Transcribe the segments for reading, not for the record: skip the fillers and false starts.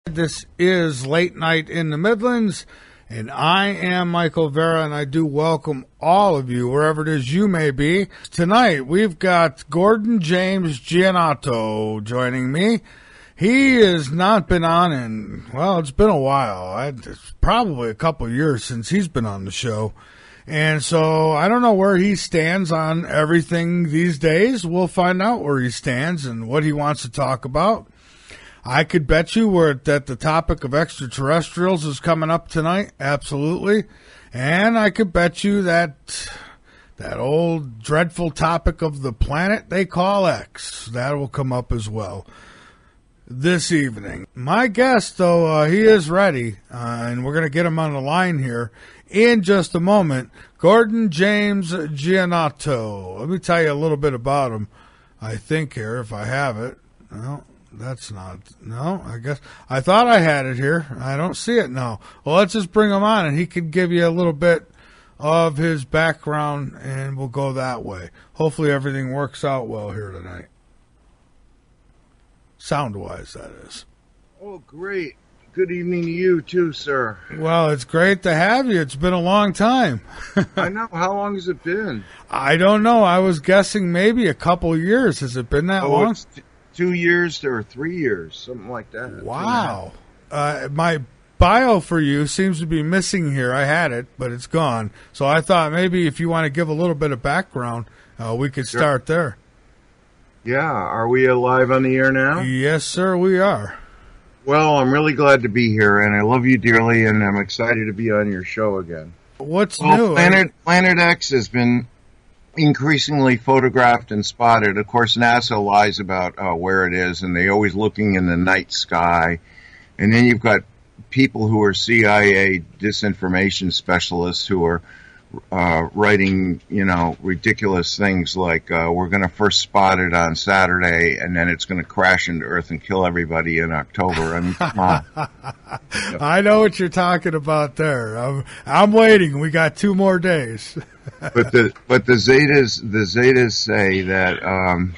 This is Late Night in the Midlands, and I am Michael Vera, and I do welcome all of you, wherever it is you may be. Tonight, we've got Gordon James Giannotto joining me. He has not been on in, well, it's been a while. It's probably a couple of years since he's been on the show. And so I don't know where he stands on everything these days. We'll find out where he stands and what he wants to talk about. I could bet you that the topic of extraterrestrials is coming up tonight. Absolutely. And I could bet you that old dreadful topic of the planet they call X, that will come up as well this evening. My guest, though, he is ready, and we're going to get him on the line here in just a moment. Gordon James Giannotto. Let me tell you a little bit about him, I think, here, if I have it. No. That's not, no, I guess, I thought I had it here. I don't see it now. Well, let's just bring him on and he can give you a little bit of his background and we'll go that way. Hopefully everything works out well here tonight. Sound-wise, that is. Oh, great. Good evening to you too, sir. Well, it's great to have you. It's been a long time. I know. How long has it been? I don't know. I was guessing maybe a couple of years. Has it been that long? 2 years or 3 years, something like that. Wow. My bio for you seems to be missing here. I had it, but it's gone. So I thought maybe if you want to give a little bit of background, we could start there. Yeah. Are we live on the air now? Yes, sir, we are. Well, I'm really glad to be here, and I love you dearly, and I'm excited to be on your show again. What's new? Planet X has been increasingly photographed and spotted. Of course, NASA lies about where it is, and they're always looking in the night sky. And then you've got people who are CIA disinformation specialists who are writing, ridiculous things like we're going to first spot it on Saturday, and then it's going to crash into Earth and kill everybody in October. I mean, come on. I know what you're talking about there. I'm waiting. We got 2 more days. But the Zetas say that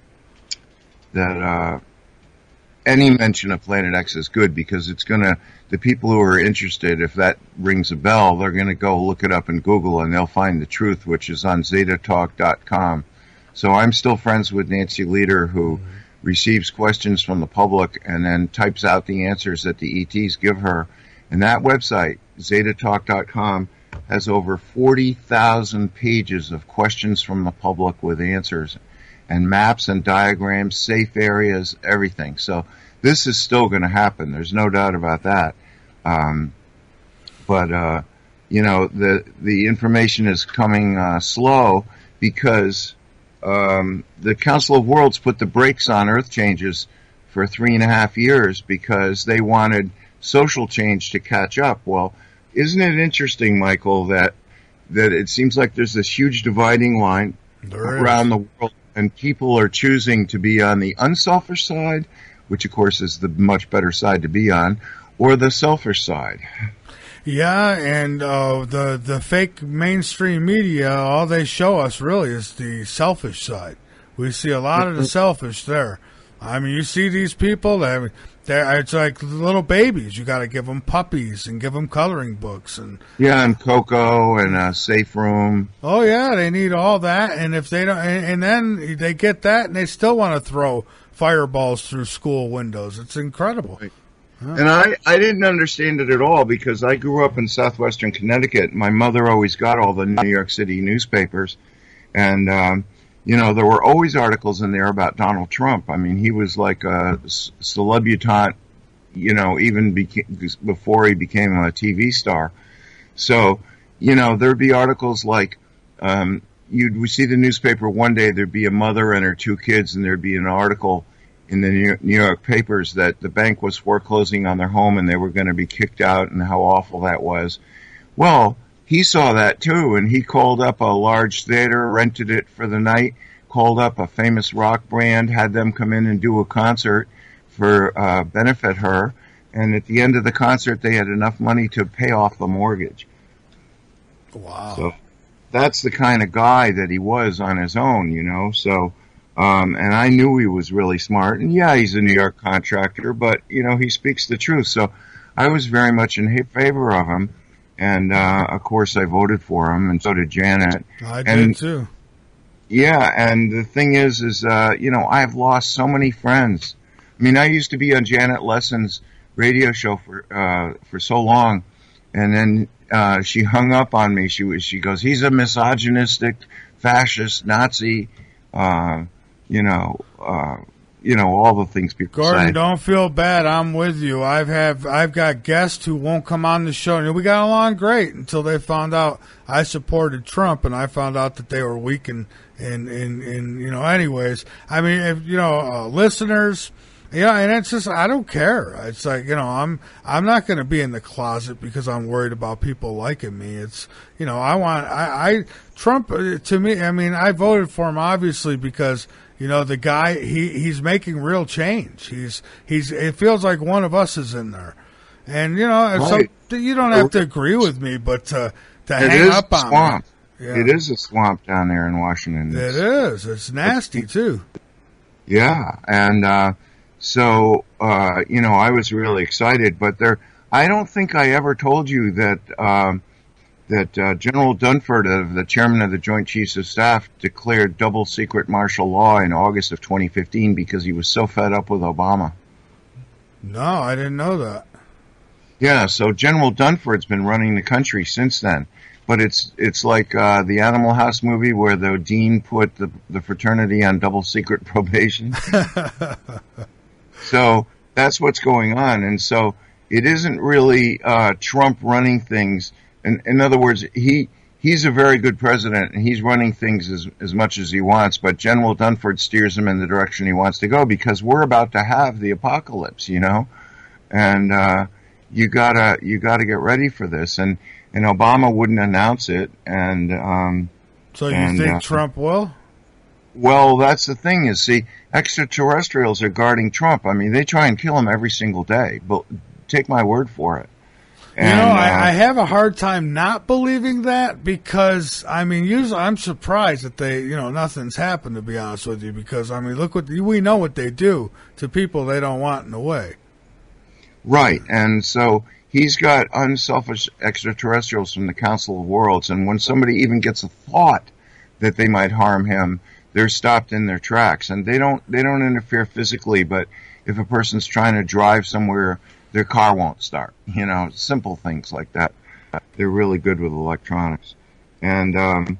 any mention of Planet X is good because it's gonna, the people who are interested, if that rings a bell, they're gonna go look it up in Google and they'll find the truth, which is on zetatalk.com. So I'm still friends with Nancy Leader, who receives questions from the public and then types out the answers that the ETs give her. And that website, zetatalk.com, has over 40,000 pages of questions from the public with answers and maps and diagrams, safe areas, everything. So this is still going to happen. There's no doubt about that. But the information is coming slow because the Council of Worlds put the brakes on Earth changes for 3.5 years because they wanted social change to catch up. Well, isn't it interesting, Michael, that it seems like there's this huge dividing line around the world, and people are choosing to be on the unselfish side, which of course is the much better side to be on, or the selfish side. Yeah, and the fake mainstream media, all they show us really is the selfish side. We see a lot of the selfish there. I mean, you see these people, it's like little babies. You got to give them puppies and give them coloring books and cocoa and a safe room. Oh yeah, they need all that. And if they don't, and then they get that, and they still want to throw fireballs through school windows. It's incredible. Right. Huh. And I didn't understand it at all because I grew up in southwestern Connecticut. My mother always got all the New York City newspapers, and there were always articles in there about Donald Trump. I mean, he was like a celebutant, even before he became a TV star. So, there'd be articles like, you'd see the newspaper one day, there'd be a mother and her 2 kids, and there'd be an article in the New York papers that the bank was foreclosing on their home and they were going to be kicked out and how awful that was. Well, he saw that too, and he called up a large theater, rented it for the night, called up a famous rock band, had them come in and do a concert for benefit her, and at the end of the concert they had enough money to pay off the mortgage. Wow. So that's the kind of guy that he was on his own, So And I knew he was really smart. And yeah, he's a New York contractor, but, he speaks the truth. So I was very much in favor of him. And, of course, I voted for him, and so did Janet. I did, too. Yeah, and the thing is, I've lost so many friends. I mean, I used to be on Janet Lesson's radio show for so long, and then she hung up on me. She goes, he's a misogynistic, fascist, Nazi, all the things people say. Gordon, don't feel bad. I'm with you. I've got guests who won't come on the show. We got along great until they found out I supported Trump, and I found out that they were weak and anyways. I mean, if listeners. Yeah, and it's just, I don't care. It's like, I'm not going to be in the closet because I'm worried about people liking me. It's, Trump, to me, I mean, I voted for him obviously because, the guy, he's making real change. It feels like one of us is in there. And, right. You don't have to agree with me, but to hang up on swamp. me. Yeah. It is a swamp down there in Washington. It is. It's nasty too. Yeah. And, so, I was really excited, but I don't think I ever told you that General Dunford, the chairman of the Joint Chiefs of Staff, declared double secret martial law in August of 2015 because he was so fed up with Obama. No, I didn't know that. Yeah, so General Dunford's been running the country since then. But it's like the Animal House movie where the dean put the fraternity on double secret probation. So that's what's going on. And so it isn't really Trump running things. In other words, he's a very good president, and he's running things as much as he wants, but General Dunford steers him in the direction he wants to go because we're about to have the apocalypse, and you gotta get ready for this. And Obama wouldn't announce it. And so you think Trump will? Well, that's the thing is, see, extraterrestrials are guarding Trump. I mean, they try and kill him every single day, but take my word for it. And, I have a hard time not believing that because, I mean, usually I'm surprised that they, nothing's happened, to be honest with you, because, I mean, we know what they do to people they don't want in the way. Right, and so he's got unselfish extraterrestrials from the Council of Worlds, and when somebody even gets a thought that they might harm him, they're stopped in their tracks, and they don't interfere physically, but if a person's trying to drive somewhere, their car won't start. Simple things like that. They're really good with electronics. And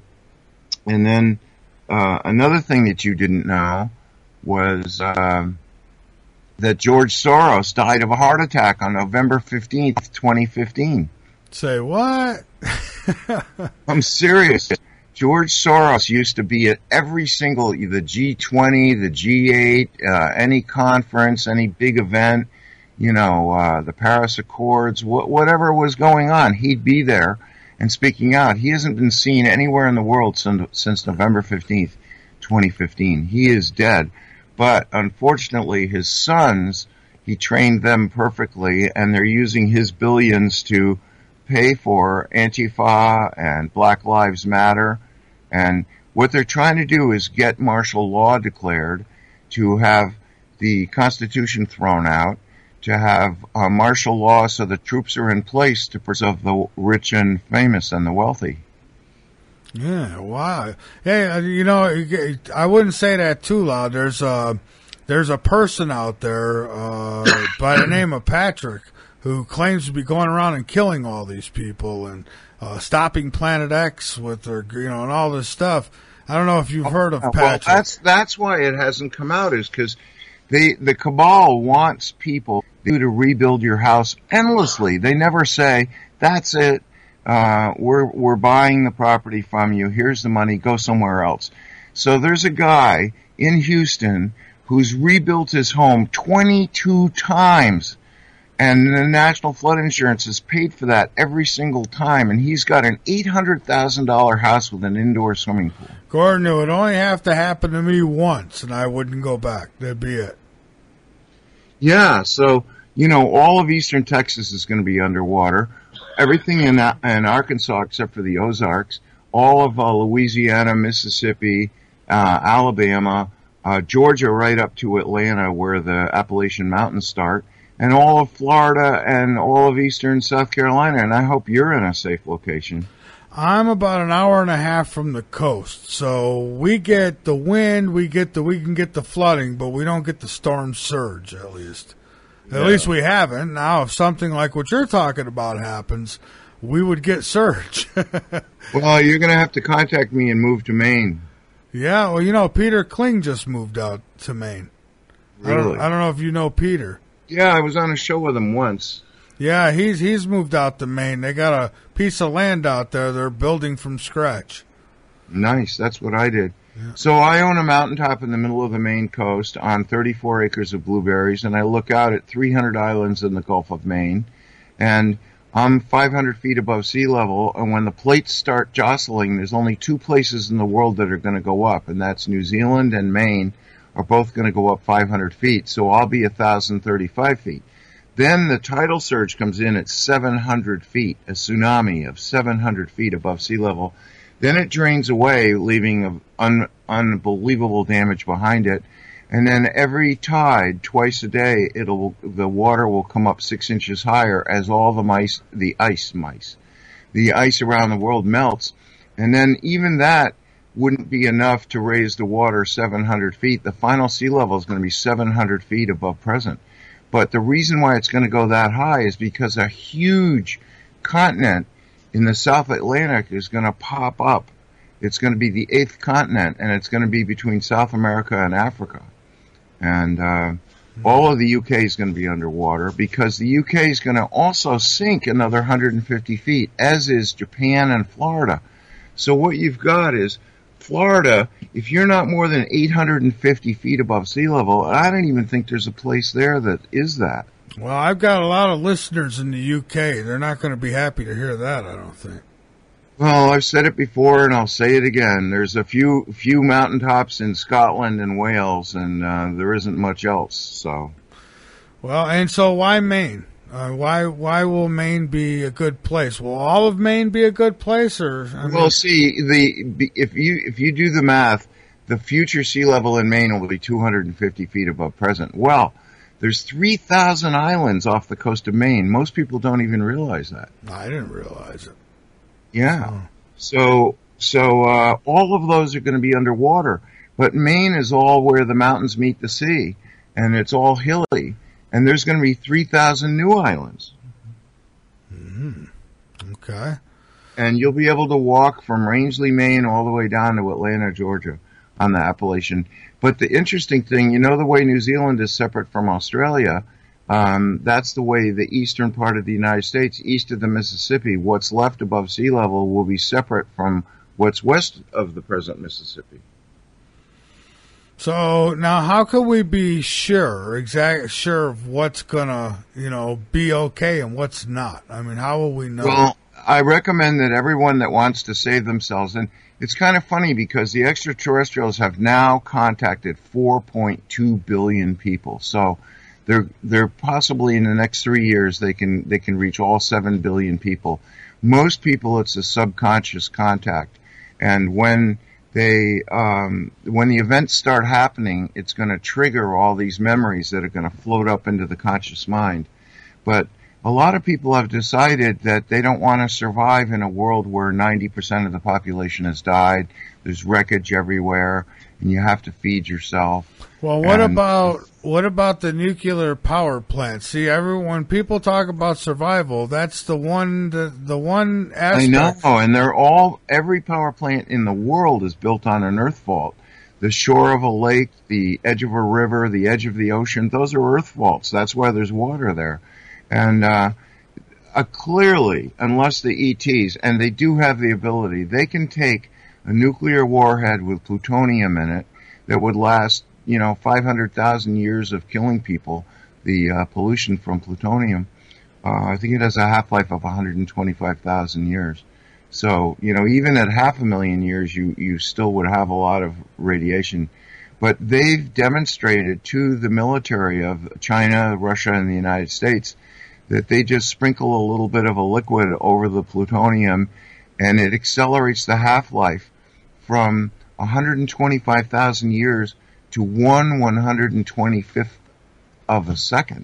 then another thing that you didn't know was that George Soros died of a heart attack on November 15th, 2015. Say what? I'm serious. George Soros used to be at every single, the G20, the G8, any conference, any big event, the Paris Accords, whatever was going on, he'd be there and speaking out. He hasn't been seen anywhere in the world since November 15th, 2015. He is dead. But unfortunately, his sons, he trained them perfectly, and they're using his billions to pay for Antifa and Black Lives Matter. And what they're trying to do is get martial law declared, to have the Constitution thrown out, to have martial law so the troops are in place to preserve the rich and famous and the wealthy. Yeah, wow. Hey, I wouldn't say that too loud. There's a person out there by the name of Patrick who claims to be going around and killing all these people and stopping Planet X with their, and all this stuff. I don't know if you've heard of Patrick. Well, that's why it hasn't come out, is because the cabal wants people to rebuild your house endlessly. They never say, that's it. We're buying the property from you. Here's the money. Go somewhere else. So there's a guy in Houston who's rebuilt his home 22 times, and the National Flood Insurance has paid for that every single time. And he's got an $800,000 house with an indoor swimming pool. Gordon, it would only have to happen to me once, and I wouldn't go back. That'd be it. Yeah. So all of eastern Texas is going to be underwater. Everything in Arkansas except for the Ozarks, all of Louisiana, Mississippi, Alabama, Georgia right up to Atlanta where the Appalachian Mountains start, and all of Florida and all of eastern South Carolina. And I hope you're in a safe location. I'm about an hour and a half from the coast, so we get the wind, we can get the flooding, but we don't get the storm surge, at least. At least we haven't. Now, if something like what you're talking about happens, we would get surge. Well, you're going to have to contact me and move to Maine. Yeah, well, Peter Kling just moved out to Maine. Really? I don't know if you know Peter. Yeah, I was on a show with him once. Yeah, he's moved out to Maine. They got a piece of land out there they're building from scratch. Nice. That's what I did. Yeah. So I own a mountaintop in the middle of the Maine coast on 34 acres of blueberries, and I look out at 300 islands in the Gulf of Maine. And I'm 500 feet above sea level, and when the plates start jostling, there's only two places in the world that are going to go up, and that's New Zealand and Maine are both going to go up 500 feet, so I'll be 1,035 feet. Then the tidal surge comes in at 700 feet, a tsunami of 700 feet above sea level. Then it drains away, leaving unbelievable damage behind it. And then every tide, twice a day, the water will come up 6 inches higher as all the ice around the world melts. And then even that wouldn't be enough to raise the water 700 feet. The final sea level is going to be 700 feet above present. But the reason why it's going to go that high is because a huge continent in the South Atlantic is going to pop up. It's going to be the 8th continent, and it's going to be between South America and Africa. And all of the UK is going to be underwater because the UK is going to also sink another 150 feet, as is Japan and Florida. So what you've got is Florida, if you're not more than 850 feet above sea level, I don't even think there's a place there that is that. Well, I've got a lot of listeners in the UK. They're not going to be happy to hear that, I don't think. Well, I've said it before, and I'll say it again. There's a few mountaintops in Scotland and Wales, and there isn't much else. So, well, and so why Maine? Why will Maine be a good place? Will all of Maine be a good place, or? See, if you do the math, the future sea level in Maine will be 250 feet above present. Well, there's 3,000 islands off the coast of Maine. Most people don't even realize that. I didn't realize it. Yeah. So all of those are going to be underwater. But Maine is all where the mountains meet the sea, and it's all hilly. And there's going to be 3,000 new islands. Mm-hmm. Okay. And you'll be able to walk from Rangeley, Maine, all the way down to Atlanta, Georgia, on the Appalachian. But the interesting thing, the way New Zealand is separate from Australia, that's the way the eastern part of the United States, east of the Mississippi, what's left above sea level will be separate from what's west of the present Mississippi. So now how can we be sure of what's going to, be okay and what's not? I mean, how will we know? Well, I recommend that everyone that wants to save themselves, and it's kind of funny because the extraterrestrials have now contacted 4.2 billion people. So they're possibly in the next 3 years they can reach all 7 billion people. Most people, it's a subconscious contact, and when the events start happening, it's going to trigger all these memories that are going to float up into the conscious mind. But a lot of people have decided that they don't want to survive in a world where 90% of the population has died. There's wreckage everywhere, and you have to feed yourself. Well, what about the nuclear power plant? See, when people talk about survival, that's the one aspect. I know, and every power plant in the world is built on an earth fault. The shore of a lake, the edge of a river, the edge of the ocean, those are earth faults. That's why there's water there. And clearly, unless the ETs, and they do have the ability, they can take a nuclear warhead with plutonium in it that would last 500,000 years of killing people, the pollution from plutonium. I think it has a half-life of 125,000 years. So, even at 500,000 years, you still would have a lot of radiation. But they've demonstrated to the military of China, Russia, and the United States that they just sprinkle a little bit of a liquid over the plutonium, and it accelerates the half-life from 125,000 years to 1/125th of a second.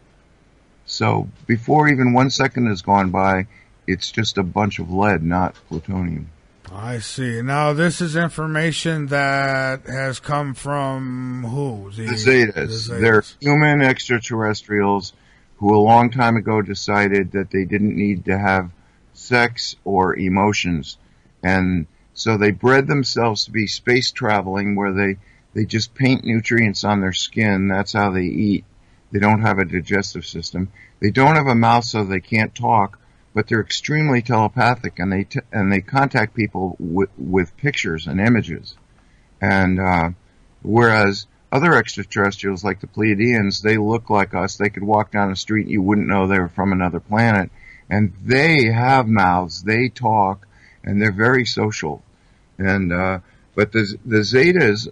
So before even 1 second has gone by, it's just a bunch of lead, not plutonium. I see. Now, this is information that has come from who? The Zetas. They're human extraterrestrials who a long time ago decided that they didn't need to have sex or emotions. And so they bred themselves to be space traveling, where they just paint nutrients on their skin. That's how they eat. They don't have a digestive system. They don't have a mouth, so they can't talk, but they're extremely telepathic, and they contact people with pictures and images. And whereas other extraterrestrials, like the Pleiadians, they look like us. They could walk down the street, you wouldn't know they were from another planet. And they have mouths, they talk, and they're very social. And but the Zetas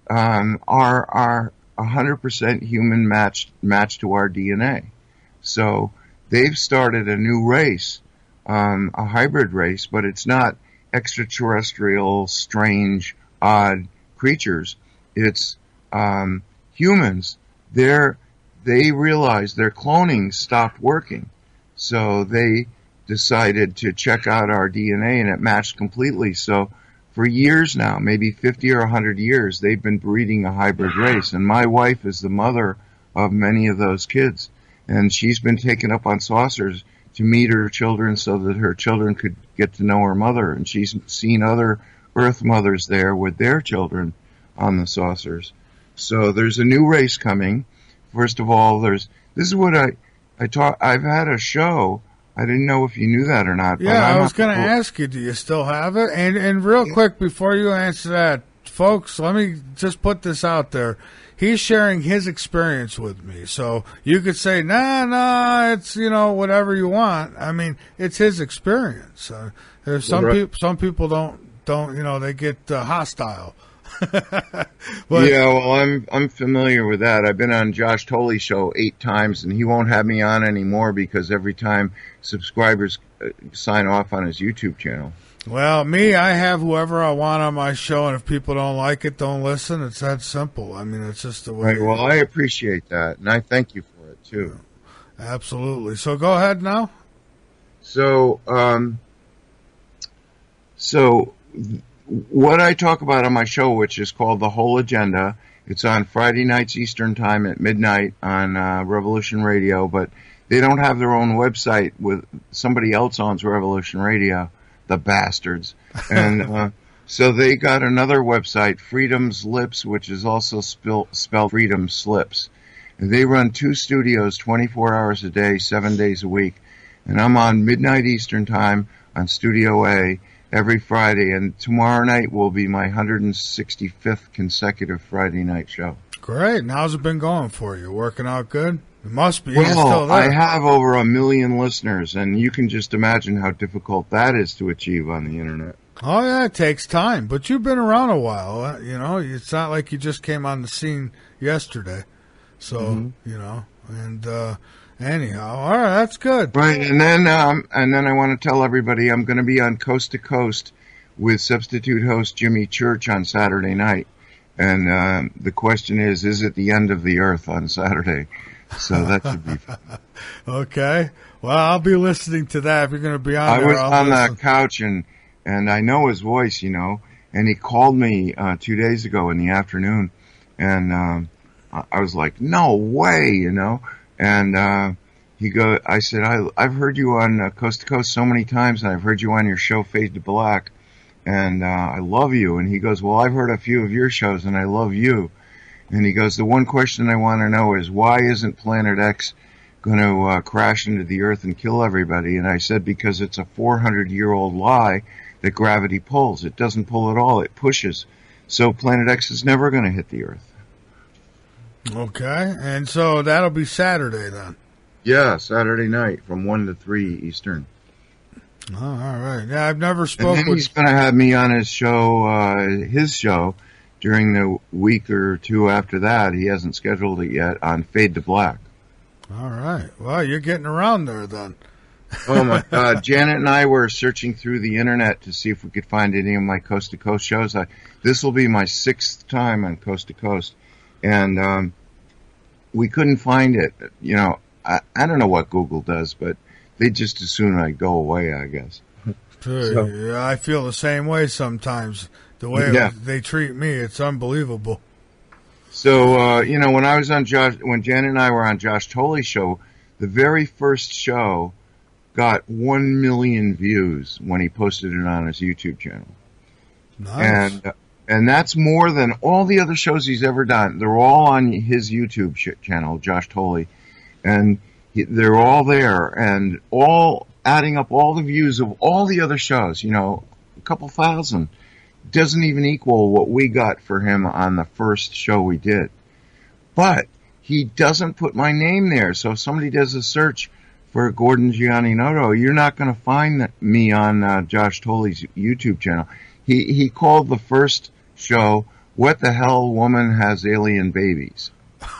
are 100% human matched to our DNA. So they've started a new race, a hybrid race, but it's not extraterrestrial, strange, odd creatures. It's humans. They realized their cloning stopped working, so they decided to check out our DNA, and it matched completely. So for years now, maybe 50 or 100 years, they've been breeding a hybrid race, and my wife is the mother of many of those kids. And she's been taken up on saucers to meet her children so that her children could get to know her mother. And she's seen other Earth mothers there with their children on the saucers. So there's a new race coming. First of all, this is what I've had a show. I didn't know if you knew that or not. Yeah, I was going to ask you, do you still have it? And real quick, before you answer that, folks, let me just put this out there. He's sharing his experience with me. So you could say, nah, it's, whatever you want. I mean, it's his experience. There's some people don't, they get hostile. But, yeah, well, I'm familiar with that. I've been on Josh Tolley's show 8 times, and he won't have me on anymore because every time subscribers sign off on his YouTube channel. Well, I have whoever I want on my show, and if people don't like it, don't listen. It's that simple. I mean, it's just the way. Right. Well, I appreciate that, and I thank you for it too. Absolutely. So go ahead now. So what I talk about on my show, which is called The Whole Agenda, it's on Friday nights Eastern Time at midnight on Revolution Radio, but they don't have their own website. With somebody else owns Revolution Radio. The bastards. And so they got another website, Freedom's Lips, which is also spelled Freedom Slips. And they run 2 studios 24 hours a day, 7 days a week. And I'm on midnight Eastern Time on Studio A every Friday. And tomorrow night will be my 165th consecutive Friday night show. Great. And how's it been going for you? Working out good? It must be. Well, I have over 1 million listeners, and you can just imagine how difficult that is to achieve on the internet. Oh, yeah, it takes time. But you've been around a while. It's not like you just came on the scene yesterday. So, and anyhow, all right, that's good. Right, and then I want to tell everybody I'm going to be on Coast to Coast with substitute host Jimmy Church on Saturday night. And the question is it the end of the earth on Saturday? So that should be fun. Okay. Well, I'll be listening to that if you're going to be on I there. was on the couch, and I know his voice, and he called me 2 days ago in the afternoon, and I was like, no way, and I said, I've heard you on Coast to Coast so many times, and I've heard you on your show Fade to Black, and I love you. And he goes, well, I've heard a few of your shows, and I love you. And he goes, the one question I want to know is, why isn't Planet X going to crash into the Earth and kill everybody? And I said, because it's a 400-year-old lie that gravity pulls. It doesn't pull at all. It pushes. So Planet X is never going to hit the Earth. Okay. And so that'll be Saturday then? Yeah, Saturday night from 1 to 3 Eastern. Oh, all right. Yeah, I've never spoken. And then he's going to have me on his show during the week or two after that. He hasn't scheduled it yet on Fade to Black. All right. Well, you're getting around there then. Oh my God. Janet and I were searching through the internet to see if we could find any of my Coast to Coast shows. This will be my 6th time on Coast to Coast. And we couldn't find it. You know, I don't know what Google does, but they just as soon I go away, I guess. So, yeah, I feel the same way sometimes. The way they treat me, it's unbelievable. So, you know, when Janet and I were on Josh Tolley's show, the very first show got 1 million views when he posted it on his YouTube channel. Nice. And that's more than all the other shows he's ever done. They're all on his YouTube channel, Josh Tolley. And they're all there and all adding up all the views of all the other shows, you know, a couple thousand. Doesn't even equal what we got for him on the first show we did. But he doesn't put my name there. So if somebody does a search for Gordon Gianninoto, you're not going to find me on Josh Tolley's YouTube channel. He called the first show, "What the Hell Woman Has Alien Babies?"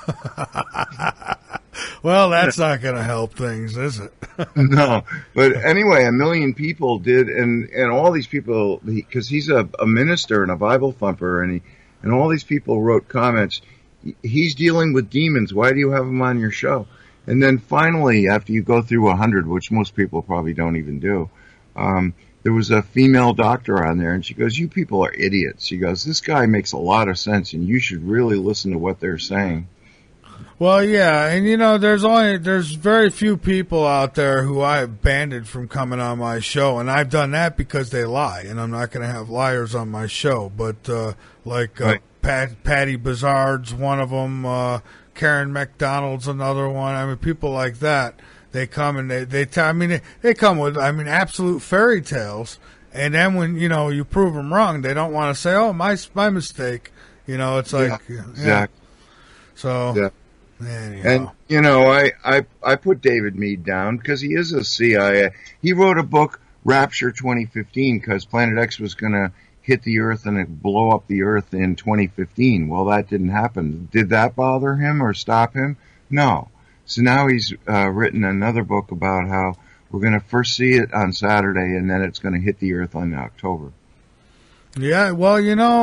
Well, that's not going to help things, is it? No. But anyway, 1 million people did, and all these people, because he's a minister and a Bible thumper, and all these people wrote comments. He's dealing with demons. Why do you have him on your show? And then finally, after you go through 100, which most people probably don't even do, there was a female doctor on there, and she goes, "You people are idiots." She goes, "This guy makes a lot of sense, and you should really listen to what they're saying." Well, yeah, and you know, there's very few people out there who I have banned from coming on my show, and I've done that because they lie, and I'm not going to have liars on my show. But Right. Patty Bazard's one of them, Karen McDonald's another one. I mean, people like that. They come and they come with absolute fairy tales, and then when you prove them wrong, they don't want to say, "Oh, my mistake." You know, it's like exactly. So. Yeah. Anyhow. And, I put David Mead down because he is a CIA. He wrote a book, Rapture 2015, because Planet X was going to hit the Earth and blow up the Earth in 2015. Well, that didn't happen. Did that bother him or stop him? No. So now he's written another book about how we're going to first see it on Saturday, and then it's going to hit the Earth in October. Yeah, well,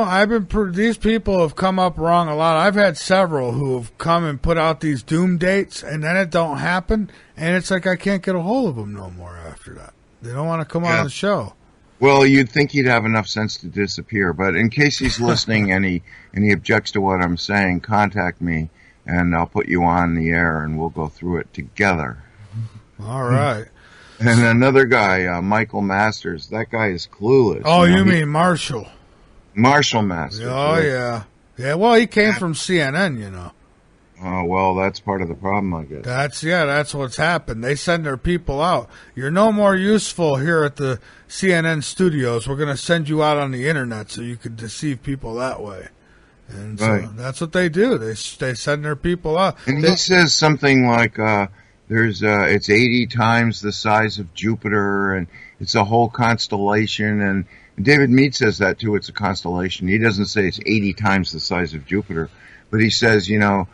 these people have come up wrong a lot. I've had several who have come and put out these doom dates, and then it don't happen, and it's like I can't get a hold of them no more after that. They don't want to come on the show. Well, you'd think he'd have enough sense to disappear, but in case he's listening and he objects to what I'm saying, contact me, and I'll put you on the air, and we'll go through it together. All right. And another guy, Michael Masters. That guy is clueless. Oh, you mean Marshall? Marshall Masters. Oh, right? yeah. Yeah, well, he came from CNN, you know. Oh, well, that's part of the problem, I guess. That's what's happened. They send their people out. You're no more useful here at the CNN studios. We're going to send you out on the internet so you can deceive people that way. And so that's what they do. They send their people out. And he says something like, it's 80 times the size of Jupiter, and it's a whole constellation. And David Mead says that too. It's a constellation. He doesn't say it's 80 times the size of Jupiter, but he says,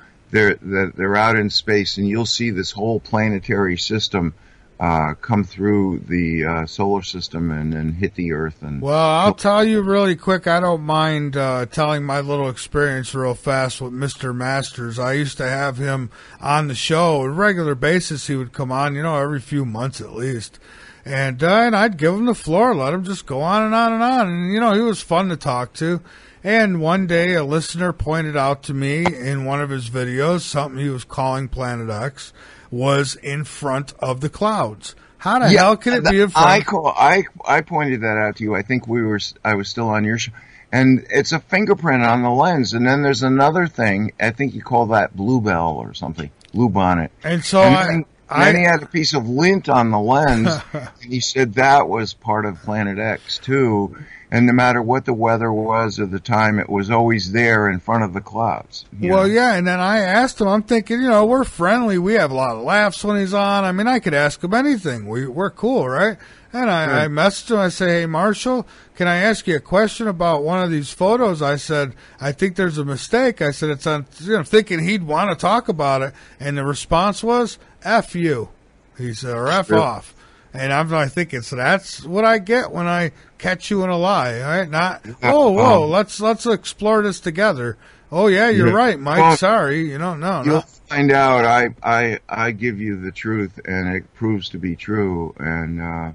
they're out in space, and you'll see this whole planetary system come through the solar system and then hit the Earth. And well, I'll tell you really quick. I don't mind telling my little experience real fast with Mr. Masters. I used to have him on the show on a regular basis. He would come on, every few months at least. And I'd give him the floor, let him just go on and on and on. And, he was fun to talk to. And one day a listener pointed out to me in one of his videos something he was calling Planet X was in front of the clouds. How the hell can it be in front? I pointed that out to you. I think I was still on your show. And it's a fingerprint on the lens. And then there's another thing. I think you call that Bluebell or something. Bluebonnet. And so then he had a piece of lint on the lens. And he said that was part of Planet X too. And no matter what the weather was at the time, it was always there in front of the clouds. Well, yeah, and then I asked him, I'm thinking, we're friendly. We have a lot of laughs when he's on. I mean, I could ask him anything. We're cool, right? And I messaged him. I say, "Hey, Marshall, can I ask you a question about one of these photos?" I said, "I think there's a mistake." I said, "It's on," thinking he'd want to talk about it. And the response was, "F you." He said, or F off. And I think that's what I get when I catch you in a lie. All right, not whoa, let's explore this together. Oh yeah, you're right, Mike. Well, sorry, no. You'll find out. I give you the truth, and it proves to be true. And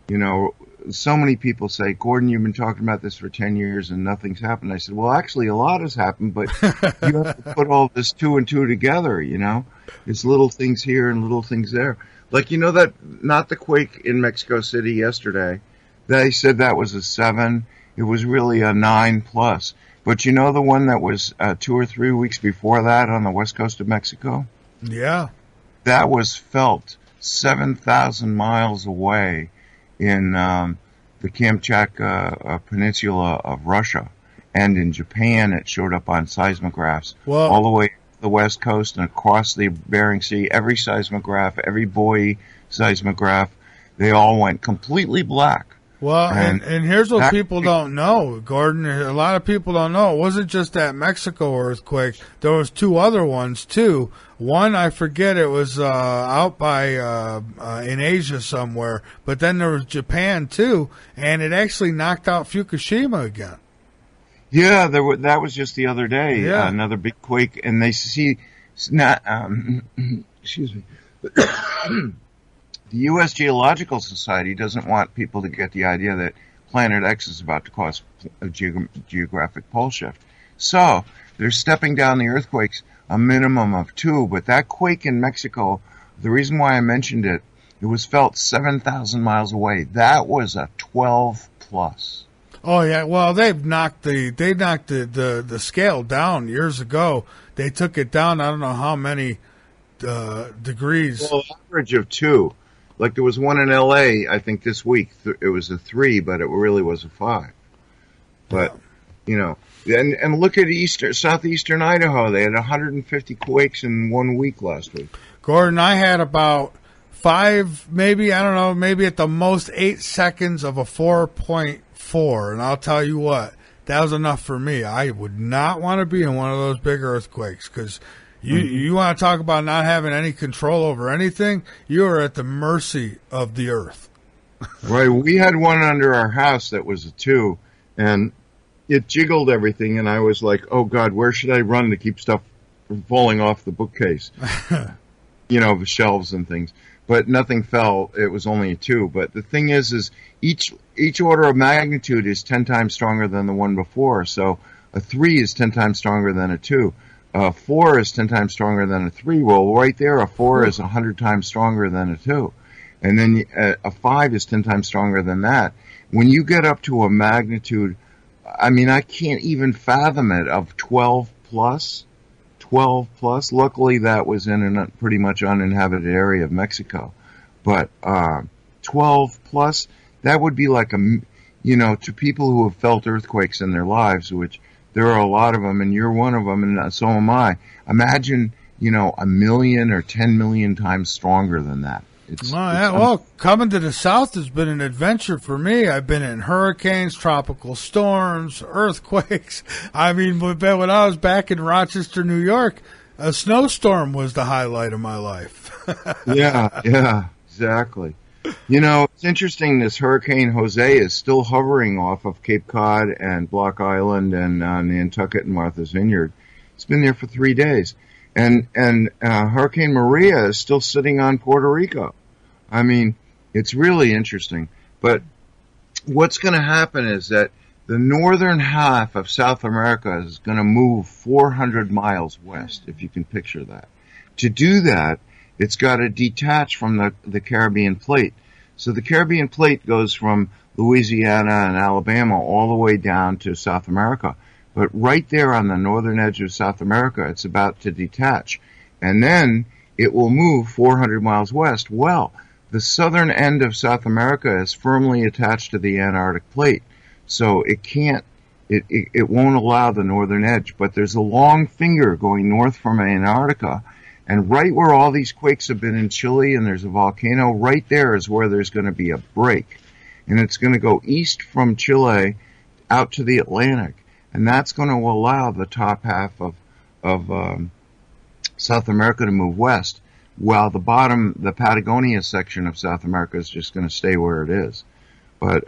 so many people say, Gordon, you've been talking about this for 10 years and nothing's happened. I said, well, actually, a lot has happened, but you have to put all this two and two together. It's little things here and little things there. Like, that, not the quake in Mexico City yesterday. They said that was a 7. It was really a 9+. But the one that was 2 or 3 weeks before that on the west coast of Mexico? Yeah. That was felt 7,000 miles away in the Kamchatka Peninsula of Russia. And in Japan, it showed up on seismographs all the way the west coast and across the Bering Sea. Every seismograph, every buoy seismograph, they all went completely black. Well, and here's what people don't know, Gordon. A lot of people don't know. It wasn't just that Mexico earthquake. There was 2 other ones, too. One, I forget, it was out by in Asia somewhere. But then there was Japan, too, and it actually knocked out Fukushima again. Yeah, that was just the other day, another big quake, and they see, excuse me, the U.S. Geological Society doesn't want people to get the idea that Planet X is about to cause a geographic pole shift. So they're stepping down the earthquakes a minimum of 2, but that quake in Mexico, the reason why I mentioned it, it was felt 7,000 miles away. That was a 12+. Oh yeah, well they knocked the scale down years ago. They took it down. I don't know how many degrees. Well, average of 2. Like there was one in L.A. I think this week. It was a 3, but it really was a 5. But and look at southeastern Idaho. They had 150 quakes in 1 week last week. Gordon, I had about 5, maybe at the most 8 seconds of a 4.4. And I'll tell you what, that was enough for me. I would not want to be in one of those big earthquakes because you want to talk about not having any control over anything. You are at the mercy of the earth. Right. We had one under our house that was a 2, and it jiggled everything. And I was like, oh, God, where should I run to keep stuff from falling off the bookcase? The shelves and things. But nothing fell. It was only a 2. But the thing is each order of magnitude is 10 times stronger than the one before. So a 3 is 10 times stronger than a 2. 4 is 10 times stronger than a 3. Well, right there, a 4 is 100 times stronger than a 2. And then a 5 is 10 times stronger than that. When you get up to a magnitude, I mean, I can't even fathom it, of 12+. Luckily, that was in a pretty much uninhabited area of Mexico. But 12+, that would be like to people who have felt earthquakes in their lives, which there are a lot of them, and you're one of them, and so am I. Imagine, 1 million or 10 million times stronger than that. Coming to the South has been an adventure for me. I've been in hurricanes, tropical storms, earthquakes. I mean, when I was back in Rochester, New York, a snowstorm was the highlight of my life. Yeah, exactly. It's interesting, this Hurricane Jose is still hovering off of Cape Cod and Block Island and Nantucket and Martha's Vineyard. It's been there for 3 days. And Hurricane Maria is still sitting on Puerto Rico. I mean, it's really interesting. But what's going to happen is that the northern half of South America is going to move 400 miles west, if you can picture that. To do that, it's got to detach from the Caribbean plate. So the Caribbean plate goes from Louisiana and Alabama all the way down to South America. But right there on the northern edge of South America, it's about to detach. And then it will move 400 miles west. Well, the southern end of South America is firmly attached to the Antarctic plate. So it won't allow the northern edge. But there's a long finger going north from Antarctica. And right where all these quakes have been in Chile and there's a volcano, right there is where there's going to be a break. And it's going to go east from Chile out to the Atlantic. And that's going to allow the top half of South America to move west. while the Patagonia section of South America is just going to stay where it is. But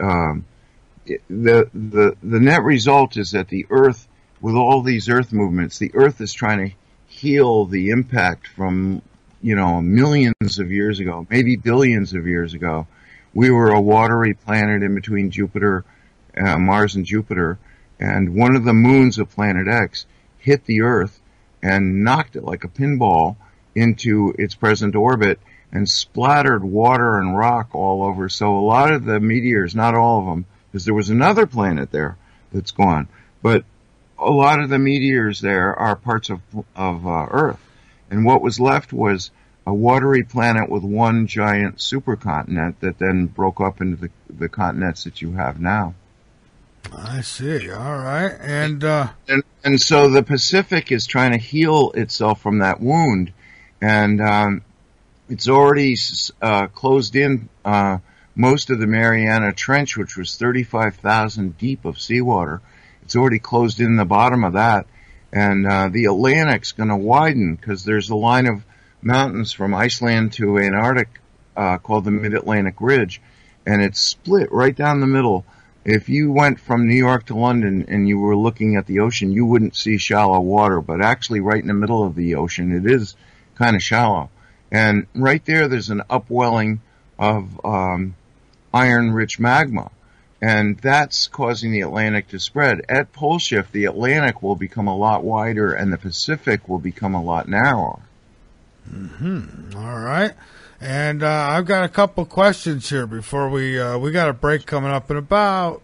the net result is that the Earth, with all these Earth movements, the Earth is trying to heal the impact from, millions of years ago, maybe billions of years ago. We were a watery planet in between Mars and Jupiter, and one of the moons of Planet X hit the Earth and knocked it like a pinball into its present orbit and splattered water and rock all over. So a lot of the meteors, not all of them, because there was another planet there that's gone, but a lot of the meteors there are parts of Earth. And what was left was a watery planet with one giant supercontinent that then broke up into the continents that you have now. I see. All right. And so the Pacific is trying to heal itself from that wound. And it's already closed in most of the Mariana Trench, which was 35,000 deep of seawater. It's already closed in the bottom of that. And the Atlantic's going to widen because there's a line of mountains from Iceland to Antarctic called the Mid-Atlantic Ridge. And it's split right down the middle. If you went from New York to London and you were looking at the ocean, you wouldn't see shallow water. But actually right in the middle of the ocean, it is kind of shallow. And right there's an upwelling of iron-rich magma. And that's causing the Atlantic to spread. At pole shift, the Atlantic will become a lot wider and the Pacific will become a lot narrower. Mm-hmm. All right. And I've got a couple questions here before we got a break coming up in about,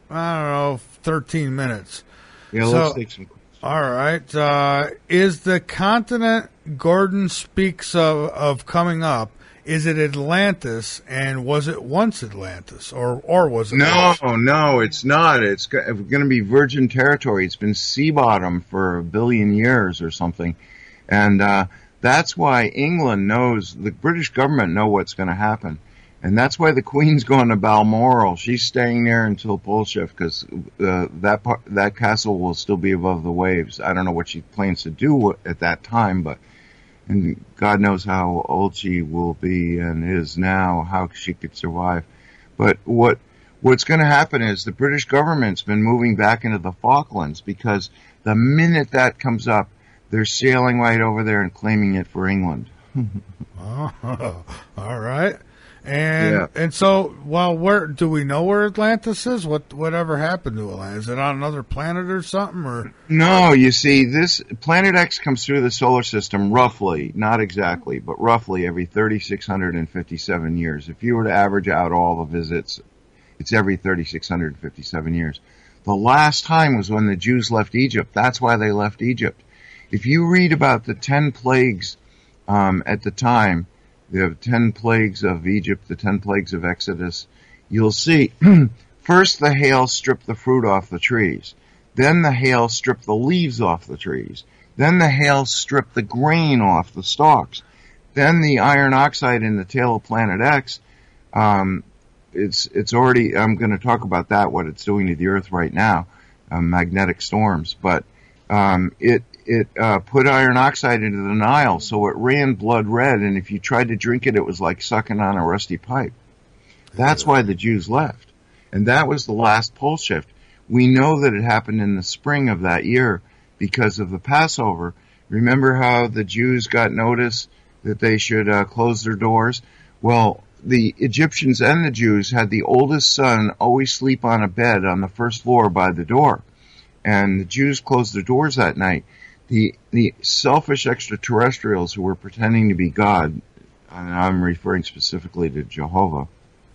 13 minutes. Yeah, let's take some questions. All right. Is the continent Gordon speaks of coming up, is it Atlantis, and was it once Atlantis, or was it? No, it's not. It's going to be virgin territory. It's been sea bottom for 1 billion years or something, and that's why England knows, the British government know what's going to happen, and that's why the Queen's going to Balmoral. She's staying there until pole shift because that castle will still be above the waves. I don't know what she plans to do at that time, and God knows how old she will be and is now, how she could survive. But what's going to happen is the British government's been moving back into the Falklands because the minute that comes up, they're sailing right over there and claiming it for England. Oh, all right. And so, where do we know where Atlantis is? Whatever happened to Atlantis? Is it on another planet or something? Or no, you see, this Planet X comes through the solar system roughly, not exactly, but roughly every 3,657 years. If you were to average out all the visits, it's every 3,657 years. The last time was when the Jews left Egypt. That's why they left Egypt. If you read about the 10 plagues at the time, the 10 plagues of Egypt, the 10 plagues of Exodus, you'll see first the hail stripped the fruit off the trees. Then the hail stripped the leaves off the trees. Then the hail stripped the grain off the stalks. Then the iron oxide in the tail of Planet X, it's already, I'm going to talk about that, what it's doing to the Earth right now, magnetic storms, but it put iron oxide into the Nile, so it ran blood red, and if you tried to drink it, it was like sucking on a rusty pipe. That's why the Jews left. And that was the last pole shift. We know that it happened in the spring of that year because of the Passover. Remember how the Jews got notice that they should close their doors? Well, the Egyptians and the Jews had the oldest son always sleep on a bed on the first floor by the door. And the Jews closed their doors that night. The selfish extraterrestrials who were pretending to be God, and I'm referring specifically to Jehovah,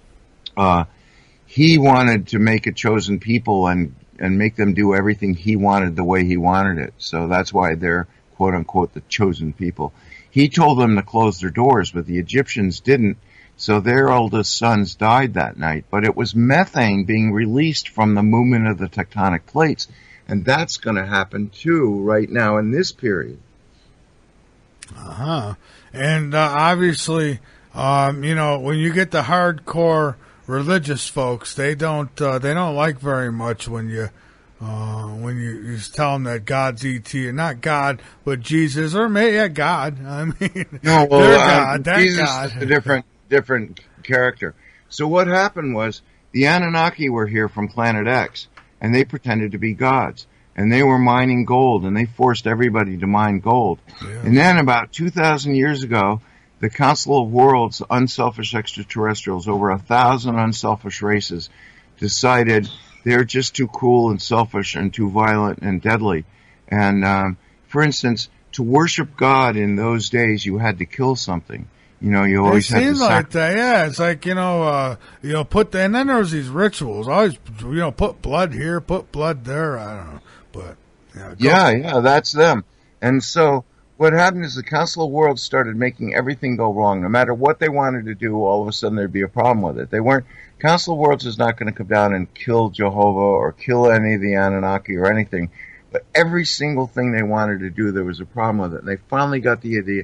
he wanted to make a chosen people and make them do everything he wanted the way he wanted it. So that's why they're, quote unquote, the chosen people. He told them to close their doors, but the Egyptians didn't. So their oldest sons died that night. But it was methane being released from the movement of the tectonic plates. And that's going to happen, too, right now in this period. Uh-huh. And obviously, when you get the hardcore religious folks, they don't like very much when you when you tell them that God's ET, not God, but Jesus, or God. I mean, no, well, they're God. That Jesus God. is a different character. So what happened was the Anunnaki were here from Planet X, and they pretended to be gods, and they were mining gold, and they forced everybody to mine gold. Yeah. And then about 2,000 years ago, the Council of Worlds, unselfish extraterrestrials, over 1,000 unselfish races, decided they're just too cool and selfish and too violent and deadly. And, for instance, to worship God in those days, you had to kill something. You know, you always had to like that, yeah. It's like, and then there was these rituals. Always, put blood here, put blood there. I don't know. But, yeah, that's them. And so what happened is the Council of Worlds started making everything go wrong. No matter what they wanted to do, all of a sudden there'd be a problem with it. Council of Worlds is not going to come down and kill Jehovah or kill any of the Anunnaki or anything. But every single thing they wanted to do, there was a problem with it. And they finally got the idea,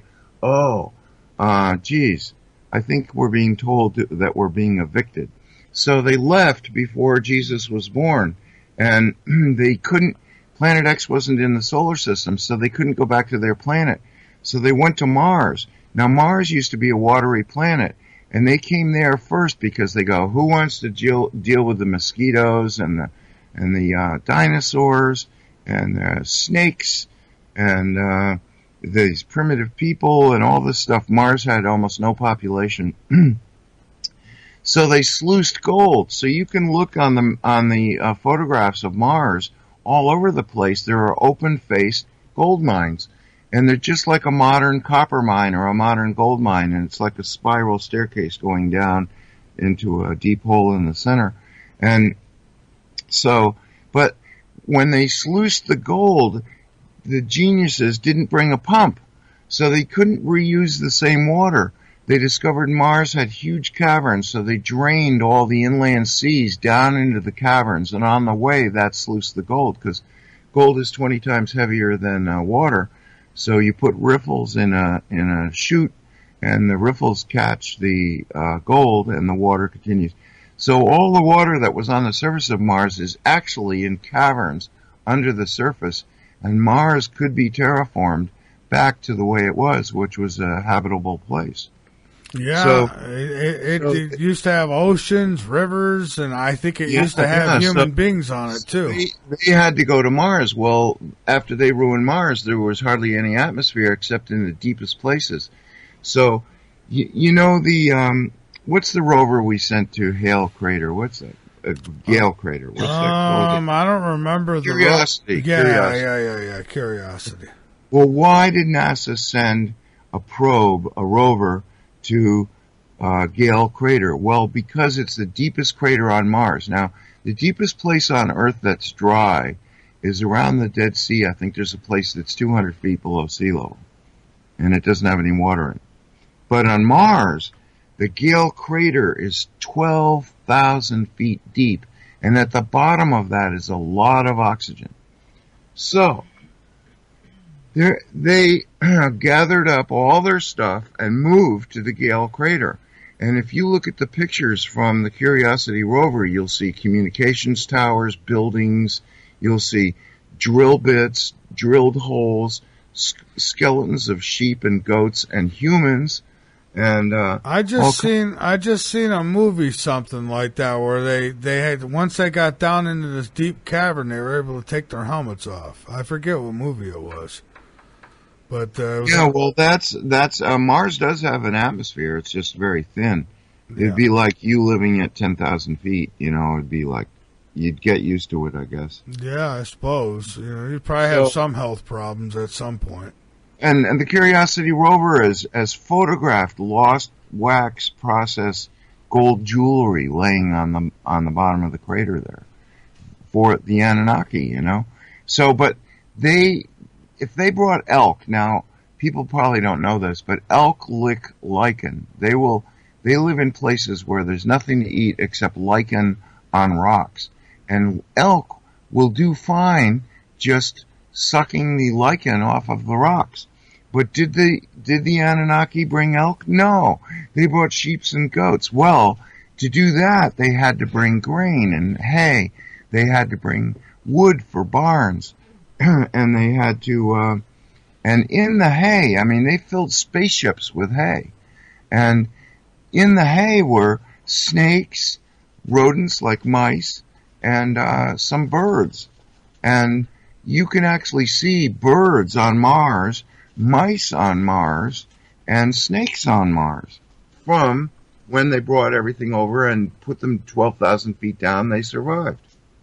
I think we're being told that we're being evicted. So they left before Jesus was born. And they couldn't, Planet X wasn't in the solar system, so they couldn't go back to their planet. So they went to Mars. Now, Mars used to be a watery planet, and they came there first because they go, who wants to deal with the mosquitoes and the dinosaurs and the snakes and these primitive people and all this stuff? Mars had almost no population. So they sluiced gold. So you can look on the photographs of Mars all over the place. There are open-faced gold mines, and they're just like a modern copper mine or a modern gold mine, and it's like a spiral staircase going down into a deep hole in the center. And so, but when they sluiced the gold, the geniuses didn't bring a pump, so they couldn't reuse the same water. They discovered Mars had huge caverns, so they drained all the inland seas down into the caverns, and on the way, that sluiced the gold, because gold is 20 times heavier than water. So you put riffles in a chute, and the riffles catch the gold, and the water continues. So all the water that was on the surface of Mars is actually in caverns under the surface, and Mars could be terraformed back to the way it was, which was a habitable place. Yeah, so, it used to have oceans, rivers, and I think it used to have human beings on it, too. They had to go to Mars. Well, after they ruined Mars, there was hardly any atmosphere except in the deepest places. So, what's the rover we sent to Hale Crater? What's that? Gale Crater. What's that called? I don't remember. Curiosity. Curiosity. Well, why did NASA send a rover, to Gale Crater? Well, because it's the deepest crater on Mars. Now, the deepest place on Earth that's dry is around the Dead Sea. I think there's a place that's 200 feet below sea level, and it doesn't have any water in it. But on Mars, the Gale Crater is 12,000 feet deep, and at the bottom of that is a lot of oxygen. So, they gathered up all their stuff and moved to the Gale Crater. And if you look at the pictures from the Curiosity rover, you'll see communications towers, buildings, you'll see drill bits, drilled holes, skeletons of sheep and goats and humans. And I just seen a movie something like that where they had, once they got down into this deep cavern, they were able to take their helmets off. I forget what movie it was. But that's Mars does have an atmosphere. It's just very thin. It'd be like you living at 10,000 feet. It'd be like you'd get used to it, I guess. Yeah, I suppose. You'd probably have some health problems at some point. And the Curiosity rover has photographed lost wax process gold jewelry laying on the bottom of the crater there for the Anunnaki. So, but if they brought elk, now people probably don't know this, but elk lick lichen. They live in places where there's nothing to eat except lichen on rocks. And elk will do fine just sucking the lichen off of the rocks. But did the Anunnaki bring elk? No. They brought sheep and goats. Well, to do that, they had to bring grain and hay. They had to bring wood for barns, and they had to, and in the hay, I mean, they filled spaceships with hay. And in the hay were snakes, rodents like mice, and some birds. And you can actually see birds on Mars, mice on Mars, and snakes on Mars. From when they brought everything over and put them 12,000 feet down, they survived.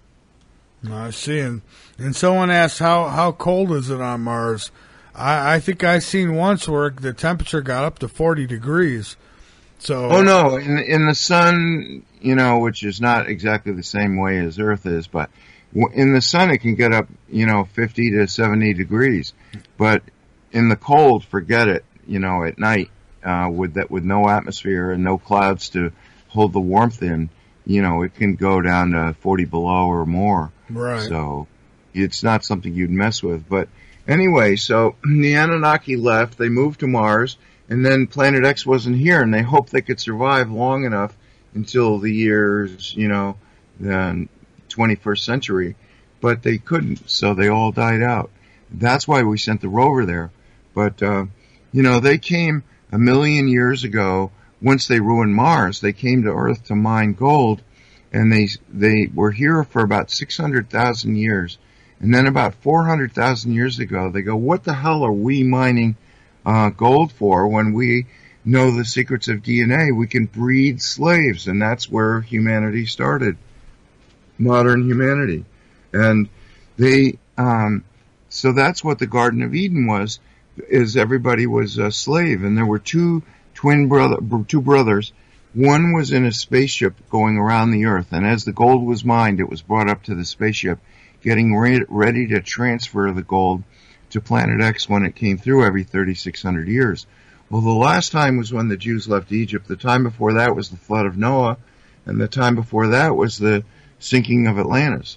I see. And someone asked, how cold is it on Mars? I think I seen once where the temperature got up to 40 degrees. So. Oh, no. In the sun, you know, which is not exactly the same way as Earth is, but in the sun it can get up, 50 to 70 degrees. But in the cold, forget it, at night, with no atmosphere and no clouds to hold the warmth in, it can go down to 40 below or more. Right. So it's not something you'd mess with. But anyway, so the Anunnaki left, they moved to Mars, and then Planet X wasn't here, and they hoped they could survive long enough until the years, the 21st century, but they couldn't, so they all died out. That's why we sent the rover there. But, they came 1 million years ago. Once they ruined Mars, they came to Earth to mine gold, and they were here for about 600,000 years. And then about 400,000 years ago, they go, what the hell are we mining gold for when we know the secrets of DNA? We can breed slaves, and that's where humanity started, modern humanity. And they, so that's what the Garden of Eden was, is everybody was a slave, and there were two brothers. One was in a spaceship going around the Earth, and as the gold was mined, it was brought up to the spaceship, getting ready to transfer the gold to Planet X when it came through every 3,600 years. Well, the last time was when the Jews left Egypt. The time before that was the flood of Noah, and the time before that was the sinking of Atlantis.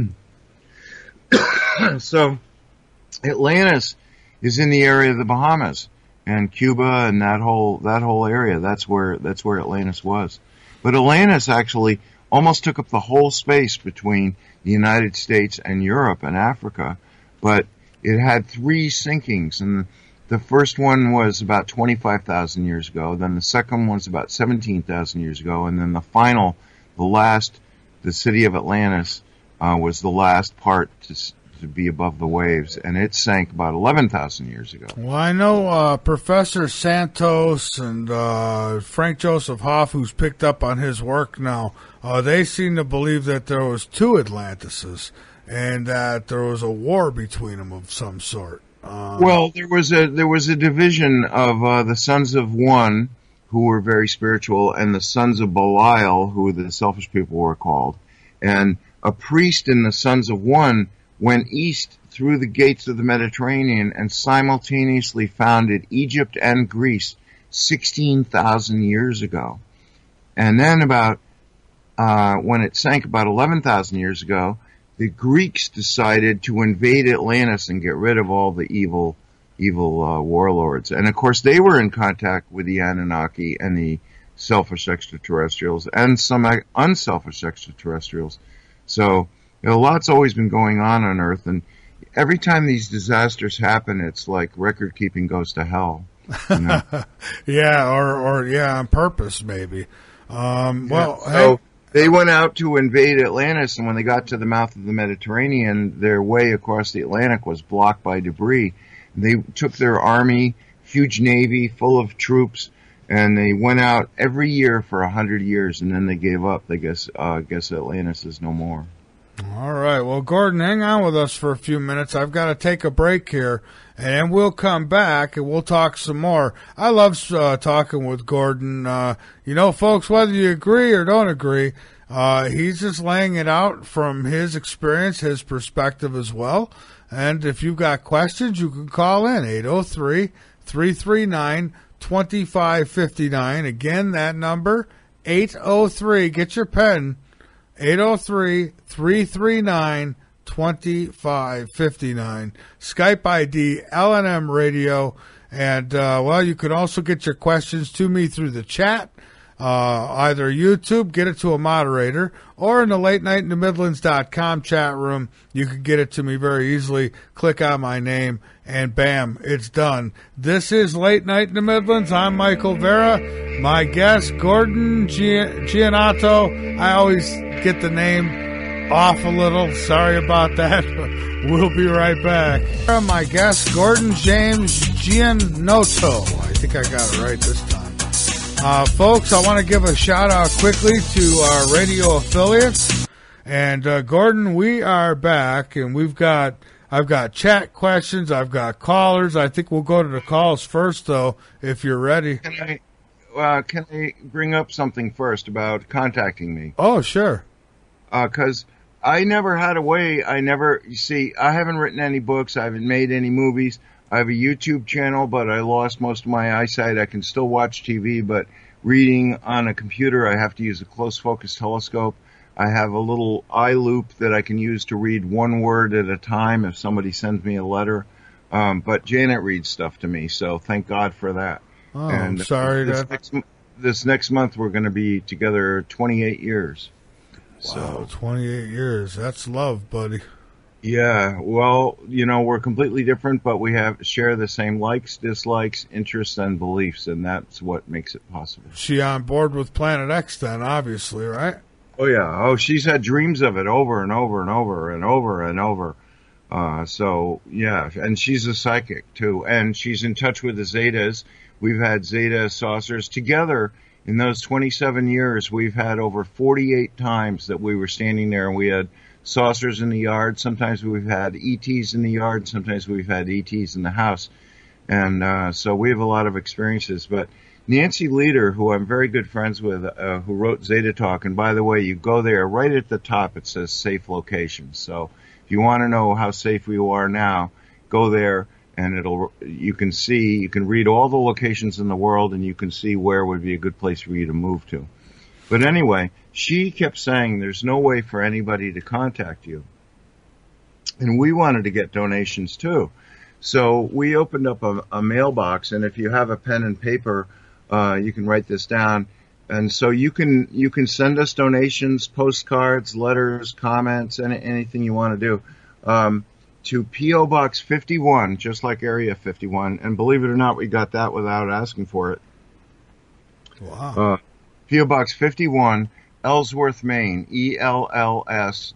So Atlantis is in the area of the Bahamas and Cuba and that whole area. That's where Atlantis was. But Atlantis actually almost took up the whole space between the United States and Europe and Africa. But it had 3 sinkings, and the first one was about 25,000 years ago. Then the second one was about 17,000 years ago, and then the city of Atlantis was the last part to be above the waves, and it sank about 11,000 years ago. Well, I know Professor Santos and Frank Joseph Hoff, who's picked up on his work now, they seem to believe that there was 2 Atlantises and that there was a war between them of some sort. Well, there was a division of the sons of one, who were very spiritual, and the sons of Belial, who the selfish people were called. And a priest in the sons of one went east through the gates of the Mediterranean and simultaneously founded Egypt and Greece 16,000 years ago. And then when it sank about 11,000 years ago, the Greeks decided to invade Atlantis and get rid of all the evil warlords. And of course, they were in contact with the Anunnaki and the selfish extraterrestrials and some unselfish extraterrestrials. So, a lot's always been going on Earth, and every time these disasters happen, it's like record keeping goes to hell. Yeah, or on purpose, maybe. So they went out to invade Atlantis, and when they got to the mouth of the Mediterranean, their way across the Atlantic was blocked by debris. They took their army, huge navy, full of troops, and they went out every year for 100 years, and then they gave up. They guess Atlantis is no more. All right. Well, Gordon, hang on with us for a few minutes. I've got to take a break here, and we'll come back, and we'll talk some more. I love talking with Gordon. Folks, whether you agree or don't agree, he's just laying it out from his experience, his perspective as well. And if you've got questions, you can call in 803-339-2559. Again, that number, 803. Get your pen. 803-339-2559. Skype ID, LNM Radio. And, you can also get your questions to me through the chat. either YouTube, get it to a moderator, or in the LateNightInTheMidlands.com chat room, you can get it to me very easily. Click on my name, and bam, it's done. This is Late Night in the Midlands. I'm Michael Vera. My guest, Gordon Giannotto. I always get the name off a little. Sorry about that. We'll be right back. My guest, Gordon James Giannotto. I think I got it right this time. Folks, I want to give a shout out quickly to our radio affiliates. And Gordon, we are back, and I've got chat questions, I've got callers. I think we'll go to the calls first, though, if you're ready. Can I bring up something first about contacting me? Oh, sure. Because I never had a way. I haven't written any books. I haven't made any movies. I have a YouTube channel, but I lost most of my eyesight. I can still watch TV, but reading on a computer, I have to use a close focus telescope. I have a little eye loop that I can use to read one word at a time if somebody sends me a letter. But Janet reads stuff to me, so thank God for that. Oh, and I'm sorry. This next month we're going to be together 28 years. Wow, 28 years. That's love, buddy. Yeah, well, we're completely different, but we share the same likes, dislikes, interests, and beliefs, and that's what makes it possible. She on board with Planet X then, obviously, right? Oh, yeah. Oh, she's had dreams of it over and over and over and over and over. So, yeah, and she's a psychic, too, and she's in touch with the Zetas. We've had Zeta saucers together. In those 27 years, we've had over 48 times that we were standing there and we had saucers in the yard. Sometimes we've had ETs in the yard. Sometimes we've had ETs in the house. And so we have a lot of experiences. But Nancy Leader, who I'm very good friends with, who wrote Zeta Talk, and by the way, you go there, right at the top it says safe locations. So if you want to know how safe we are now, go there and you can read all the locations in the world and you can see where would be a good place for you to move to. But anyway, she kept saying there's no way for anybody to contact you. And we wanted to get donations too. So we opened up a mailbox, and if you have a pen and paper, you can write this down. And so you can send us donations, postcards, letters, comments, anything you want to do, to P.O. Box 51, just like Area 51. And believe it or not, we got that without asking for it. Wow. P.O. Box 51, Ellsworth, Maine, Ellsworth,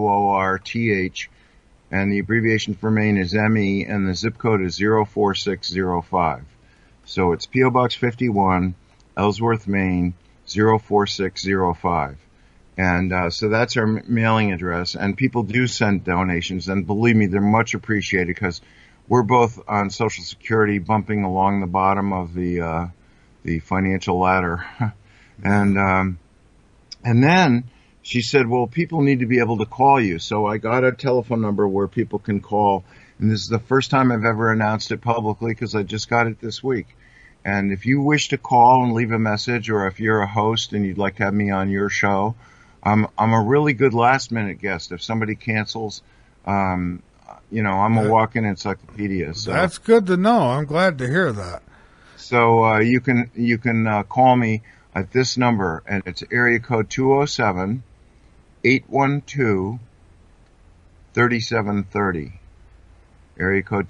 and the abbreviation for Maine is ME, and the zip code is 04605. So it's P.O. Box 51, Ellsworth, Maine, 04605. And so that's our mailing address, and people do send donations, and believe me, they're much appreciated because we're both on Social Security, bumping along the bottom of the financial ladder. And then she said, well, people need to be able to call you. So I got a telephone number where people can call. And this is the first time I've ever announced it publicly because I just got it this week. And if you wish to call and leave a message, or if you're a host and you'd like to have me on your show, I'm a really good last minute guest. If somebody cancels, I'm a walk-in encyclopedia. So that's good to know. I'm glad to hear that. So you can call me at this number, and it's area code 207-812-3730. Area code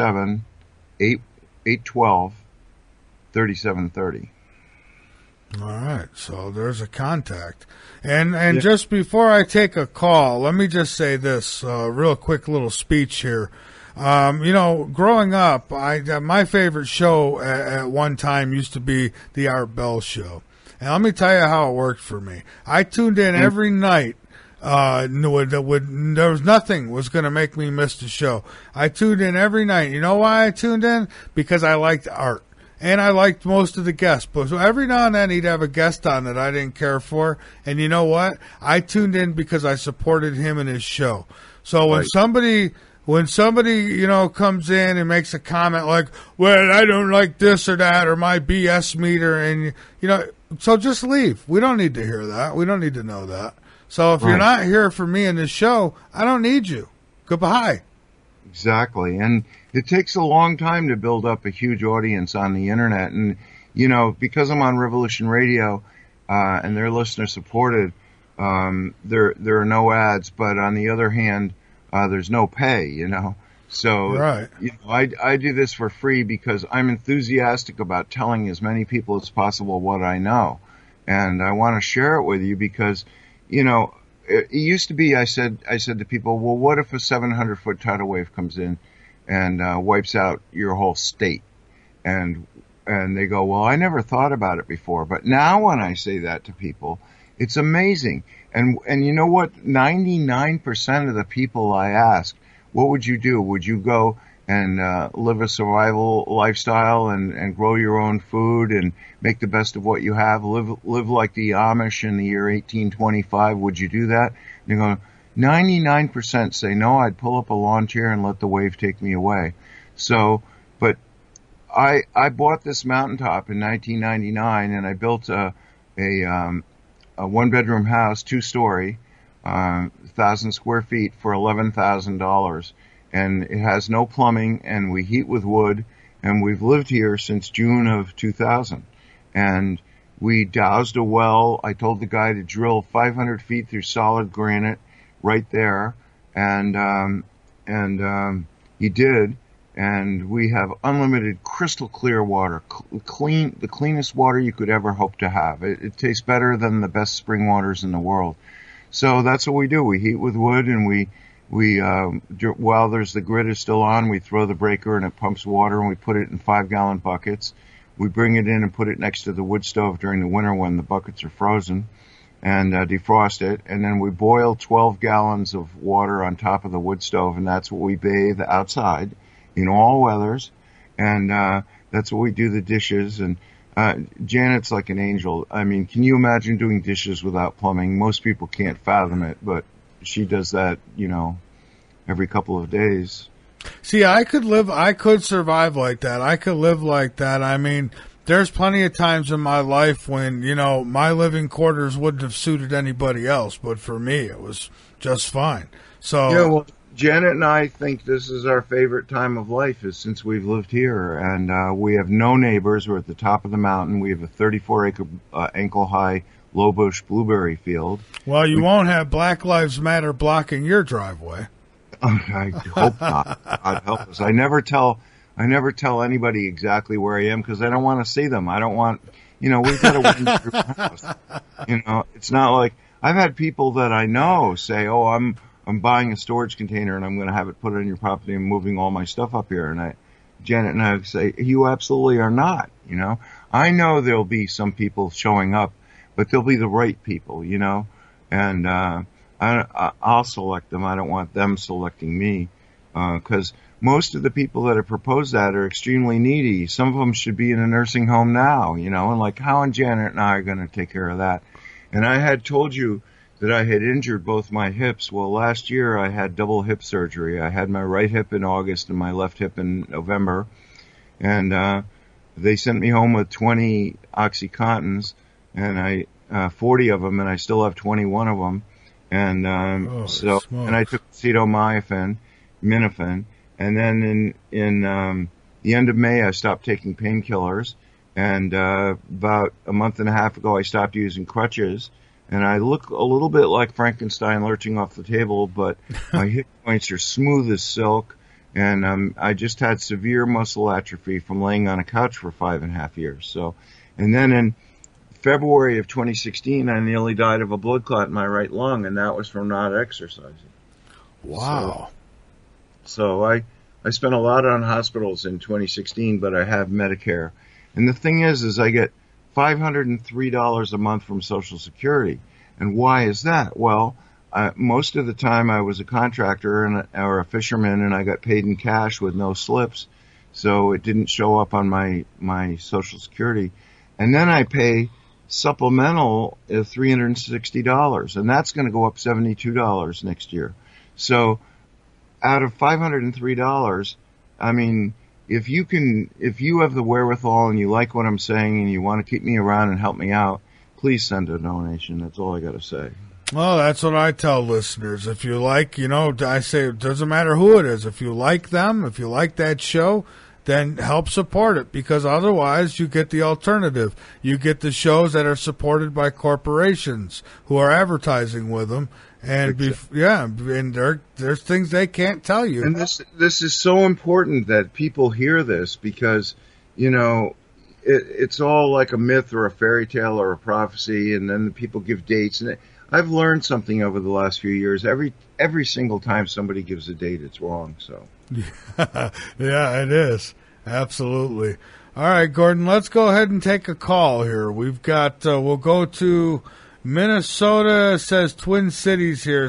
207-812-3730. All right, so there's a contact. And just before I take a call, let me just say this real quick little speech here. Growing up, my favorite show at one time used to be the Art Bell Show. And let me tell you how it worked for me. I tuned in every night. There was nothing was going to make me miss the show. I tuned in every night. You know why I tuned in? Because I liked art. And I liked most of the guests. But so every now and then he'd have a guest on that I didn't care for. And you know what? I tuned in because I supported him in his show. So when somebody comes in and makes a comment like, well, I don't like this or that, or my BS meter, and, so just leave. We don't need to hear that. We don't need to know that. So if you're not here for me in this show, I don't need you. Goodbye. Exactly. And it takes a long time to build up a huge audience on the internet. And, because I'm on Revolution Radio and they're listener supported, there are no ads. But on the other hand, there's no pay, you know. So right. You know, I do this for free because I'm enthusiastic about telling as many people as possible what I know. And I want to share it with you because, you know, it used to be I said to people, well, what if a 700-foot tidal wave comes in and wipes out your whole state? And they go, well, I never thought about it before. But now when I say that to people, it's amazing. And you know what? 99% of the people I ask, what would you do? Would you go and live a survival lifestyle and grow your own food and make the best of what you have? Live like the Amish in the year 1825? Would you do that? And they go, 99% say, no, I'd pull up a lawn chair and let the wave take me away. So, but I bought this mountaintop in 1999 and I built a one-bedroom house, 2-story, 1,000 square feet for $11,000. And it has no plumbing, and we heat with wood, and we've lived here since June of 2000. And we doused a well. I told the guy to drill 500 feet through solid granite right there, and he did. And we have unlimited crystal clear water, the cleanest water you could ever hope to have. It tastes better than the best spring waters in the world. So that's what we do. We heat with wood, and we while the grid is still on, we throw the breaker and it pumps water, and we put it in 5-gallon buckets. We bring it in and put it next to the wood stove during the winter when the buckets are frozen, and defrost it. And then we boil 12 gallons of water on top of the wood stove, and that's what we bathe outside in all weathers. And that's what we do the dishes. And Janet's like an angel. I mean, can you imagine doing dishes without plumbing? Most people can't fathom it, but she does that, you know, every couple of days. See, I could survive like that. I could live like that. I mean, there's plenty of times in my life when, you know, my living quarters wouldn't have suited anybody else, but for me, it was just fine. So, yeah, well, Janet and I think this is our favorite time of life is since we've lived here, and we have no neighbors. We're at the top of the mountain. We have a 34-acre ankle-high low bush blueberry field. Well, you won't have Black Lives Matter blocking your driveway. I hope not. God help us. I never tell anybody exactly where I am because I don't want to see them. I don't want, you know, we've got to win through the house. You know, it's not like I've had people that I know say, "Oh, I'm buying a storage container and I'm going to have it put on your property and moving all my stuff up here." And Janet and I say, "You absolutely are not." You know, I know there'll be some people showing up, but they'll be the right people, you know, and I'll select them. I don't want them selecting me, because most of the people that have proposed that are extremely needy. Some of them should be in a nursing home now, you know, and like how and Janet and I are going to take care of that. And I had told you that I had injured both my hips. Well, last year I had double hip surgery. I had my right hip in August and my left hip in November, and they sent me home with 20 OxyContins, and 40 of them, and I still have 21 of them. And and I took acetaminophen, Minophen, and then in the end of May I stopped taking painkillers, and about a month and a half ago I stopped using crutches, and I look a little bit like Frankenstein lurching off the table, but my hip joints are smooth as silk, and I just had severe muscle atrophy from laying on a couch for 5.5 years. So, and then in February of 2016, I nearly died of a blood clot in my right lung, and that was from not exercising. Wow. So I spent a lot on hospitals in 2016, but I have Medicare. And the thing is I get $503 a month from Social Security. And why is that? Well, most of the time I was a contractor or a fisherman, and I got paid in cash with no slips, so it didn't show up on my Social Security. And then I pay supplemental is $360, and that's going to go up $72 next year. So out of $503, I mean, if you have the wherewithal and you like what I'm saying and you want to keep me around and help me out, please send a donation. That's all I got to say. Well, that's what I tell listeners. If you like, you know, I say it doesn't matter who it is. If you like them, if you like that show, then help support it, because otherwise you get the alternative. You get the shows that are supported by corporations who are advertising with them, and there's things they can't tell you. And this is so important that people hear this, because it's all like a myth or a fairy tale or a prophecy, and then people give dates. And I've learned something over the last few years. Every single time somebody gives a date, it's wrong. So. Yeah, it is. Absolutely. All right, Gordon, let's go ahead and take a call here. We've got, we'll go to Minnesota. It says Twin Cities here,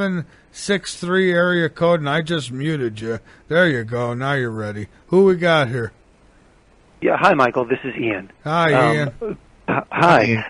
763 area code, and I just muted you. There you go. Now you're ready. Who we got here? Yeah, hi, Michael. This is Ian. Hi, Ian. Hi.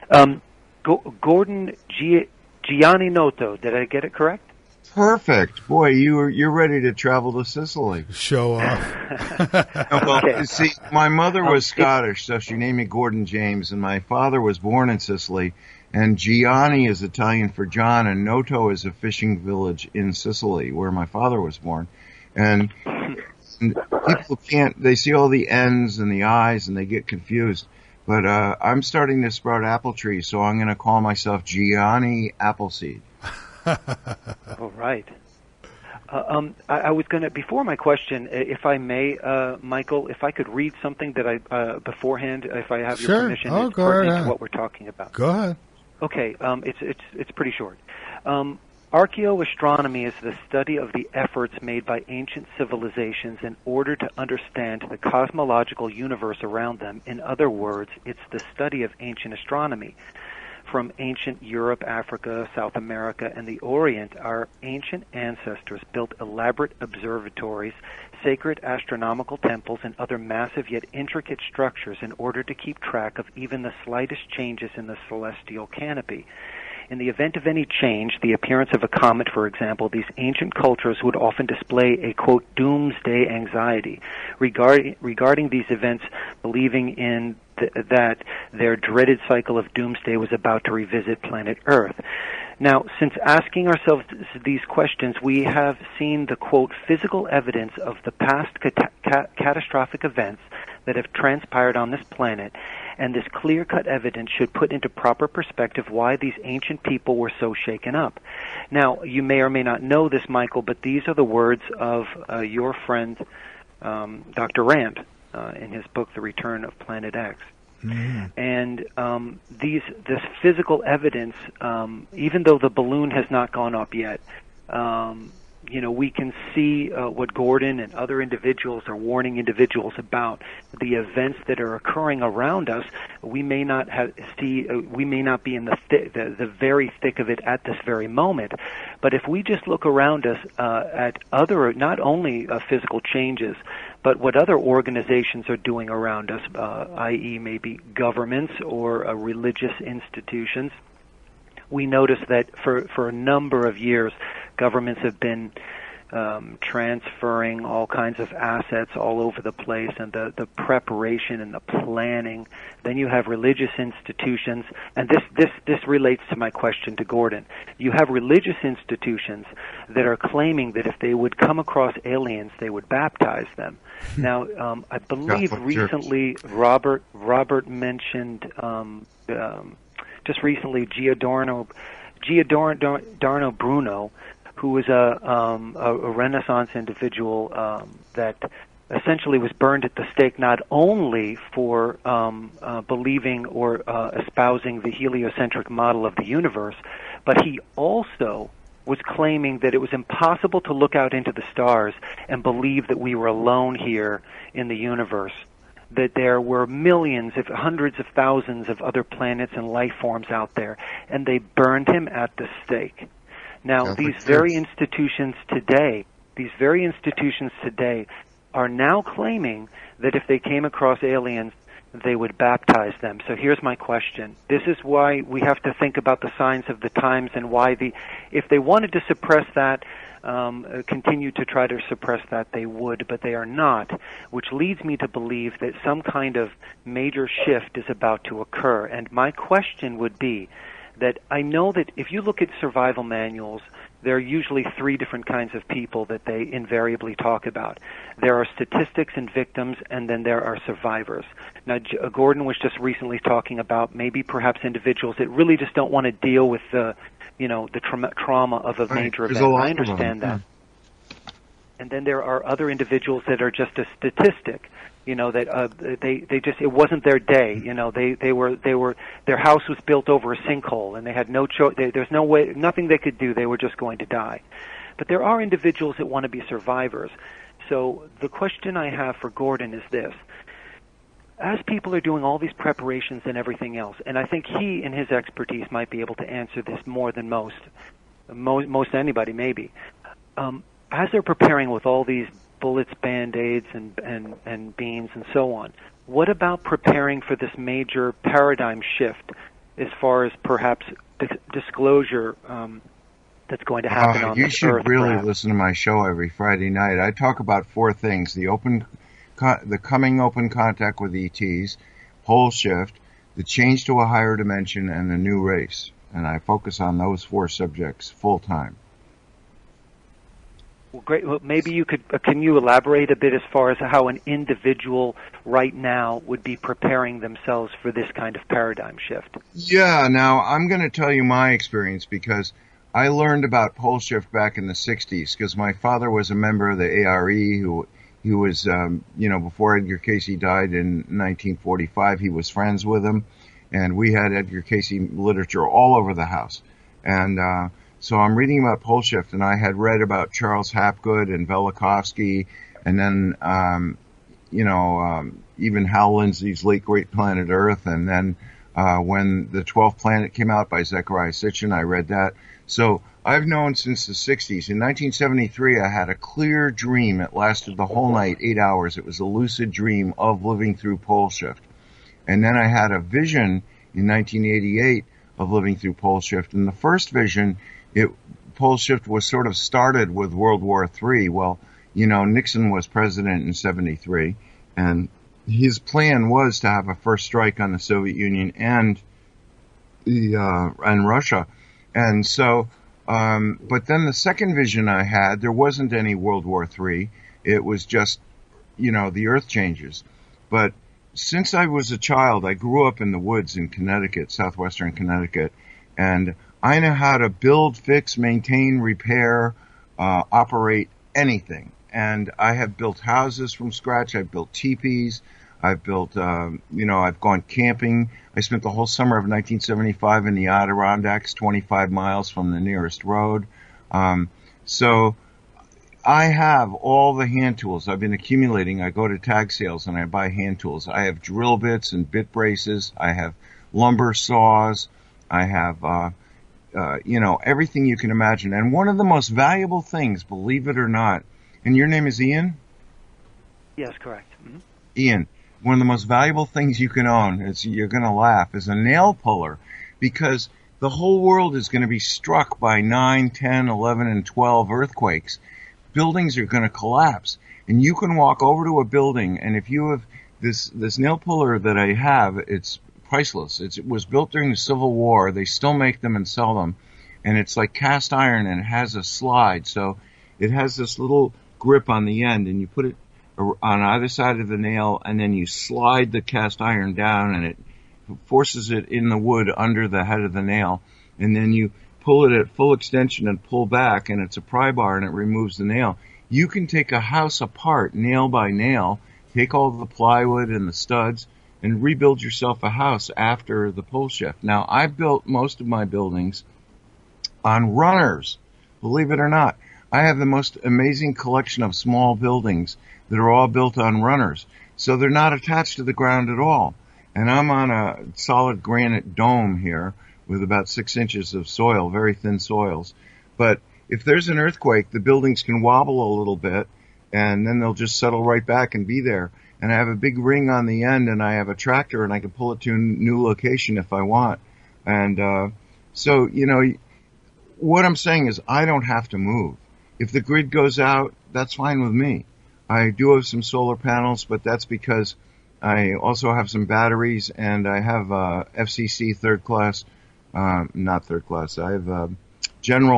Gordon Gianni Noto. Did I get it correct? Perfect. Boy, you're ready to travel to Sicily. Show off. Well, see, my mother was Scottish, so she named me Gordon James, and my father was born in Sicily, and Gianni is Italian for John, and Noto is a fishing village in Sicily, where my father was born. And people they see all the N's and the I's, and they get confused. But I'm starting to sprout apple trees, so I'm going to call myself Gianni Appleseed. All right. I was going to, before my question, if I may, Michael, if I could read something that I beforehand, if I have your permission, it's pertinent to what we're talking about. Go ahead. Okay, it's pretty short. Archaeoastronomy is the study of the efforts made by ancient civilizations in order to understand the cosmological universe around them. In other words, it's the study of ancient astronomy. From ancient Europe, Africa, South America, and the Orient, our ancient ancestors built elaborate observatories, sacred astronomical temples, and other massive yet intricate structures in order to keep track of even the slightest changes in the celestial canopy. In the event of any change, the appearance of a comet, for example, these ancient cultures would often display a, quote, doomsday anxiety regarding these events, believing in that their dreaded cycle of doomsday was about to revisit planet Earth. Now, since asking ourselves these questions, we have seen the, quote, physical evidence of the past catastrophic events that have transpired on this planet, and this clear-cut evidence should put into proper perspective why these ancient people were so shaken up. Now, you may or may not know this, Michael, but these are the words of your friend, Dr. Rand, in his book, The Return of Planet X. Mm-hmm. And this physical evidence, even though the balloon has not gone up yet, we can see what Gordon and other individuals are warning individuals about, the events that are occurring around us. We may not we may not be in the very thick of it at this very moment, but if we just look around us at other, not only physical changes, but what other organizations are doing around us, i.e. maybe governments or religious institutions, we notice that for a number of years, governments have been transferring all kinds of assets all over the place, and the preparation and the planning. Then you have religious institutions, and this relates to my question to Gordon. You have religious institutions that are claiming that if they would come across aliens, they would baptize them. Now, I believe recently Robert mentioned just recently Giordano Bruno, who was a Renaissance individual that essentially was burned at the stake not only for believing or espousing the heliocentric model of the universe, but he also was claiming that it was impossible to look out into the stars and believe that we were alone here in the universe, that there were millions, if hundreds of thousands of other planets and life forms out there, and they burned him at the stake. Now, these very institutions today are now claiming that if they came across aliens, they would baptize them. So here's my question. This is why we have to think about the signs of the times, and why if they wanted to suppress that, continue to try to suppress that, they would, but they are not, which leads me to believe that some kind of major shift is about to occur. And my question would be that I know that if you look at survival manuals, there are usually three different kinds of people that they invariably talk about. There are statistics and victims, and then there are survivors. Now, Gordon was just recently talking about maybe perhaps individuals that really just don't want to deal with the trauma of a major event. I understand that. And then there are other individuals that are just a statistic. That they just, it wasn't their day. They were their house was built over a sinkhole, and they had no choice. There's no way, nothing they could do. They were just going to die. But there are individuals that want to be survivors. So the question I have for Gordon is this: as people are doing all these preparations and everything else, and I think he, in his expertise, might be able to answer this more than most anybody maybe. As they're preparing with all these bullets, Band-Aids, and beans, and so on, what about preparing for this major paradigm shift as far as perhaps disclosure that's going to happen on you this should Earth? really perhaps? listen to my show every Friday night. I talk about four things: the coming open contact with ETs, pole shift, the change to a higher dimension, and the new race. And I focus on those four subjects full time. Well, great. Well, maybe you could. Can you elaborate a bit as far as how an individual right now would be preparing themselves for this kind of paradigm shift? Yeah. Now I'm going to tell you my experience because I learned about pole shift back in the '60s because my father was a member of the ARE he was, before Edgar Cayce died in 1945, he was friends with him, and we had Edgar Cayce literature all over the house. And so I'm reading about pole shift, and I had read about Charles Hapgood and Velikovsky, and then, even Hal Lindsey's Late Great Planet Earth, and then when The 12th Planet came out by Zecharia Sitchin, I read that. So I've known since the 60s. In 1973, I had a clear dream. It lasted the whole night, 8 hours. It was a lucid dream of living through pole shift. And then I had a vision in 1988 of living through pole shift. And the first vision, pole shift was sort of started with World War III. Well, Nixon was president in 73, and his plan was to have a first strike on the Soviet Union and Russia. And so, but then the second vision I had, there wasn't any World War III. It was just, the earth changes. But since I was a child, I grew up in the woods in Connecticut, southwestern Connecticut, and I know how to build, fix, maintain, repair, operate anything. And I have built houses from scratch. I've built teepees. I've built, I've gone camping. I spent the whole summer of 1975 in the Adirondacks, 25 miles from the nearest road. So I have all the hand tools I've been accumulating. I go to tag sales and I buy hand tools. I have drill bits and bit braces. I have lumber saws. I have, everything you can imagine. And one of the most valuable things, believe it or not, and your name is Ian? Yes, correct. Mm-hmm. Ian, one of the most valuable things you can own, you're going to laugh, is a nail puller, because the whole world is going to be struck by 9, 10, 11, and 12 earthquakes. Buildings are going to collapse, and you can walk over to a building, and if you have this nail puller that I have, it's priceless. It was built during the Civil War. They still make them and sell them, and it's like cast iron, and it has a slide, so it has this little grip on the end, and you put it on either side of the nail, and then you slide the cast iron down, and it forces it in the wood under the head of the nail, and then you pull it at full extension and pull back, and it's a pry bar, and it removes the nail. You can take a house apart, nail by nail, take all the plywood and the studs, and rebuild yourself a house after the pole shift. Now, I've built most of my buildings on runners, believe it or not. I have the most amazing collection of small buildings that are all built on runners. So they're not attached to the ground at all. And I'm on a solid granite dome here with about 6 inches of soil, very thin soils. But if there's an earthquake, the buildings can wobble a little bit, and then they'll just settle right back and be there. And I have a big ring on the end, and I have a tractor, and I can pull it to a new location if I want. And so, what I'm saying is I don't have to move. If the grid goes out, that's fine with me. I do have some solar panels, but that's because I also have some batteries, and I have FCC third class, not third class. I have general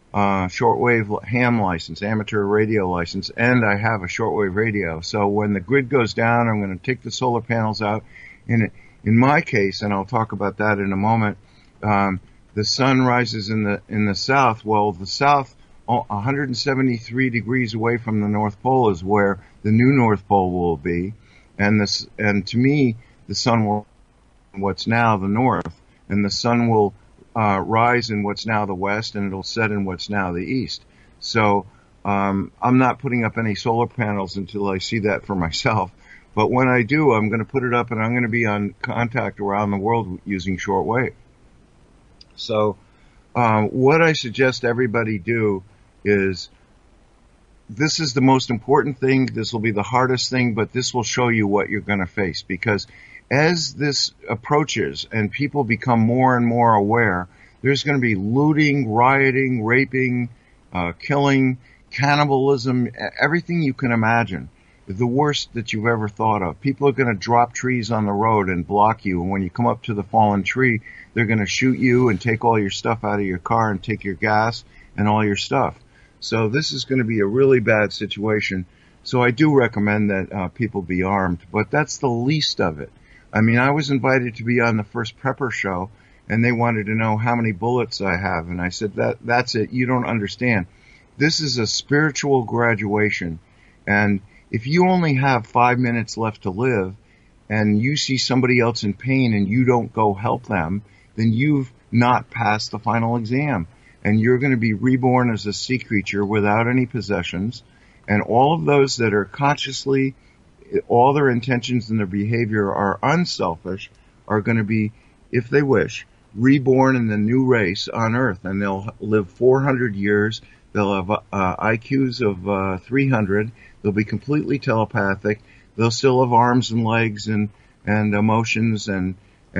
shortwave ham license, amateur radio license, and I have a shortwave radio. So when the grid goes down, I'm going to take the solar panels out. In my case, and I'll talk about that in a moment, the sun rises in the south. Well, the south, 173 degrees away from the North Pole, is where the new North Pole will be, and to me, the sun will what's now the north, and the sun will rise in what's now the west, and it'll set in what's now the east. So I'm not putting up any solar panels until I see that for myself. But when I do, I'm going to put it up, and I'm going to be on contact around the world using shortwave. So what I suggest everybody do is, this is the most important thing. This will be the hardest thing, but this will show you what you're going to face. Because as this approaches and people become more and more aware, there's going to be looting, rioting, raping, killing, cannibalism, everything you can imagine. The worst that you've ever thought of. People are going to drop trees on the road and block you, and when you come up to the fallen tree, they're going to shoot you and take all your stuff out of your car and take your gas and all your stuff. So this is going to be a really bad situation. So I do recommend that people be armed, but that's the least of it. I mean, I was invited to be on the first Prepper show, and they wanted to know how many bullets I have, and I said, that's it. You don't understand. This is a spiritual graduation, and if you only have 5 minutes left to live and you see somebody else in pain and you don't go help them, then you've not passed the final exam. And you're going to be reborn as a sea creature without any possessions. And all of those that are consciously, all their intentions and their behavior are unselfish, are going to be, if they wish, reborn in the new race on Earth. And they'll live 400 years. They'll have IQs of 300. They'll be completely telepathic. They'll still have arms and legs and emotions and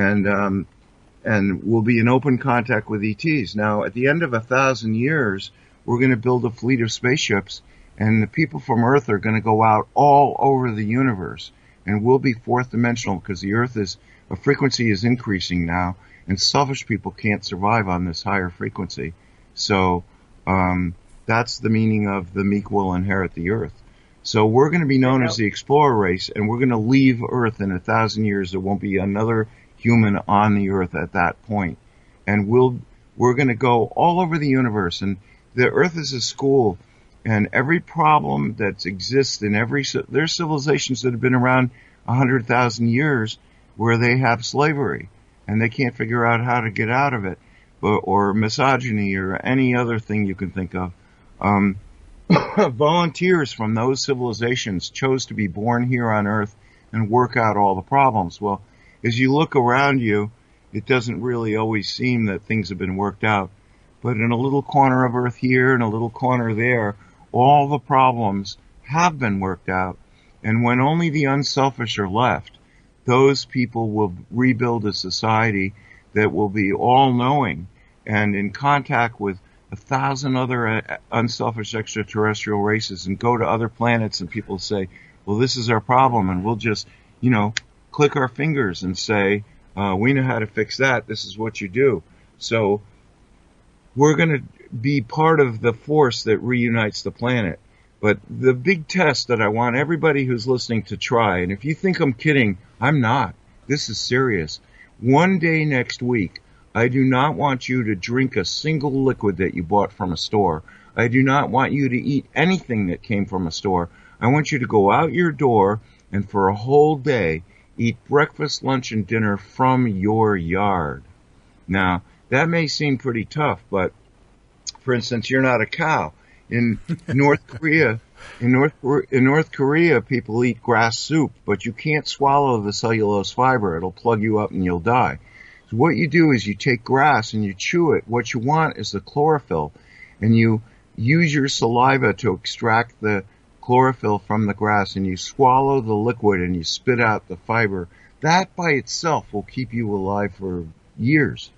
will be in open contact with ETs. Now, at the end of 1,000 years, we're going to build a fleet of spaceships, and the people from Earth are going to go out all over the universe, and we'll be fourth dimensional because the Earth frequency is increasing now, and selfish people can't survive on this higher frequency. So that's the meaning of the meek will inherit the Earth. So we're going to be known as the explorer race, and we're going to leave Earth in 1,000 years. There won't be another human on the Earth at that point. And we're going to go all over the universe. And the Earth is a school, and every problem that exists in there's civilizations that have been around 100,000 years where they have slavery, and they can't figure out how to get out of it, or misogyny, or any other thing you can think of. Volunteers from those civilizations chose to be born here on Earth and work out all the problems. Well, as you look around you, it doesn't really always seem that things have been worked out. But in a little corner of Earth here and a little corner there, all the problems have been worked out. And when only the unselfish are left, those people will rebuild a society that will be all-knowing and in contact with 1,000 other unselfish extraterrestrial races, and go to other planets and people say, well, this is our problem, and we'll just, click our fingers and say, we know how to fix that. This is what you do. So we're going to be part of the force that reunites the planet. But the big test that I want everybody who's listening to try, and if you think I'm kidding, I'm not. This is serious. One day next week, I do not want you to drink a single liquid that you bought from a store. I do not want you to eat anything that came from a store. I want you to go out your door and for a whole day eat breakfast, lunch, and dinner from your yard. Now, that may seem pretty tough, but for instance, you're not a cow. In North Korea, people eat grass soup, but you can't swallow the cellulose fiber. It'll plug you up and you'll die. So what you do is you take grass and you chew it. What you want is the chlorophyll, and you use your saliva to extract the chlorophyll from the grass, and you swallow the liquid and you spit out the fiber. That by itself will keep you alive for years.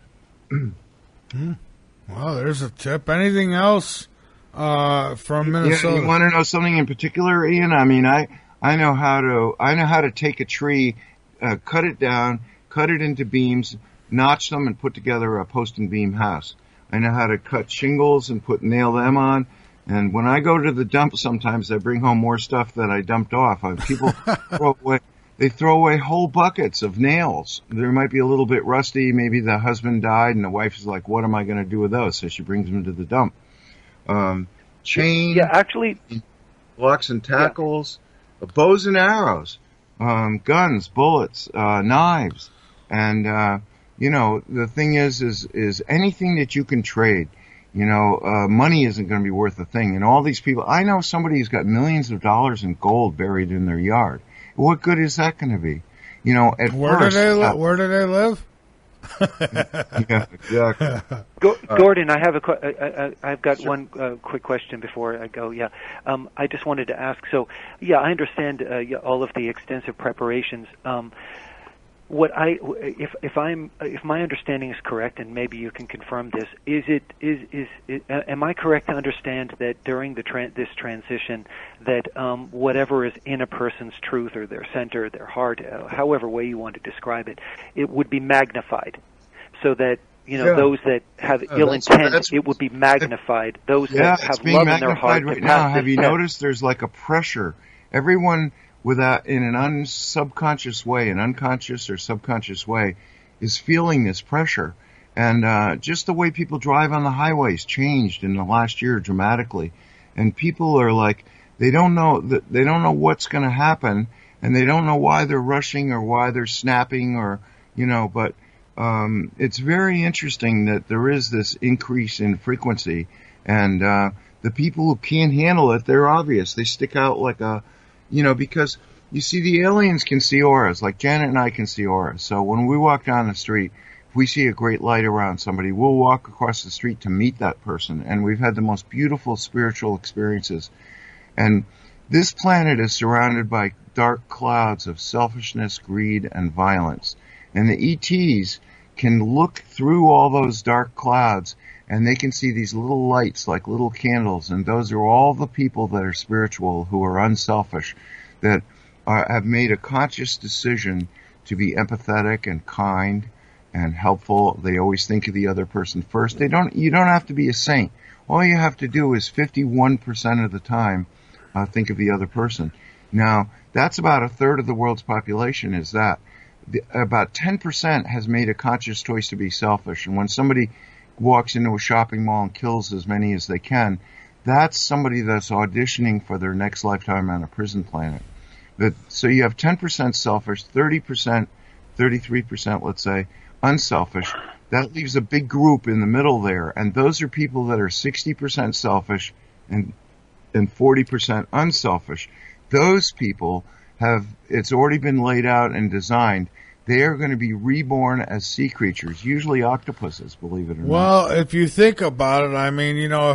Well, there's a tip. Anything else from Minnesota? Yeah, you want to know something in particular, Ian? I mean, I know how to take a tree, cut it down, cut it into beams, notch them, and put together a post and beam house. I know how to cut shingles and nail them on. And when I go to the dump, sometimes I bring home more stuff that I dumped off. People throw away whole buckets of nails. There might be a little bit rusty. Maybe the husband died, and the wife is like, "What am I going to do with those?" So she brings them to the dump. Chain, blocks and tackles, bows and arrows, guns, bullets, knives, and the thing is anything that you can trade. Money isn't going to be worth a thing. And all these people, I know somebody who's got millions of dollars in gold buried in their yard. What good is that going to be? Where do they live? Yeah, exactly. Gordon, I've got one quick question before I go. Yeah, I just wanted to ask. So, I understand all of the extensive preparations. If my understanding is correct, and maybe you can confirm this, am I correct to understand that during this transition, that whatever is in a person's truth or their center, their heart, however way you want to describe it, it would be magnified, so that those that have ill intent, it would be magnified. Those that have love in their heart. Right now, have you noticed there's like a pressure? Everyone in an unconscious or subconscious way, is feeling this pressure. And just the way people drive on the highways changed in the last year dramatically. And people are like, they don't know what's going to happen, and they don't know why they're rushing or why they're snapping but it's very interesting that there is this increase in frequency. And the people who can't handle it, they're obvious. They stick out like because you see, the aliens can see auras, like Janet and I can see auras. So when we walk down the street, if we see a great light around somebody, we'll walk across the street to meet that person. And we've had the most beautiful spiritual experiences. And this planet is surrounded by dark clouds of selfishness, greed, and violence. And the ETs can look through all those dark clouds, and they can see these little lights like little candles, and those are all the people that are spiritual, who are unselfish, that have made a conscious decision to be empathetic and kind and helpful. They always think of the other person first. You don't have to be a saint. All you have to do is 51% of the time think of the other person. Now, that's about a third of the world's population is that. About 10% has made a conscious choice to be selfish. And when somebody walks into a shopping mall and kills as many as they can, that's somebody that's auditioning for their next lifetime on a prison planet. So you have 10% selfish, 30%, 33%, let's say, unselfish. That leaves a big group in the middle there. And those are people that are 60% selfish and 40% unselfish. Those people it's already been laid out and designed. They are going to be reborn as sea creatures, usually octopuses, believe it or not. Well, if you think about it, I mean,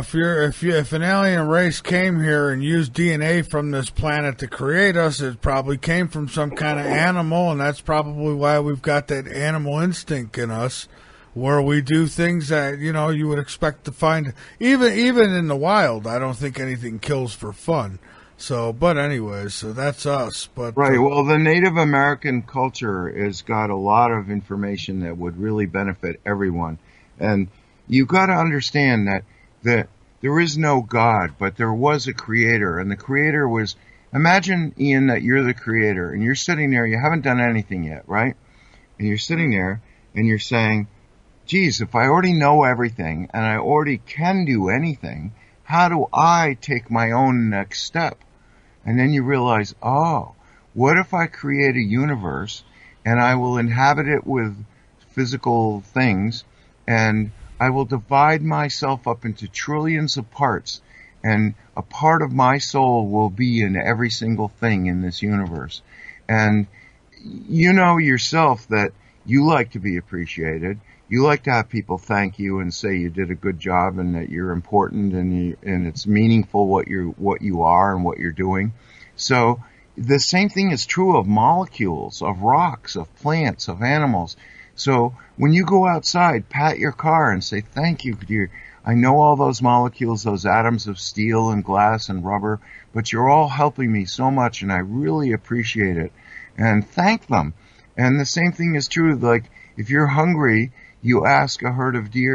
if an alien race came here and used DNA from this planet to create us, it probably came from some kind of animal, and that's probably why we've got that animal instinct in us, where we do things that you would expect to find even in the wild. I don't think anything kills for fun. So, but anyways, so that's us. But right. Well, the Native American culture has got a lot of information that would really benefit everyone. And you've got to understand that there is no God, but there was a creator. And the creator was, imagine, Ian, that you're the creator. And you're sitting there, you haven't done anything yet, right? And you're sitting there, and you're saying, geez, if I already know everything, and I already can do anything, how do I take my own next step? And then you realize, what if I create a universe and I will inhabit it with physical things, and I will divide myself up into trillions of parts, and a part of my soul will be in every single thing in this universe. And you know yourself that you like to be appreciated. You like to have people thank you and say you did a good job and that you're important and it's meaningful what you are and what you're doing. So the same thing is true of molecules, of rocks, of plants, of animals. So when you go outside, pat your car and say, thank you, dear. I know all those molecules, those atoms of steel and glass and rubber, but you're all helping me so much and I really appreciate it. And thank them. And the same thing is true, like if you're hungry, you ask a herd of deer,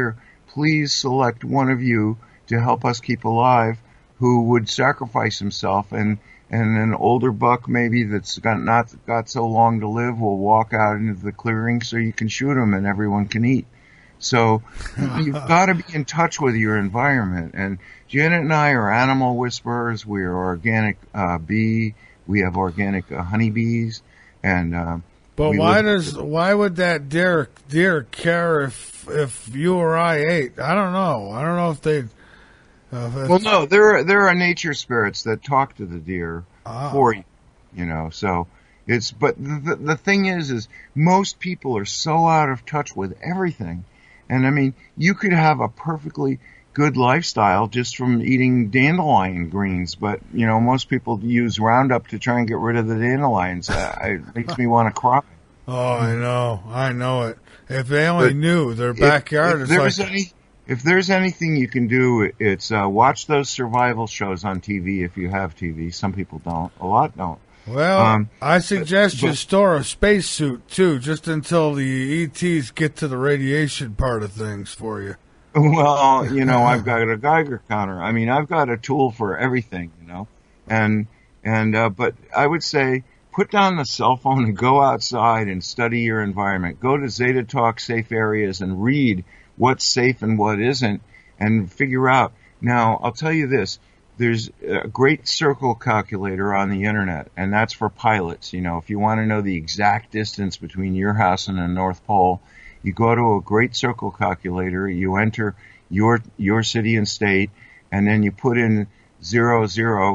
please select one of you to help us keep alive who would sacrifice himself, and an older buck maybe that's not got so long to live will walk out into the clearing so you can shoot him and everyone can eat. So you've got to be in touch with your environment. And Janet and I are animal whisperers. We are organic bee. We have organic honeybees. And but why would that deer care if you or I ate? I don't know. I don't know if they. Well, no, there are nature spirits that talk to the deer for you. You know, so it's. But the thing is most people are so out of touch with everything. And I mean, you could have a perfectly good lifestyle just from eating dandelion greens, but you know, most people use Roundup to try and get rid of the dandelions. It makes me want to cry. Oh, I know it. If they only knew their backyard. If there's anything you can do, it's watch those survival shows on TV if you have TV. Some people don't. A lot don't. Well, I suggest you store a spacesuit, too, just until the ETs get to the radiation part of things for you. Well, you know, I've got a Geiger counter. I mean, I've got a tool for everything, you know. But I would say put down the cell phone and go outside and study your environment. Go to Zeta Talk safe areas and read what's safe and what isn't and figure out. Now, I'll tell you this. There's a great circle calculator on the internet, and that's for pilots. You know, if you want to know the exact distance between your house and the North Pole, you go to a great circle calculator, you enter your city and state, and then you put in 00,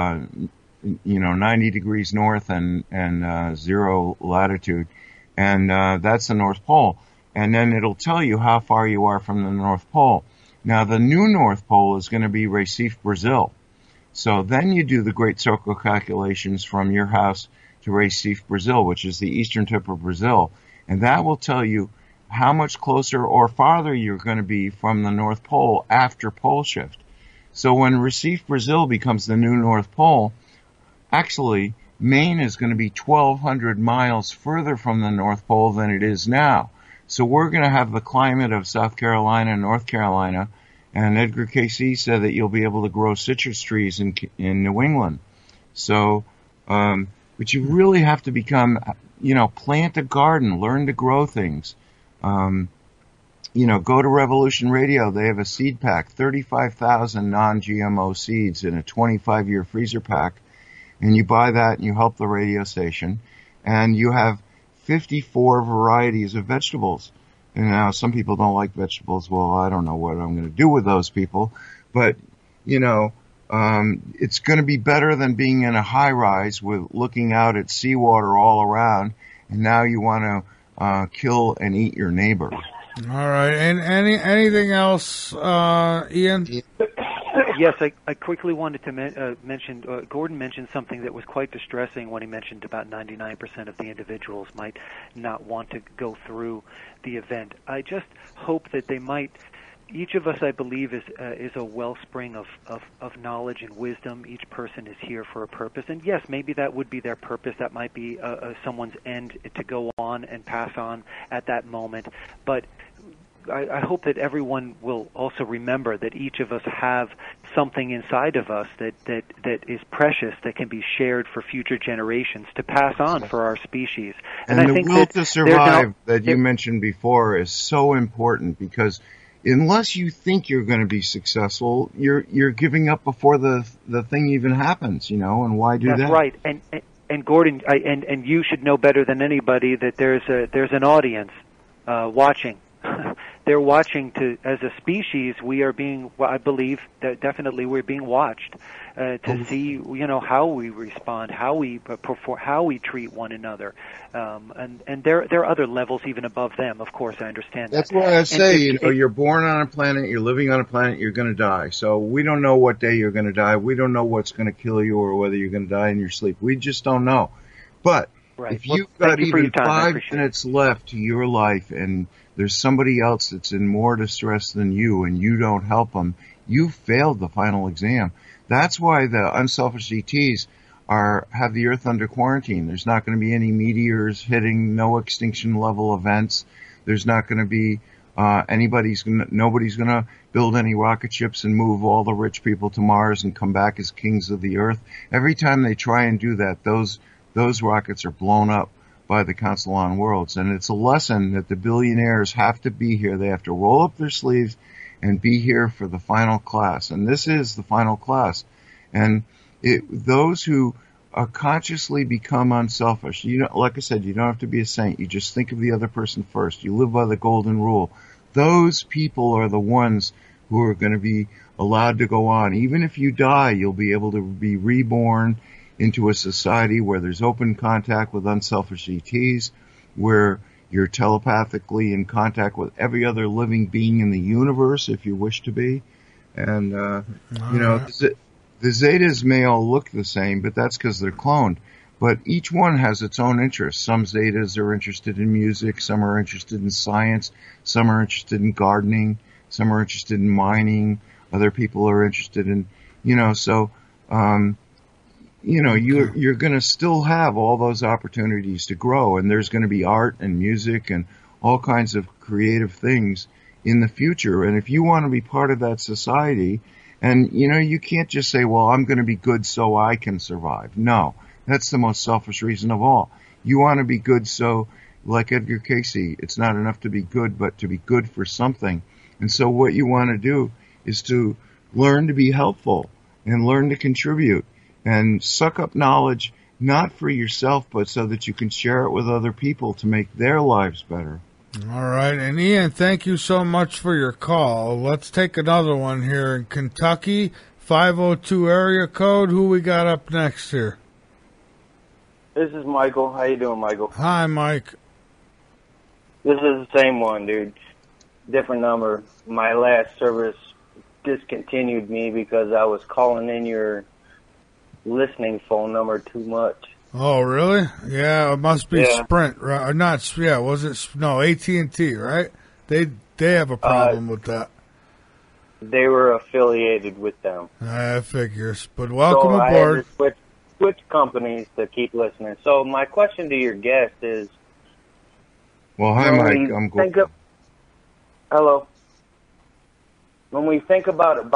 90 degrees north and 0 latitude, and that's the North Pole. And then it'll tell you how far you are from the North Pole. Now, the new North Pole is going to be Recife, Brazil. So then you do the Great Circle calculations from your house to Recife, Brazil, which is the eastern tip of Brazil. And that will tell you how much closer or farther you're going to be from the North Pole after pole shift. So when Recife, Brazil becomes the new North Pole, actually, Maine is going to be 1,200 miles further from the North Pole than it is now. So we're going to have the climate of South Carolina and North Carolina, and Edgar Cayce said that you'll be able to grow citrus trees in New England. So, but you really have to become, plant a garden, learn to grow things. Go to Revolution Radio. They have a seed pack, 35,000 non-GMO seeds in a 25-year freezer pack, and you buy that and you help the radio station, and you have 54 varieties of vegetables. And now some people don't like vegetables. Well, I don't know what I'm going to do with those people. But, it's going to be better than being in a high rise with looking out at seawater all around. And now you want to kill and eat your neighbor. All right. And anything else, Ian? Yes, I quickly wanted to mention, Gordon mentioned something that was quite distressing when he mentioned about 99% of the individuals might not want to go through the event. I just hope that they might, each of us, I believe, is a wellspring of knowledge and wisdom. Each person is here for a purpose. And yes, maybe that would be their purpose. That might be someone's end to go on and pass on at that moment. But I hope that everyone will also remember that each of us have something inside of us that is precious, that can be shared for future generations to pass on for our species. And I think the will to survive that you mentioned before is so important, because unless you think you're going to be successful, you're giving up before the thing even happens, and why do that? That's right. And Gordon, and you should know better than anybody that there's an audience watching. They're watching as a species. We are being, I believe that definitely we're being watched to see, how we respond, how we perform, how we treat one another, and there are other levels even above them. Of course, I understand that. That's why I say, you're born on a planet, you're living on a planet, you're going to die. So we don't know what day you're going to die. We don't know what's going to kill you or whether you're going to die in your sleep. We just don't know. But if you've got even 5 minutes left to your life and there's somebody else that's in more distress than you and you don't help them, you failed the final exam. That's why the unselfish ETs have the Earth under quarantine. There's not going to be any meteors hitting, no extinction level events. There's not going to be Nobody's gonna build any rocket ships and move all the rich people to Mars and come back as kings of the Earth. Every time they try and do that, those rockets are blown up by the Council on Worlds. And it's a lesson that the billionaires have to be here. They have to roll up their sleeves and be here for the final class. And this is the final class. And those who consciously become unselfish, like I said, you don't have to be a saint. You just think of the other person first. You live by the golden rule. Those people are the ones who are going to be allowed to go on. Even if you die, you'll be able to be reborn into a society where there's open contact with unselfish ETs, where you're telepathically in contact with every other living being in the universe if you wish to be. And, the Zetas may all look the same, but that's because they're cloned. But each one has its own interests. Some Zetas are interested in music, some are interested in science, some are interested in gardening, some are interested in mining, other people are interested in, you're going to still have all those opportunities to grow, and there's going to be art and music and all kinds of creative things in the future. And if you want to be part of that society, and, you can't just say, well, I'm going to be good so I can survive. No, that's the most selfish reason of all. You want to be good so, like Edgar Cayce, it's not enough to be good, but to be good for something. And so what you want to do is to learn to be helpful and learn to contribute and suck up knowledge, not for yourself, but so that you can share it with other people to make their lives better. All right. And Ian, thank you so much for your call. Let's take another one here in Kentucky, 502 area code. Who we got up next here? This is Michael. How you doing, Michael? Hi, Mike. This is the same one, dude. Different number. My last service discontinued me because I was calling in your listening phone number too much. Oh, really? Yeah, it must be Yeah. Sprint, right? Or not, yeah, was it? No, AT&T, right? They have a problem with that. They were affiliated with them. I figures. But welcome so aboard. I had to switch companies to keep listening. So my question to your guest is... Well, hi, Mike. I'm good. Hello. When we think about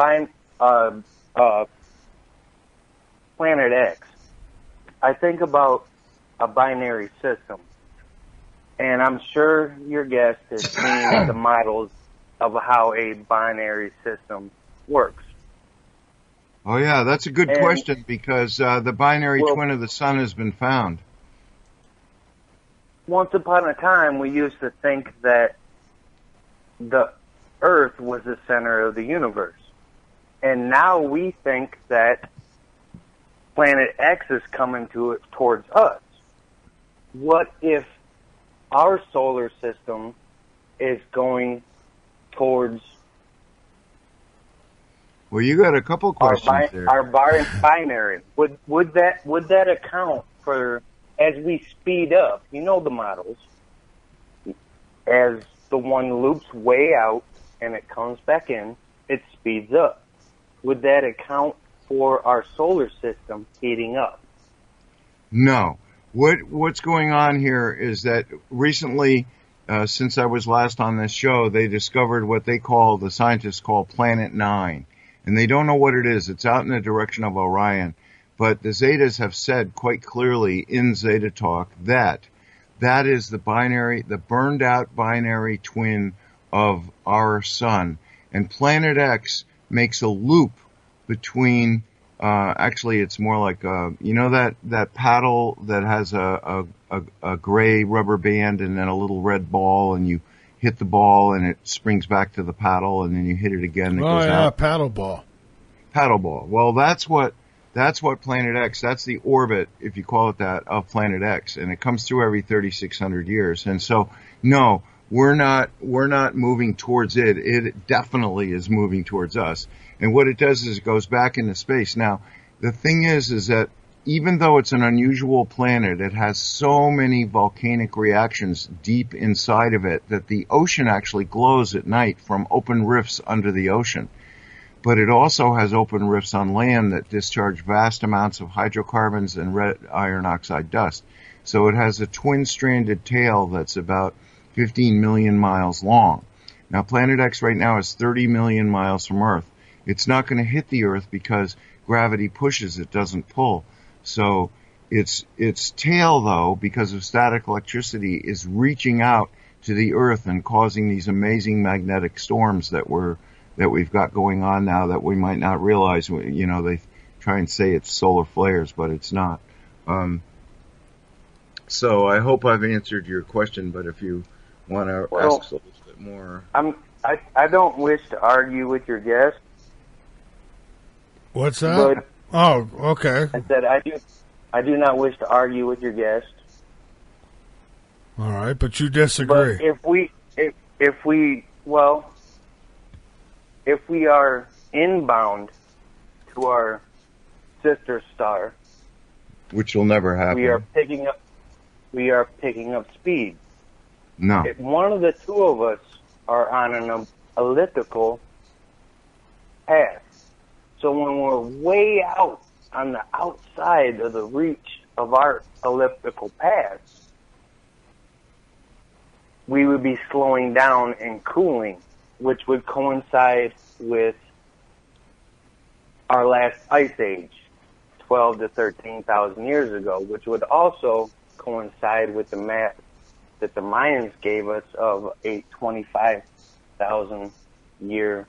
Planet X, I think about a binary system. And I'm sure your guest has seen the models of how a binary system works. Oh, yeah, that's a good question because the binary twin of the sun has been found. Once upon a time, we used to think that the Earth was the center of the universe. And now we think that Planet X is coming towards us. What if our solar system is going towards... Well, you got a couple questions there. Our binary. Would that account for, as we speed up, the models, as the one loops way out and it comes back in, it speeds up. Would that account for our solar system heating up? No. What's going on here is that recently, since I was last on this show, they discovered what the scientists call Planet 9. And they don't know what it is. It's out in the direction of Orion. But the Zetas have said quite clearly in Zeta Talk that is the burned out binary twin of our sun. And Planet X makes a loop between, actually it's more like, that paddle that has a gray rubber band and then a little red ball, and you hit the ball and it springs back to the paddle, and then you hit it again and it goes out. Paddle ball. Paddle ball. Well, that's what Planet X, that's the orbit, if you call it that, of Planet X, and it comes through every 3,600 years. And so, no, we're not moving towards it. It definitely is moving towards us. And what it does is it goes back into space. Now, the thing is that even though it's an unusual planet, it has so many volcanic reactions deep inside of it that the ocean actually glows at night from open rifts under the ocean. But it also has open rifts on land that discharge vast amounts of hydrocarbons and red iron oxide dust. So it has a twin-stranded tail that's about 15 million miles long. Now, Planet X right now is 30 million miles from Earth. It's not going to hit the Earth because gravity pushes, it doesn't pull. So its tail, though, because of static electricity, is reaching out to the Earth and causing these amazing magnetic storms that we've got going on now that we might not realize. You know, they try and say it's solar flares, but it's not. So I hope I've answered your question, but if you want to ask a little bit more. I don't wish to argue with your guest. What's that? Oh, okay. I said I do not wish to argue with your guest. All right, but you disagree. But if we are inbound to our sister star, which will never happen, we are picking up speed. No. If one of the two of us are on an elliptical path, so when we're way out on the outside of the reach of our elliptical path, we would be slowing down and cooling, which would coincide with our last ice age, 12 to 13,000 years ago, which would also coincide with the math that the Mayans gave us of a 25,000 year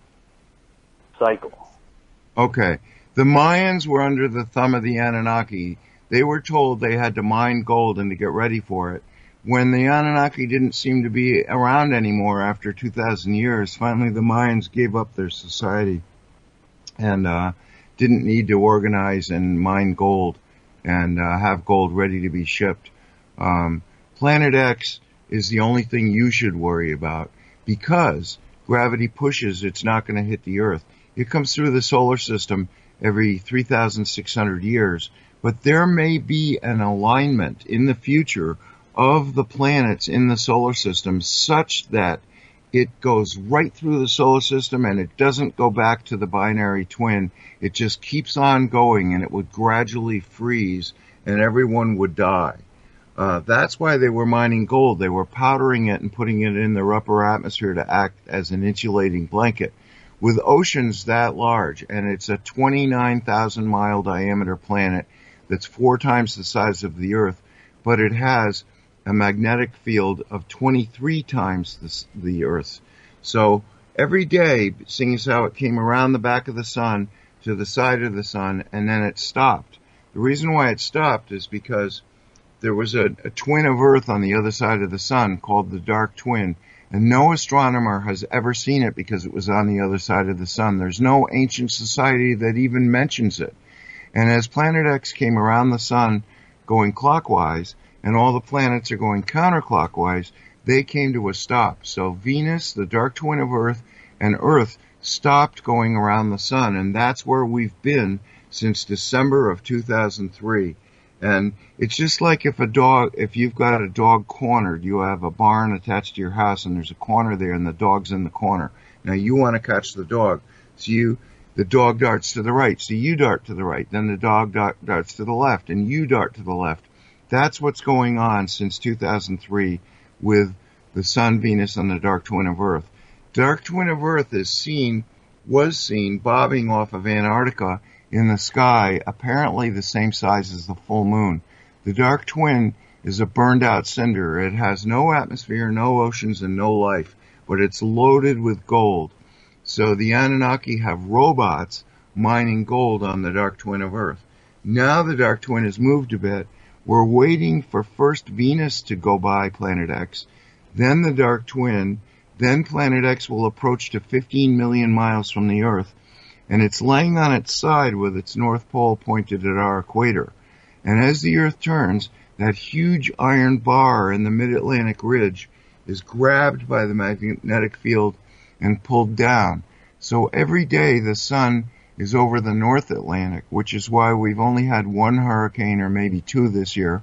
cycle. Okay. The Mayans were under the thumb of the Anunnaki. They were told they had to mine gold and to get ready for it. When the Anunnaki didn't seem to be around anymore after 2,000 years, finally the Mayans gave up their society and didn't need to organize and mine gold and have gold ready to be shipped. Planet X is the only thing you should worry about because gravity pushes, it's not going to hit the Earth. It comes through the solar system every 3,600 years, but there may be an alignment in the future of the planets in the solar system such that it goes right through the solar system and it doesn't go back to the binary twin. It just keeps on going and it would gradually freeze and everyone would die. That's why they were mining gold. They were powdering it and putting it in their upper atmosphere to act as an insulating blanket. With oceans that large, and it's a 29,000 mile diameter planet that's 4 times the size of the Earth, but it has a magnetic field of 23 times the Earth's. So every day, seeing as how it came around the back of the sun to the side of the sun, and then it stopped. The reason why it stopped is because there was a twin of Earth on the other side of the sun called the Dark Twin, and no astronomer has ever seen it because it was on the other side of the sun. There's no ancient society that even mentions it. And as Planet X came around the sun going clockwise, and all the planets are going counterclockwise, they came to a stop. So Venus, the dark twin of Earth, and Earth stopped going around the sun, and that's where we've been since December of 2003. And it's just like if you've got a dog cornered, you have a barn attached to your house and there's a corner there and the dog's in the corner. Now you want to catch the dog. So the dog darts to the right, so you dart to the right. Then the dog darts to the left and you dart to the left. That's what's going on since 2003 with the Sun, Venus, and the dark twin of Earth. Dark twin of Earth was seen bobbing off of Antarctica in the sky, apparently the same size as the full moon. The dark twin is a burned out cinder. It has no atmosphere, no oceans, and no life, but it's loaded with gold. So the Anunnaki have robots mining gold on the dark twin of Earth. Now the dark twin has moved a bit. We're waiting for first Venus to go by Planet X, then the dark twin, then Planet X will approach to 15 million miles from the Earth, and it's laying on its side with its north pole pointed at our equator. And as the Earth turns, that huge iron bar in the mid-Atlantic ridge is grabbed by the magnetic field and pulled down. So every day the sun is over the North Atlantic, which is why we've only had 1 hurricane or maybe 2 this year.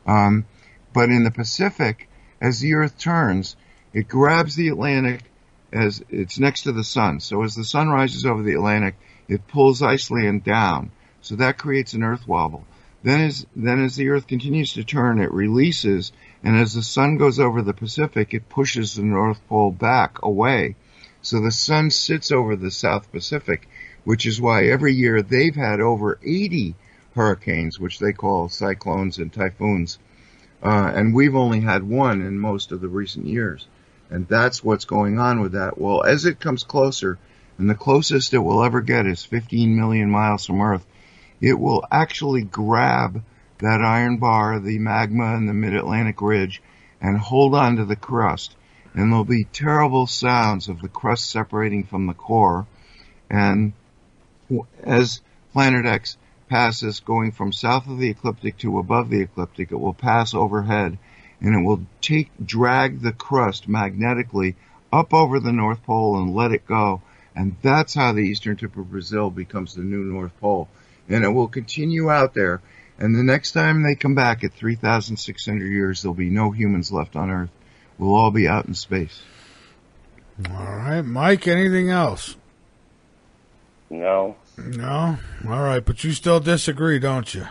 But in the Pacific, as the Earth turns, it grabs the Atlantic as it's next to the sun. So as the sun rises over the Atlantic, it pulls Iceland down. So that creates an earth wobble. Then as the Earth continues to turn, it releases, and as the sun goes over the Pacific, it pushes the North Pole back away. So the sun sits over the South Pacific, which is why every year they've had over 80 hurricanes, which they call cyclones and typhoons. And we've only had one in most of the recent years. And that's what's going on with that. Well, as it comes closer, and the closest it will ever get is 15 million miles from Earth, it will actually grab that iron bar, the magma and the mid-Atlantic ridge, and hold on to the crust. And there'll be terrible sounds of the crust separating from the core. And as Planet X passes going from south of the ecliptic to above the ecliptic, it will pass overhead, and it will drag the crust magnetically up over the North Pole and let it go. And that's how the eastern tip of Brazil becomes the new North Pole. And it will continue out there. And the next time they come back at 3,600 years, there'll be no humans left on Earth. We'll all be out in space. All right. Mike, anything else? No. No? All right. But you still disagree, don't you?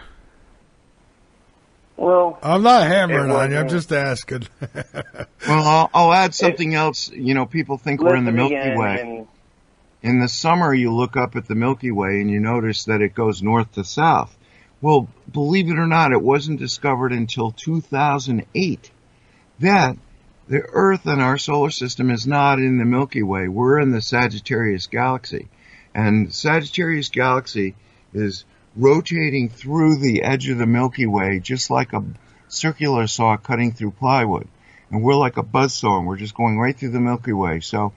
Well, I'm not hammering on you. I'm just asking. Well, I'll add something else. You know, people think we're in the Milky Way. In the summer, you look up at the Milky Way and you notice that it goes north to south. Well, believe it or not, it wasn't discovered until 2008 that the Earth and our solar system is not in the Milky Way. We're in the Sagittarius Galaxy. And Sagittarius Galaxy is rotating through the edge of the Milky Way just like a circular saw cutting through plywood. And we're like a buzzsaw, and we're just going right through the Milky Way. So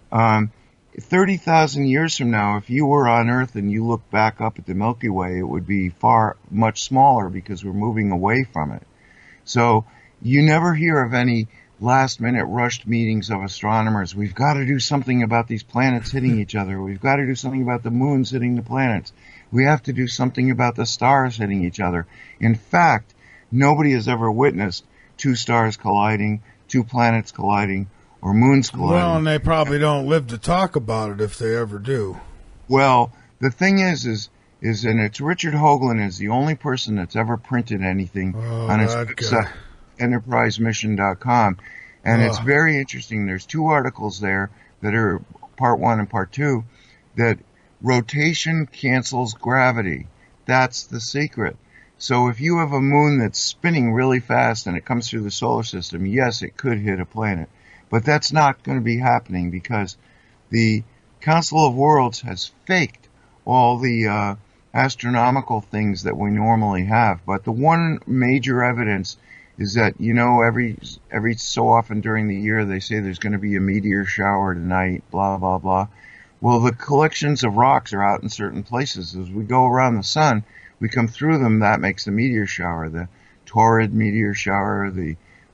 30,000 years from now, if you were on Earth and you look back up at the Milky Way, it would be much smaller because we're moving away from it. So you never hear of any last-minute rushed meetings of astronomers. We've got to do something about these planets hitting each other. We've got to do something about the moons hitting the planets. We have to do something about the stars hitting each other. In fact, nobody has ever witnessed two stars colliding, two planets colliding, or moons colliding. Well, and they probably don't live to talk about it if they ever do. Well, the thing is, and it's Richard Hoagland is the only person that's ever printed anything on his website, EnterpriseMission.com. And it's very interesting. There's two articles there that are part 1 and part 2 that rotation cancels gravity. That's the secret. So if you have a moon that's spinning really fast and it comes through the solar system, yes, it could hit a planet. But that's not going to be happening because the Council of Worlds has faked all the astronomical things that we normally have. But the one major evidence is that, you know, every so often during the year they say there's going to be a meteor shower tonight, blah, blah, blah. Well, the collections of rocks are out in certain places. As we go around the sun, we come through them, that makes the meteor shower, the Taurid meteor shower, the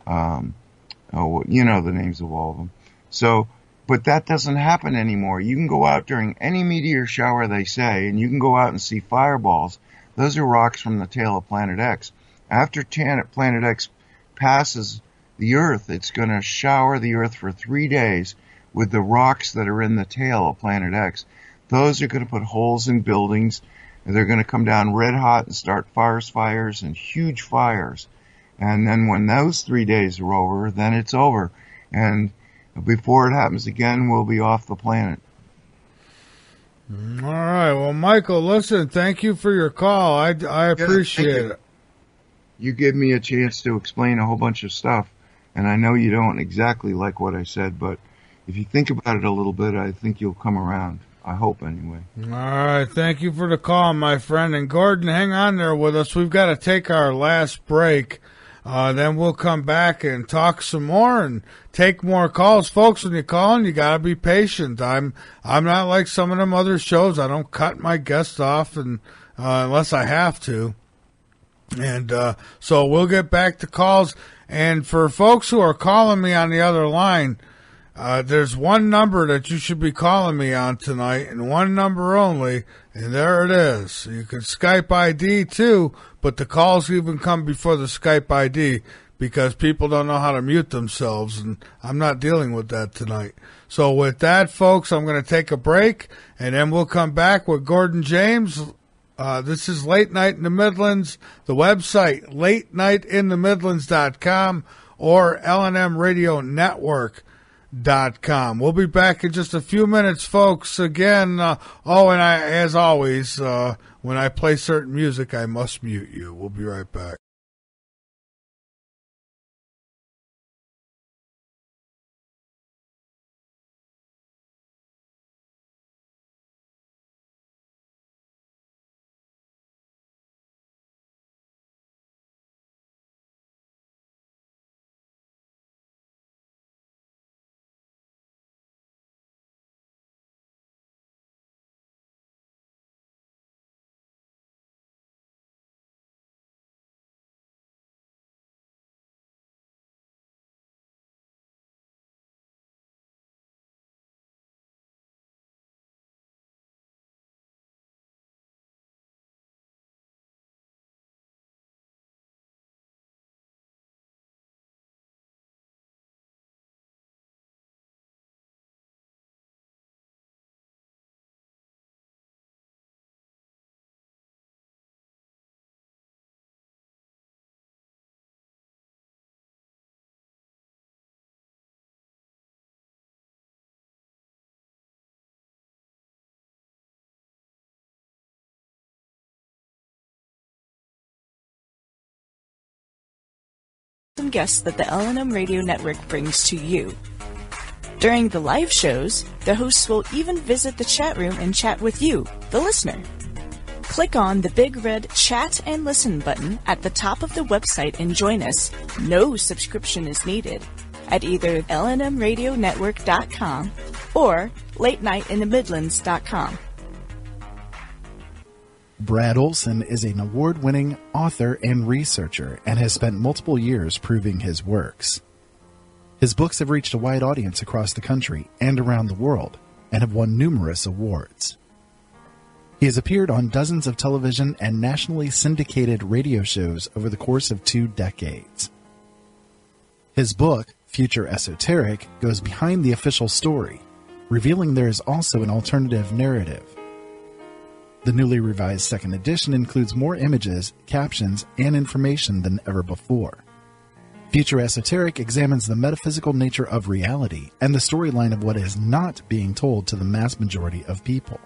you know the names of all of them. So, but that doesn't happen anymore. You can go out during any meteor shower, they say, and you can go out and see fireballs. Those are rocks from the tail of Planet X. After Planet X passes the Earth, it's going to shower the Earth for 3 days with the rocks that are in the tail of Planet X. Those are going to put holes in buildings, and they're going to come down red hot and start fires and huge fires. And then when those 3 days are over, then it's over. And before it happens again, we'll be off the planet. All right. Well, Michael, listen, thank you for your call. I appreciate it. You give me a chance to explain a whole bunch of stuff. And I know you don't exactly like what I said, but if you think about it a little bit, I think you'll come around. I hope, anyway. All right. Thank you for the call, my friend. And Gordon, hang on there with us. We've got to take our last break. Then we'll come back and talk some more and take more calls. Folks, when you call, you got to be patient. I'm not like some of them other shows. I don't cut my guests off and unless I have to. And so we'll get back to calls. And for folks who are calling me on the other line, there's one number that you should be calling me on tonight, and one number only, and there it is. You can Skype ID too, but the calls even come before the Skype ID because people don't know how to mute themselves, and I'm not dealing with that tonight. So with that, folks, I'm going to take a break, and then we'll come back with Gordon James This is Late Night in the Midlands. The website, latenightinthemidlands.com or lnmradionetwork.com. We'll be back in just a few minutes, folks. Again, as always, when I play certain music, I must mute you. We'll be right back. Some guests that the L&M Radio Network brings to you. During the live shows, the hosts will even visit the chat room and chat with you, the listener. Click on the big red Chat and Listen button at the top of the website and join us. No subscription is needed at either lnmradionetwork.com or latenightinthemidlands.com. Brad Olson is an award-winning author and researcher and has spent multiple years proving his works. His books have reached a wide audience across the country and around the world and have won numerous awards. He has appeared on dozens of television and nationally syndicated radio shows over the course of 2 decades. His book, Future Esoteric, goes behind the official story, revealing there is also an alternative narrative. The newly revised second edition includes more images, captions, and information than ever before. Future Esoteric examines the metaphysical nature of reality and the storyline of what is not being told to the mass majority of people.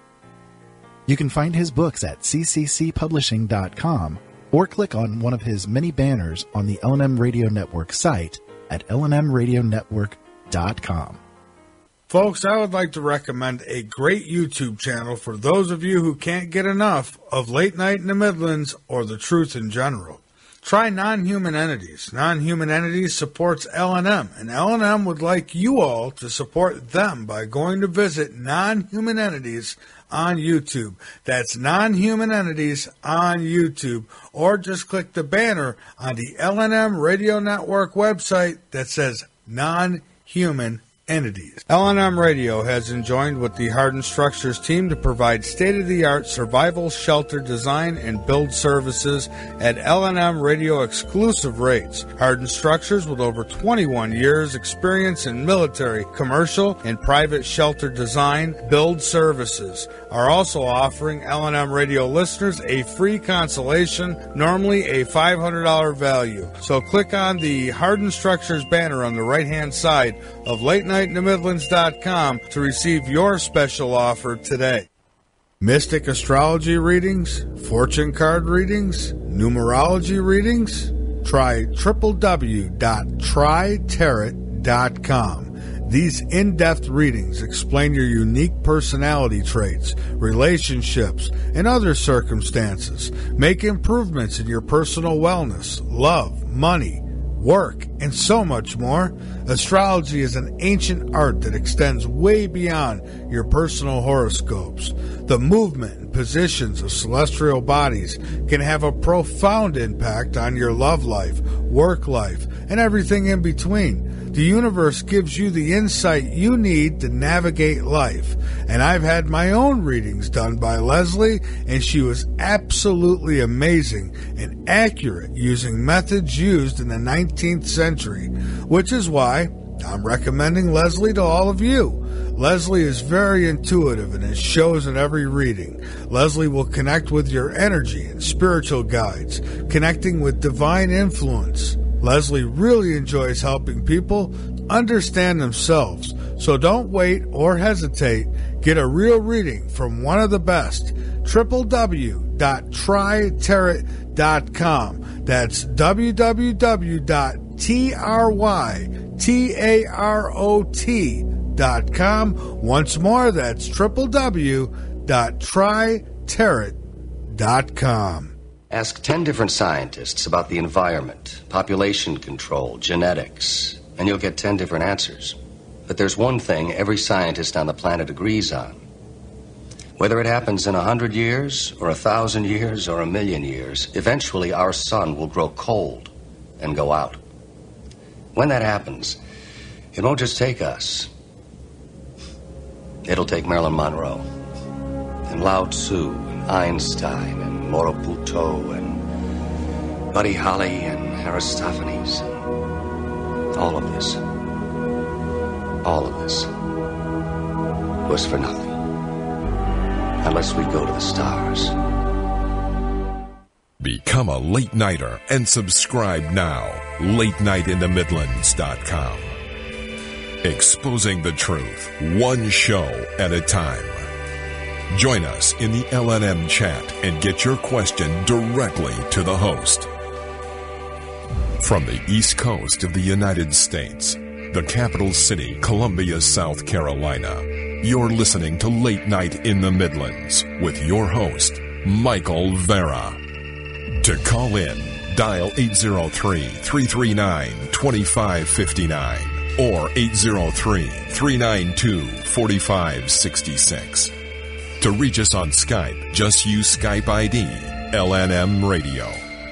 You can find his books at cccpublishing.com or click on one of his many banners on the L&M Radio Network site at lnmradionetwork.com. Folks, I would like to recommend a great YouTube channel for those of you who can't get enough of Late Night in the Midlands or the truth in general. Try Non-Human Entities. Non-Human Entities supports L&M, and L&M would like you all to support them by going to visit Non-Human Entities on YouTube. That's Non-Human Entities on YouTube, or just click the banner on the L&M Radio Network website that says Non-Human Entities. L&M Radio has joined with the Hardened Structures team to provide state-of-the-art survival shelter design and build services at L&M Radio exclusive rates. Hardened Structures, with over 21 years experience in military, commercial, and private shelter design, build services, are also offering L&M Radio listeners a free consolation, normally a $500 value. So click on the Hardened Structures banner on the right-hand side of LateNightInTheMidlands.com to receive your special offer today. Mystic astrology readings, fortune card readings, numerology readings? Try www.trytarot.com. These in-depth readings explain your unique personality traits, relationships, and other circumstances. Make improvements in your personal wellness, love, money, work, and so much more. Astrology is an ancient art that extends way beyond your personal horoscopes. The movement and positions of celestial bodies can have a profound impact on your love life, work life, and everything in between. The universe gives you the insight you need to navigate life. And I've had my own readings done by Leslie, and she was absolutely amazing and accurate using methods used in the 19th century, which is why I'm recommending Leslie to all of you. Leslie is very intuitive and it shows in every reading. Leslie will connect with your energy and spiritual guides, connecting with divine influence. Leslie really enjoys helping people understand themselves, so don't wait or hesitate. Get a real reading from one of the best. www.trytarot.com. That's www.trytarot.com. Once more, that's www.trytarot.com. Ask 10 different scientists about the environment, population control, genetics, and you'll get 10 different answers. But there's one thing every scientist on the planet agrees on. Whether it happens in 100 years, or 1,000 years, or 1,000,000 years, eventually our sun will grow cold and go out. When that happens, it won't just take us. It'll take Marilyn Monroe, and Lao Tzu, and Einstein, and Morobuto, and Buddy Holly, and Aristophanes. All of this was for nothing. Unless we go to the stars. Become a late nighter and subscribe now. LateNightInTheMidlands.com. Exposing the truth, one show at a time. Join us in the LNM chat and get your question directly to the host. From the East Coast of the United States, the capital city, Columbia, South Carolina, you're listening to Late Night in the Midlands with your host, Michael Vera. To call in, dial 803-339-2559 or 803-392-4566. To reach us on Skype, just use Skype ID, LNM Radio.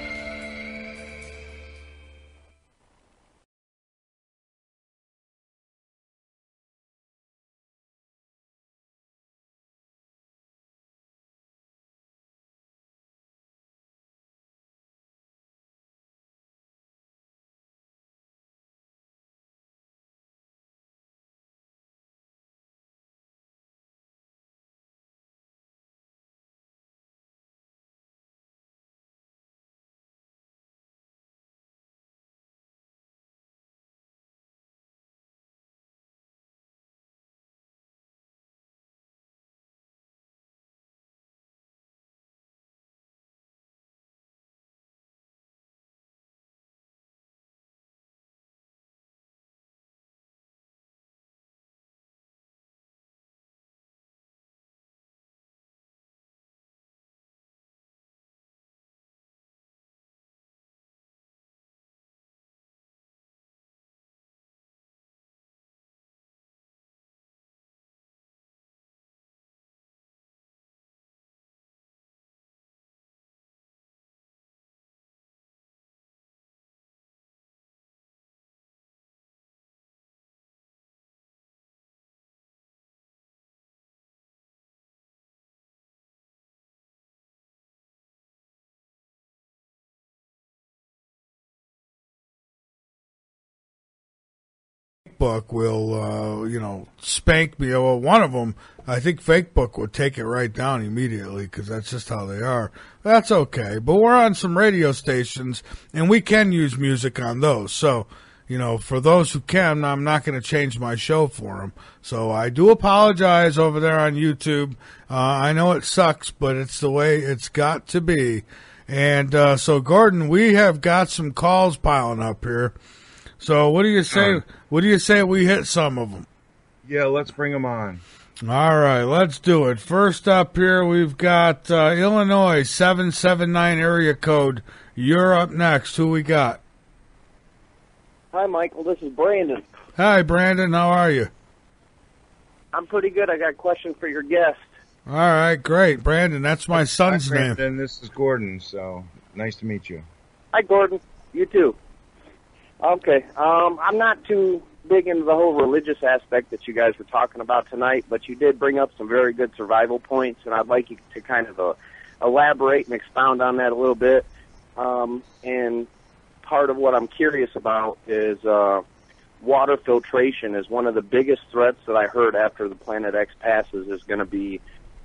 Book will, spank me. Well, one of them, I think Facebook would take it right down immediately because that's just how they are. That's okay. But we're on some radio stations, and we can use music on those. So, for those who can, I'm not going to change my show for them. So I do apologize over there on YouTube. I know it sucks, but it's the way it's got to be. And so, Gordon, we have got some calls piling up here. So what do you say? What do you say we hit some of them? Yeah, let's bring them on. All right, let's do it. First up here, we've got Illinois 779 area code. You're up next. Who we got? Hi, Michael. This is Brandon. Hi, Brandon. How are you? I'm pretty good. I got a question for your guest. All right, great. Brandon, that's my son's name. Brandon, this is Gordon, so nice to meet you. Hi, Gordon. You too. Okay. I'm not too big into the whole religious aspect that you guys were talking about tonight, but you did bring up some very good survival points, and I'd like you to kind of elaborate and expound on that a little bit. And part of what I'm curious about is water filtration is one of the biggest threats that I heard after the Planet X passes is going to be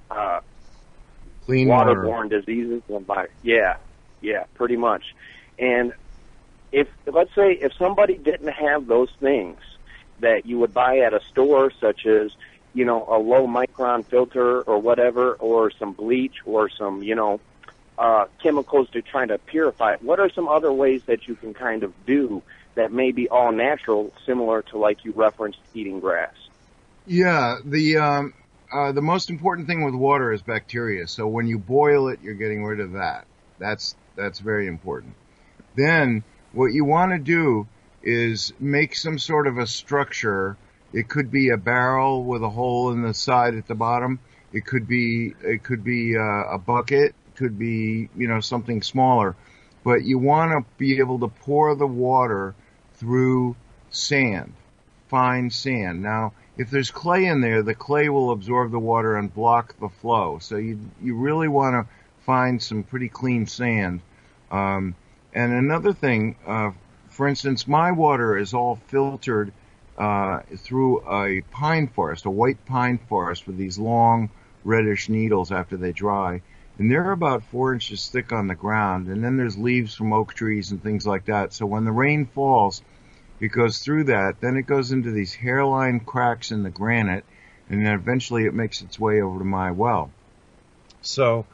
clean waterborne diseases. Yeah, pretty much. And let's say if somebody didn't have those things that you would buy at a store, such as, you know, a low micron filter or whatever, or some bleach or some, you know, chemicals to try to purify it, what are some other ways that you can kind of do that may be all natural, similar to, like you referenced, eating grass? Yeah, the most important thing with water is bacteria. So when you boil it, you're getting rid of that. That's very important. Then what you want to do is make some sort of a structure. It could be a barrel with a hole in the side at the bottom. It could be a bucket. It could be, you know, something smaller. But you want to be able to pour the water through sand, fine sand. Now, if there's clay in there, the clay will absorb the water and block the flow. So you really want to find some pretty clean sand. And another thing, for instance, my water is all filtered through a pine forest, a white pine forest with these long reddish needles after they dry. And they're about 4 inches thick on the ground. And then there's leaves from oak trees and things like that. So when the rain falls, it goes through that. Then it goes into these hairline cracks in the granite. And then eventually it makes its way over to my well. So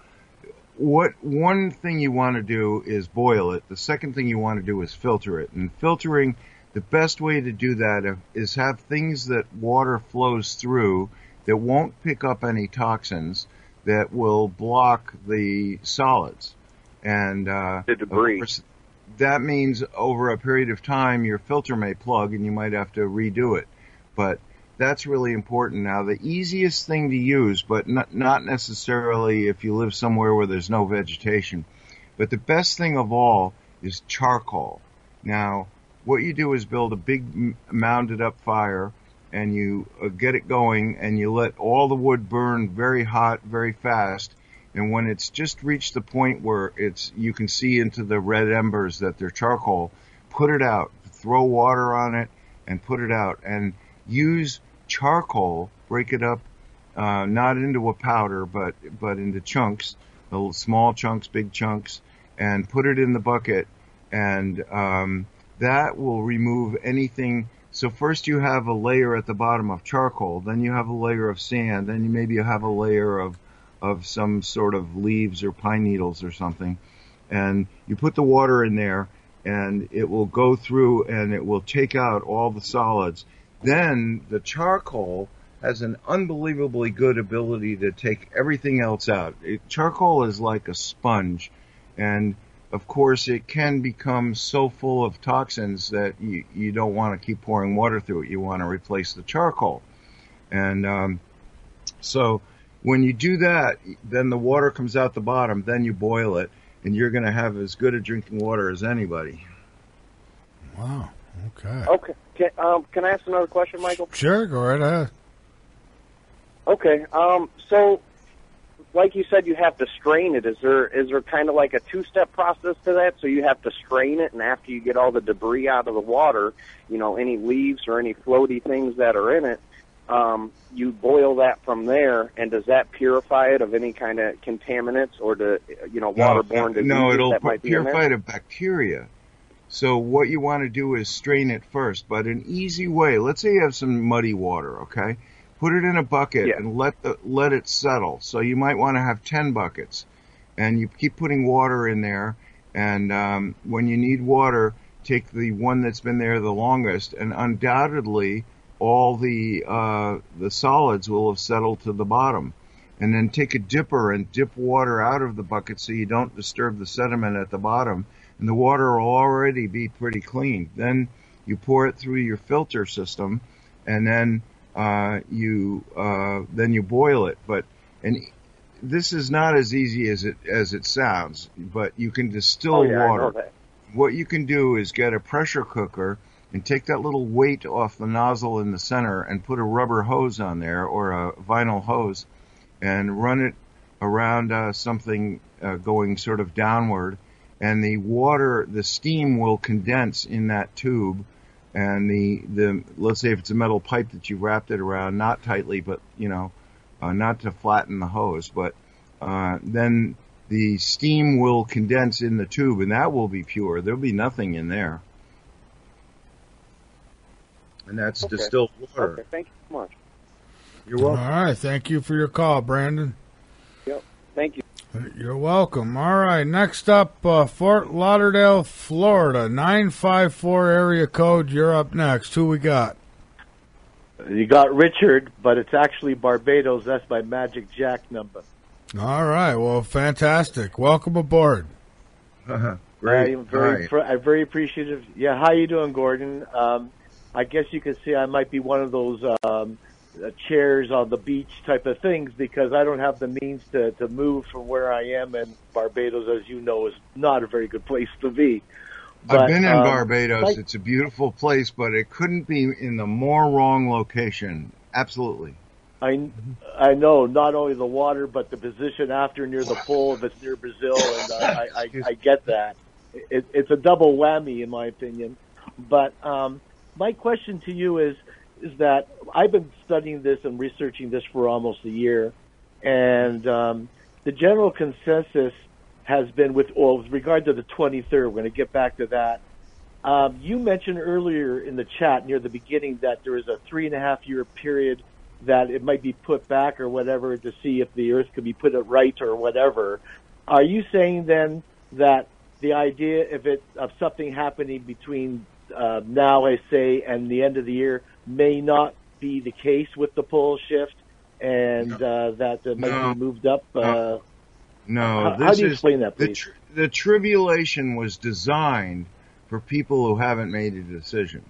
one thing you want to do is boil it. The second thing you want to do is filter it. And filtering, the best way to do that is have things that water flows through that won't pick up any toxins, that will block the solids. And the debris. Of course, that means over a period of time your filter may plug and you might have to redo it. But that's really important. Now, the easiest thing to use, but not necessarily if you live somewhere where there's no vegetation, but the best thing of all is charcoal. Now, what you do is build a big mounded up fire, and you get it going, and you let all the wood burn very hot, very fast. And when it's just reached the point where you can see into the red embers that they're charcoal, put it out, throw water on it, and put it out. And use charcoal, break it up, not into a powder, but into chunks, little small chunks, big chunks, and put it in the bucket. And that will remove anything. So first you have a layer at the bottom of charcoal, then you have a layer of sand, then maybe you have a layer of some sort of leaves or pine needles or something. And you put the water in there, and it will go through and it will take out all the solids. Then the charcoal has an unbelievably good ability to take everything else out. Charcoal is like a sponge, and of course, it can become so full of toxins that you don't want to keep pouring water through it. You want to replace the charcoal. And so when you do that, then the water comes out the bottom, then you boil it, and you're going to have as good a drinking water as anybody. Wow. Okay. Okay. Can I ask another question, Michael? Sure, go right ahead. Okay. So, like you said, you have to strain it. Is there kind of like a two-step process to that? So you have to strain it, and after you get all the debris out of the water, you know, any leaves or any floaty things that are in it, you boil that from there, and does that purify it of any kind of contaminants or waterborne diseases? No, it'll that might purify it of bacteria. So what you want to do is strain it first, but an easy way. Let's say you have some muddy water, okay? Put it in a bucket and let it settle. So you might want to have 10 buckets, and you keep putting water in there. And when you need water, take the one that's been there the longest, and undoubtedly all the solids will have settled to the bottom. And then take a dipper and dip water out of the bucket so you don't disturb the sediment at the bottom. And the water will already be pretty clean. Then you pour it through your filter system, and then you boil it. And this is not as easy as it sounds. But you can distill water. I know that. What you can do is get a pressure cooker and take that little weight off the nozzle in the center and put a rubber hose on there or a vinyl hose, and run it around something going sort of downward. And the steam will condense in that tube, and the let's say if it's a metal pipe that you wrapped it around, not tightly, but not to flatten the hose, but then the steam will condense in the tube, and that will be pure. There'll be nothing in there, and that's distilled water. Okay, thank you so much. You're welcome. All right, thank you for your call, Brandon. Yep, thank you. You're welcome. All right, next up, Fort Lauderdale, Florida, 954 area code. You're up next. Who we got? You got Richard, but it's actually Barbados. That's my Magic Jack number. All right, well, fantastic. Welcome aboard. Great. I'm very appreciative. Yeah, how you doing, Gordon? I guess you could say I might be one of those chairs on the beach type of things because I don't have the means to move from where I am, and Barbados, as you know, is not a very good place to be. But, I've been in Barbados. It's a beautiful place, but it couldn't be in the more wrong location. Absolutely. I know not only the water, but the position after near the pole if it's near Brazil, and I get that. It's a double whammy, in my opinion. But my question to you is that I've been studying this and researching this for almost a year, and the general consensus has been with regard to the 23rd. We're going to get back to that. You mentioned earlier in the chat near the beginning that there is a 3.5-year period that it might be put back or whatever to see if the Earth could be put right or whatever. Are you saying then that the idea of something happening between now, I say, and the end of the year may not be the case with the pole shift, and that it might be moved up? No. How do you explain that, please? The tribulation was designed for people who haven't made a decision.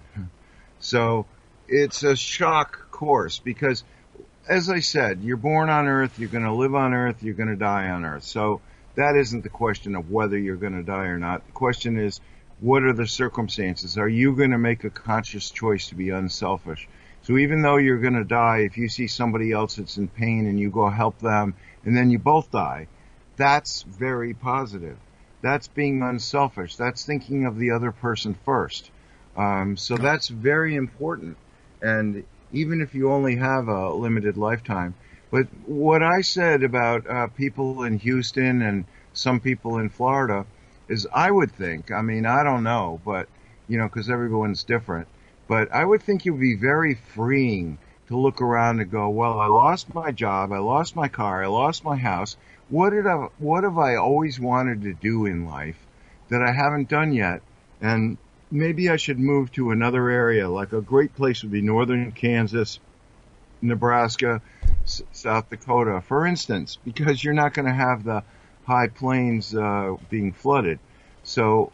So it's a shock course because, as I said, you're born on Earth, you're going to live on Earth, you're going to die on Earth. So that isn't the question of whether you're going to die or not. The question is, what are the circumstances? Are you going to make a conscious choice to be unselfish? So even though you're going to die, if you see somebody else that's in pain and you go help them and then you both die, that's very positive. That's being unselfish. That's thinking of the other person first. So that's very important. And even if you only have a limited lifetime. But what I said about people in Houston and some people in Florida is I would think, I mean, I don't know, but, because everyone's different, but I would think it would be very freeing to look around and go, well, I lost my job, I lost my car, I lost my house. What have I always wanted to do in life that I haven't done yet? And maybe I should move to another area. Like a great place would be northern Kansas, Nebraska, South Dakota, for instance, because you're not going to have the high plains being flooded. So,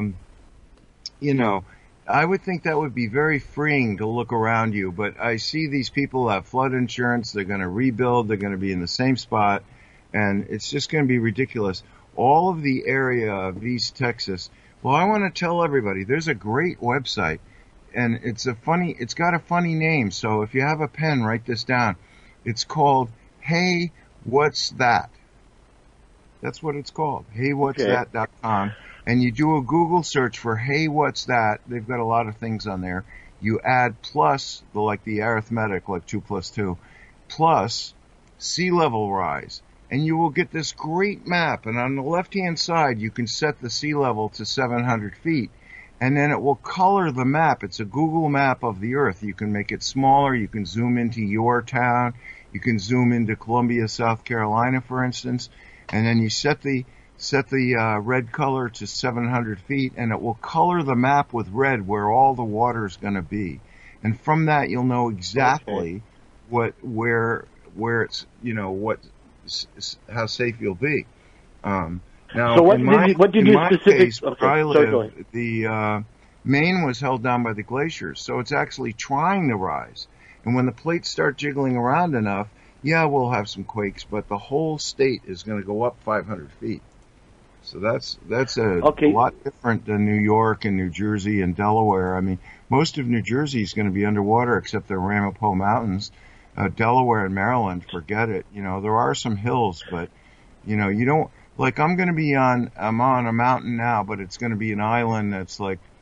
I would think that would be very freeing to look around you. But I see these people have flood insurance. They're going to rebuild. They're going to be in the same spot. And it's just going to be ridiculous. All of the area of East Texas. Well, I want to tell everybody, there's a great website, and it's got a funny name. So if you have a pen, write this down. It's called Hey, What's That? That's what it's called. HeyWhat'sThat.com. And you do a Google search for Hey, What's That? They've got a lot of things on there. You add plus, like the arithmetic, like 2 + 2, plus sea level rise. And you will get this great map. And on the left-hand side, you can set the sea level to 700 feet. And then it will color the map. It's a Google map of the Earth. You can make it smaller. You can zoom into your town. You can zoom into Columbia, South Carolina, for instance. And then you set the red color to 700 feet, and it will color the map with red where all the water is going to be. And from that, you'll know exactly where it's, how safe you'll be. Now, so what did you case, where I live, the Maine was held down by the glaciers, so it's actually trying to rise. And when the plates start jiggling around enough, yeah, we'll have some quakes, but the whole state is going to go up 500 feet. So that's a lot different than New York and New Jersey and Delaware. I mean, most of New Jersey is going to be underwater except the Ramapo Mountains. Delaware and Maryland, forget it. There are some hills, but, you don't, like I'm on a mountain now, but it's going to be an island that's like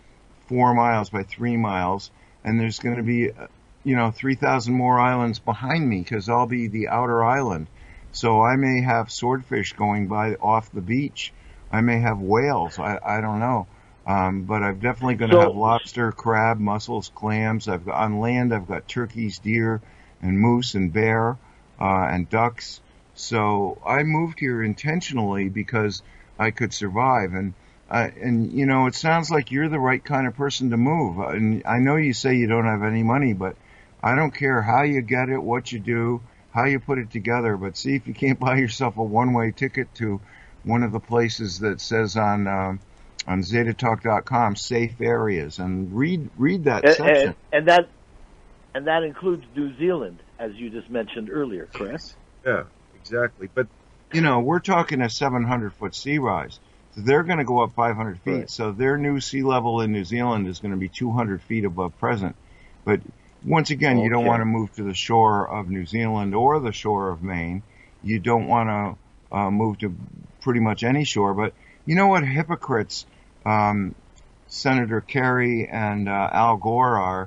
4 miles by 3 miles, and there's going to be, 3,000 more islands behind me because I'll be the outer island. So I may have swordfish going by off the beach. I may have whales. I don't know. But I'm definitely going to have lobster, crab, mussels, clams. On land, I've got turkeys, deer, and moose and bear, and ducks. So I moved here intentionally because I could survive. And it sounds like you're the right kind of person to move. And I know you say you don't have any money, but I don't care how you get it, what you do, how you put it together. But see if you can't buy yourself a one-way ticket to one of the places that says on ZetaTalk.com, safe areas, and read that section. And that includes New Zealand, as you just mentioned earlier, correct? Yeah, exactly. But, we're talking a 700-foot sea rise. So they're going to go up 500 feet. Right. So their new sea level in New Zealand is going to be 200 feet above present. But once again, you don't want to move to the shore of New Zealand or the shore of Maine. You don't want to move to pretty much any shore. But you know what hypocrites Senator Kerry and Al Gore are?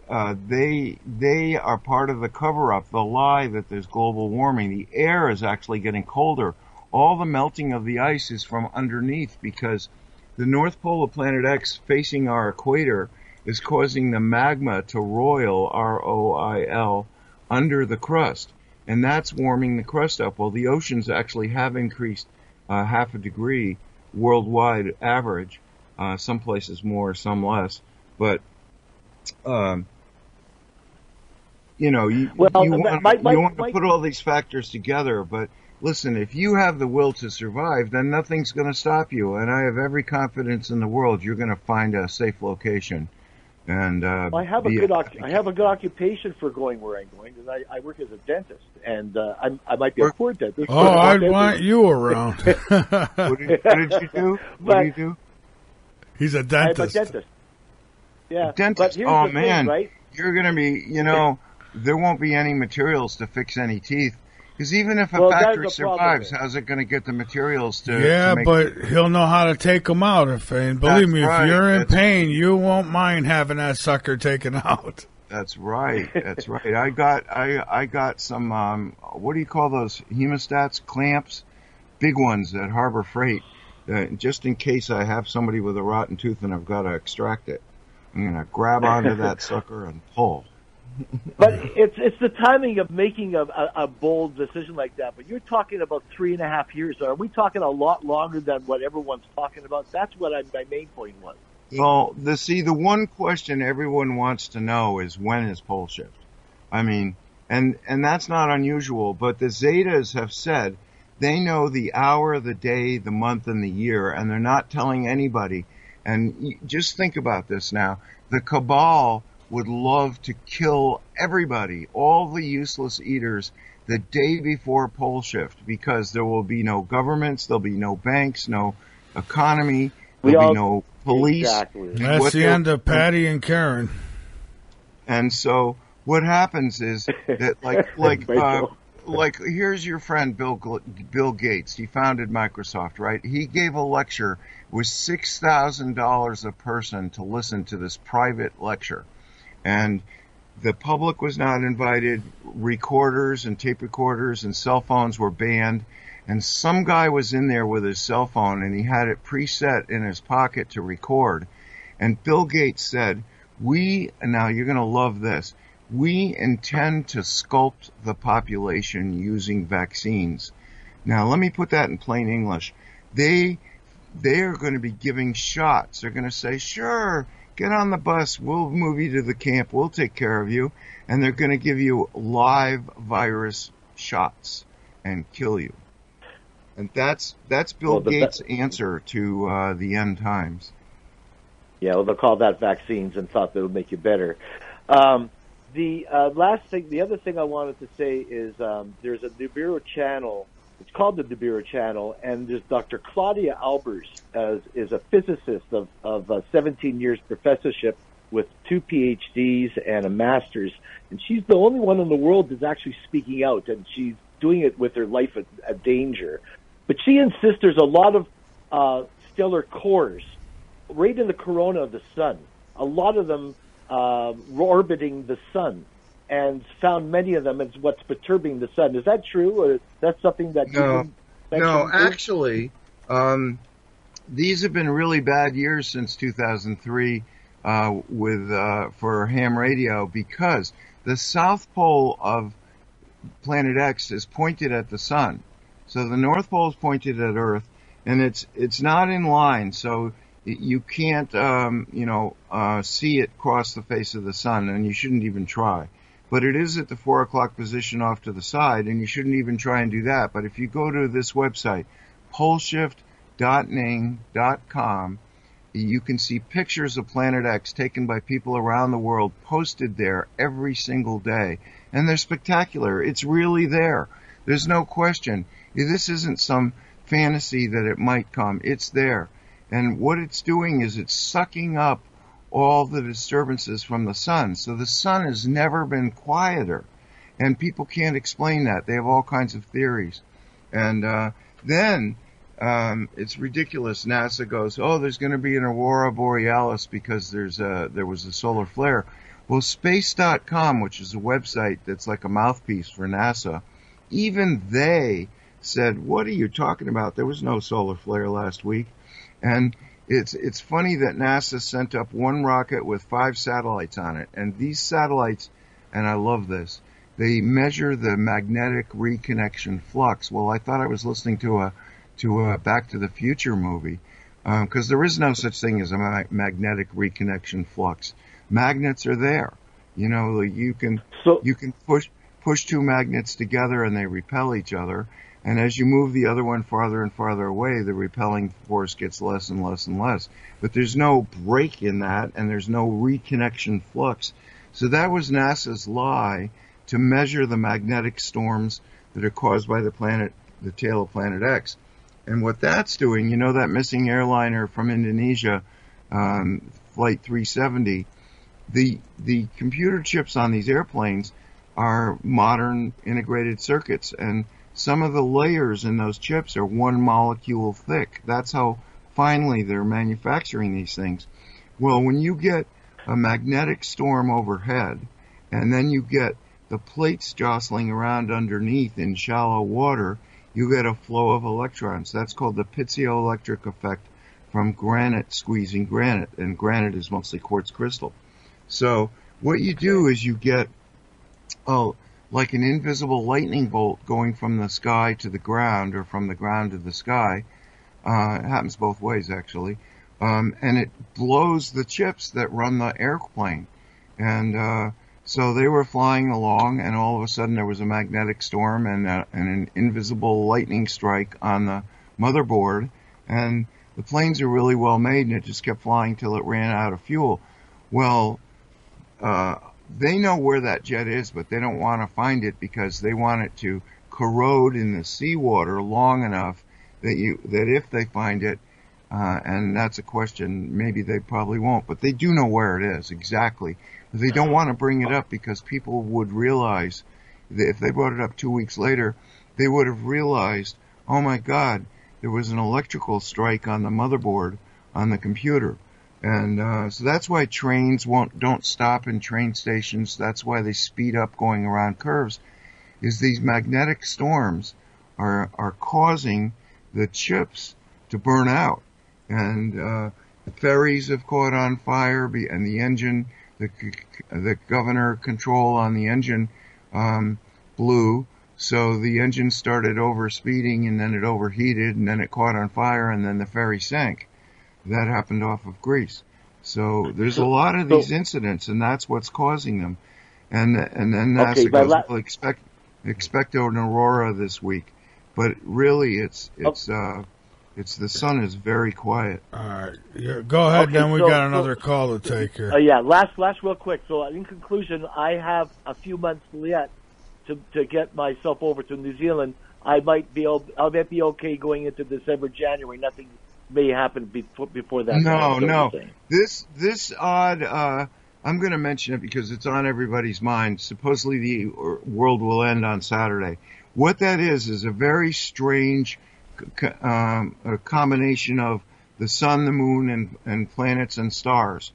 They are part of the cover-up, the lie that there's global warming. The air is actually getting colder. All the melting of the ice is from underneath because the North Pole of Planet X facing our equator is causing the magma to roil, R-O-I-L, under the crust. And that's warming the crust up. Well, the oceans actually have increased half a degree worldwide average. Some places more, some less. But, you want to put all these factors together. But listen, if you have the will to survive, then nothing's going to stop you. And I have every confidence in the world you're going to find a safe location. And I have a good occupation for going where I'm going because I work as a dentist, and I might be a poor dentist. Oh, I'd want you around. What did you do? What do you do? He's a dentist. I'm a dentist. Yeah, a dentist. But here's the man, thing, right? You're going to be, there won't be any materials to fix any teeth. Because even if a factory survives, how's it going to get the materials to? Yeah, but he'll know how to take them out. And believe me, if you're in pain, you won't mind having that sucker taken out. That's right. That's right. I got some. What do you call those hemostats? Clamps, big ones at Harbor Freight, just in case I have somebody with a rotten tooth and I've got to extract it. I'm going to grab onto that sucker and pull. But it's the timing of making a bold decision like that. But you're talking about 3.5 years. Are we talking a lot longer than what everyone's talking about? That's what my main point was. Well, the one question everyone wants to know is when is pole shift? I mean, and that's not unusual. But the Zetas have said they know the hour, the day, the month, and the year, and they're not telling anybody. And just think about this now. The cabal would love to kill everybody, all the useless eaters, the day before pole shift, because there will be no governments, there'll be no banks, no economy, there'll be no police. Exactly. That's the end of Patty and Karen. And so what happens is that, like here's your friend Bill Gates. He founded Microsoft, right? He gave a lecture with $6,000 a person to listen to this private lecture. And the public was not invited. Recorders and tape recorders and cell phones were banned. And some guy was in there with his cell phone, and he had it preset in his pocket to record. And Bill Gates said, now you're going to love this, we intend to sculpt the population using vaccines. Now, let me put that in plain English. They are going to be giving shots. They're going to say, sure, get on the bus. We'll move you to the camp. We'll take care of you. And they're going to give you live virus shots and kill you. And that's Bill Gates' answer to the end times. Yeah, well, they'll call that vaccines and thought that would make you better. The other thing I wanted to say is there's a Nibiru channel. It's called the Nibiru channel, and there's Dr. Claudia Albers is a physicist of 17 years professorship with 2 PhDs and a master's, and she's the only one in the world that's actually speaking out, and she's doing it with her life at danger. But she insists there's a lot of stellar cores right in the corona of the sun. a lot of them orbiting the sun, and found many of them as what's perturbing the sun. Is that true, or is that something that you can mention? No, actually, these have been really bad years since 2003 for ham radio, because the south pole of Planet X is pointed at the sun. So the North Pole is pointed at Earth, and it's not in line, so you can't see it cross the face of the sun, and you shouldn't even try. But it is at the 4 o'clock position off to the side, and you shouldn't even try and do that. But if you go to this website, poleshift.ning.com, you can see pictures of Planet X taken by people around the world, posted there every single day. And they're spectacular. It's really there. There's no question. This isn't some fantasy that it might come. It's there. And what it's doing is it's sucking up all the disturbances from the sun. So the sun has never been quieter. And people can't explain that. They have all kinds of theories. And then it's ridiculous. NASA goes, oh, there's going to be an aurora borealis because there was a solar flare. Well, space.com, which is a website that's like a mouthpiece for NASA, even they said, what are you talking about? There was no solar flare last week. And it's funny that NASA sent up one rocket with 5 satellites on it. And these satellites, and I love this, they measure the magnetic reconnection flux. Well, I thought I was listening to a Back to the Future movie, because there is no such thing as a magnetic reconnection flux. Magnets are there. You know, you can push 2 magnets together and they repel each other. And as you move the other one farther and farther away, the repelling force gets less and less and less. But there's no break in that, and there's no reconnection flux. So that was NASA's lie to measure the magnetic storms that are caused by the tail of Planet X. And what that's doing, you know, that missing airliner from Indonesia, Flight 370, the computer chips on these airplanes are modern integrated circuits, and some of the layers in those chips are 1 molecule thick. That's how finely they're manufacturing these things. Well, when you get a magnetic storm overhead, and then you get the plates jostling around underneath in shallow water, you get a flow of electrons. That's called the piezoelectric effect from granite squeezing granite, and granite is mostly quartz crystal. So what you do is you get, like an invisible lightning bolt going from the sky to the ground, or from the ground to the sky. It happens both ways, actually. And it blows the chips that run the airplane. And so they were flying along, and all of a sudden there was a magnetic storm and an invisible lightning strike on the motherboard. And the planes are really well made, and it just kept flying till it ran out of fuel. Well, they know where that jet is, but they don't want to find it because they want it to corrode in the seawater long enough that if they find it, and that's a question, maybe they probably won't, but they do know where it is exactly. But they don't want to bring it up because people would realize that if they brought it up 2 weeks later, they would have realized, oh my God, there was an electrical strike on the motherboard on the computer. And so that's why trains don't stop in train stations. That's why they speed up going around curves, is these magnetic storms are causing the chips to burn out. And the ferries have caught on fire, and the engine, the governor control on the engine blew. So the engine started overspeeding, and then it overheated, and then it caught on fire, and then the ferry sank. That happened off of Greece. So there's a lot of these incidents, and that's what's causing them. And then NASA goes, well, expect an aurora this week. But really, it's the sun is very quiet. All right, go ahead. Then we got another call to take here. Last real quick. So in conclusion, I have a few months yet to get myself over to New Zealand. I might be okay going into December, January. Nothing may happen before that. No. This odd, I'm going to mention it because it's on everybody's mind. Supposedly the world will end on Saturday. What that is a very strange a combination of the sun, the moon, and planets and stars.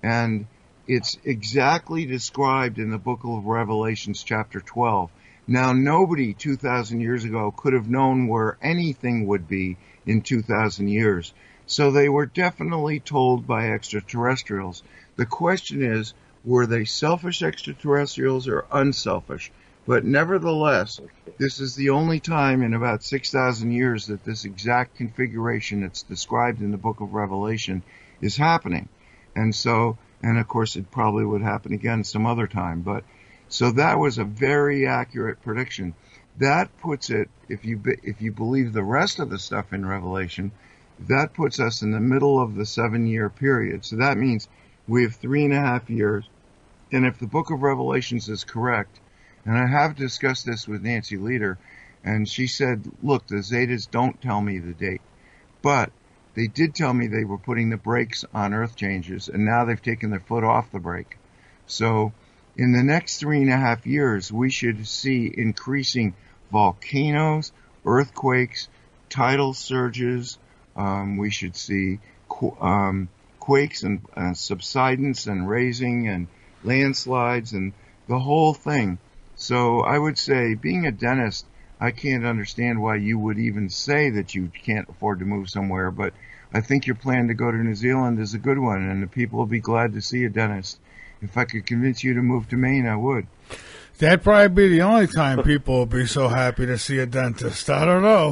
And it's exactly described in the book of Revelations, chapter 12. Now, nobody 2,000 years ago could have known where anything would be in 2,000 years. So they were definitely told by extraterrestrials. The question is, were they selfish extraterrestrials or unselfish? But nevertheless, this is the only time in about 6,000 years that this exact configuration that's described in the book of Revelation is happening. And so, and of course it probably would happen again some other time. But so that was a very accurate prediction. That puts it, if you believe the rest of the stuff in Revelation, that puts us in the middle of the 7-year period. So that means we have 3.5 years. And if the book of Revelations is correct, and I have discussed this with Nancy Leader, and she said, look, the Zetas don't tell me the date, but they did tell me they were putting the brakes on Earth changes, and now they've taken their foot off the brake. So in the next 3.5 years, we should see increasing volcanoes, earthquakes, tidal surges. We should see quakes and subsidence and raising and landslides and the whole thing. So I would say, being a dentist, I can't understand why you would even say that you can't afford to move somewhere, but I think your plan to go to New Zealand is a good one, and the people will be glad to see a dentist. If I could convince you to move to Maine, I would. That'd probably be the only time people will be so happy to see a dentist. I don't know.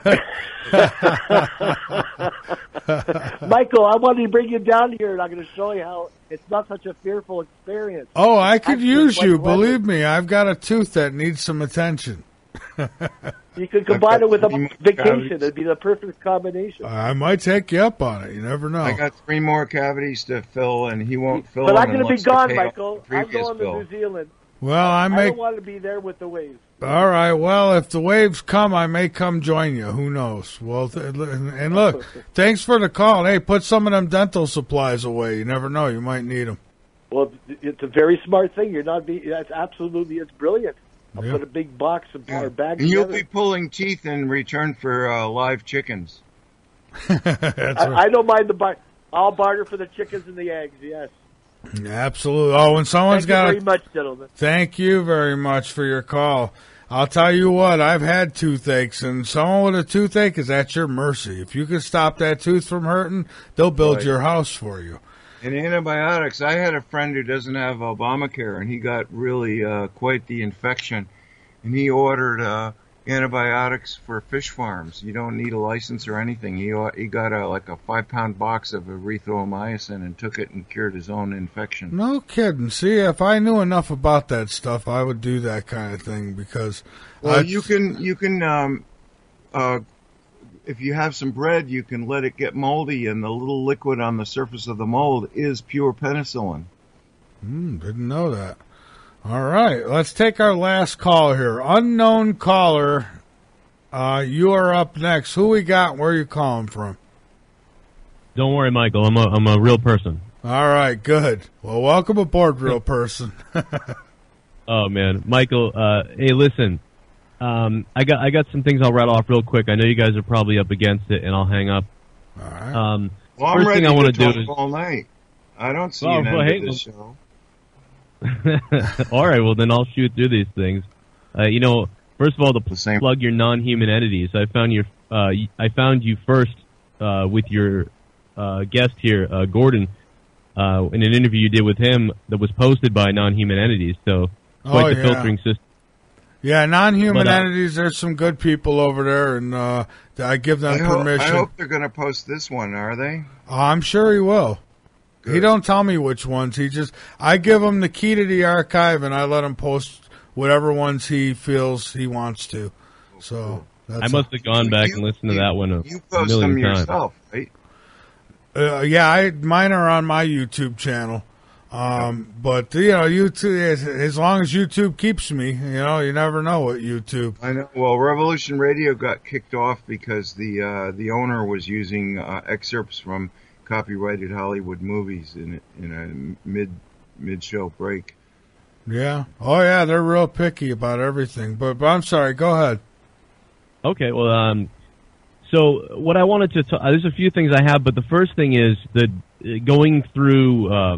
Michael, I wanted to bring you down here, and I'm going to show you how it's not such a fearful experience. Oh, I could use you. Believe me, I've got a tooth that needs some attention. You could combine it with a vacation. It'd be the perfect combination. I might take you up on it. You never know. I got 3 more cavities to fill, and he won't fill them. But I'm going to be gone, Michael. I'm going to New Zealand. Well, I don't want to be there with the waves. All right. Well, if the waves come, I may come join you. Who knows? Well, and look, thanks for the call. Hey, put some of them dental supplies away. You never know. You might need them. Well, it's a very smart thing. That's absolutely, it's brilliant. I'll put a big box of our bag and you'll together. be pulling teeth in return for live chickens. I don't mind the barter. I'll barter for the chickens and the eggs, yes. Absolutely. Oh, when someone's got Thank you very much, gentlemen. Thank you very much for your call. I'll tell you what, I've had toothaches, and someone with a toothache is at your mercy. If you can stop that tooth from hurting, they'll build your house for you. And antibiotics, I had a friend who doesn't have Obamacare, and he got really quite the infection, and he ordered antibiotics for fish farms. You don't need a license or anything. He got a 5-pound box of erythromycin and took it and cured his own infection. No kidding. See, if I knew enough about that stuff, I would do that kind of thing because. Well, you can. If you have some bread, you can let it get moldy, and the little liquid on the surface of the mold is pure penicillin. Didn't know that. All right, let's take our last call here. Unknown caller, you are up next. Who we got? Where are you calling from? Don't worry, Michael. I'm a real person. All right, good. Well, welcome aboard, real person. Oh man, Michael. Hey, listen. I got some things I'll rattle off real quick. I know you guys are probably up against it, and I'll hang up. All right. Well, first I'm ready thing I want to do is all night. I don't see an end to this show. All right, well then I'll shoot through these things. First of all, to plug your non-human entities. I found you first with your guest here, Gordon, in an interview you did with him that was posted by non-human entities. So quite the filtering system. Yeah, non-human entities. There's some good people over there, and I give them permission. I hope they're going to post this one. Are they? I'm sure he will. Good. He don't tell me which ones. I give him the key to the archive, and I let him post whatever ones he feels he wants to. So I must have gone back and listened to that one you post them yourself, right? Yeah, mine are on my YouTube channel. But YouTube, as long as YouTube keeps me, you never know what YouTube. I know. Well, Revolution Radio got kicked off because the owner was using excerpts from copyrighted Hollywood movies in a mid-show break. Yeah. Oh, yeah. They're real picky about everything. But I'm sorry. Go ahead. Okay. Well, so what I wanted to there's a few things I have, but the first thing is that going through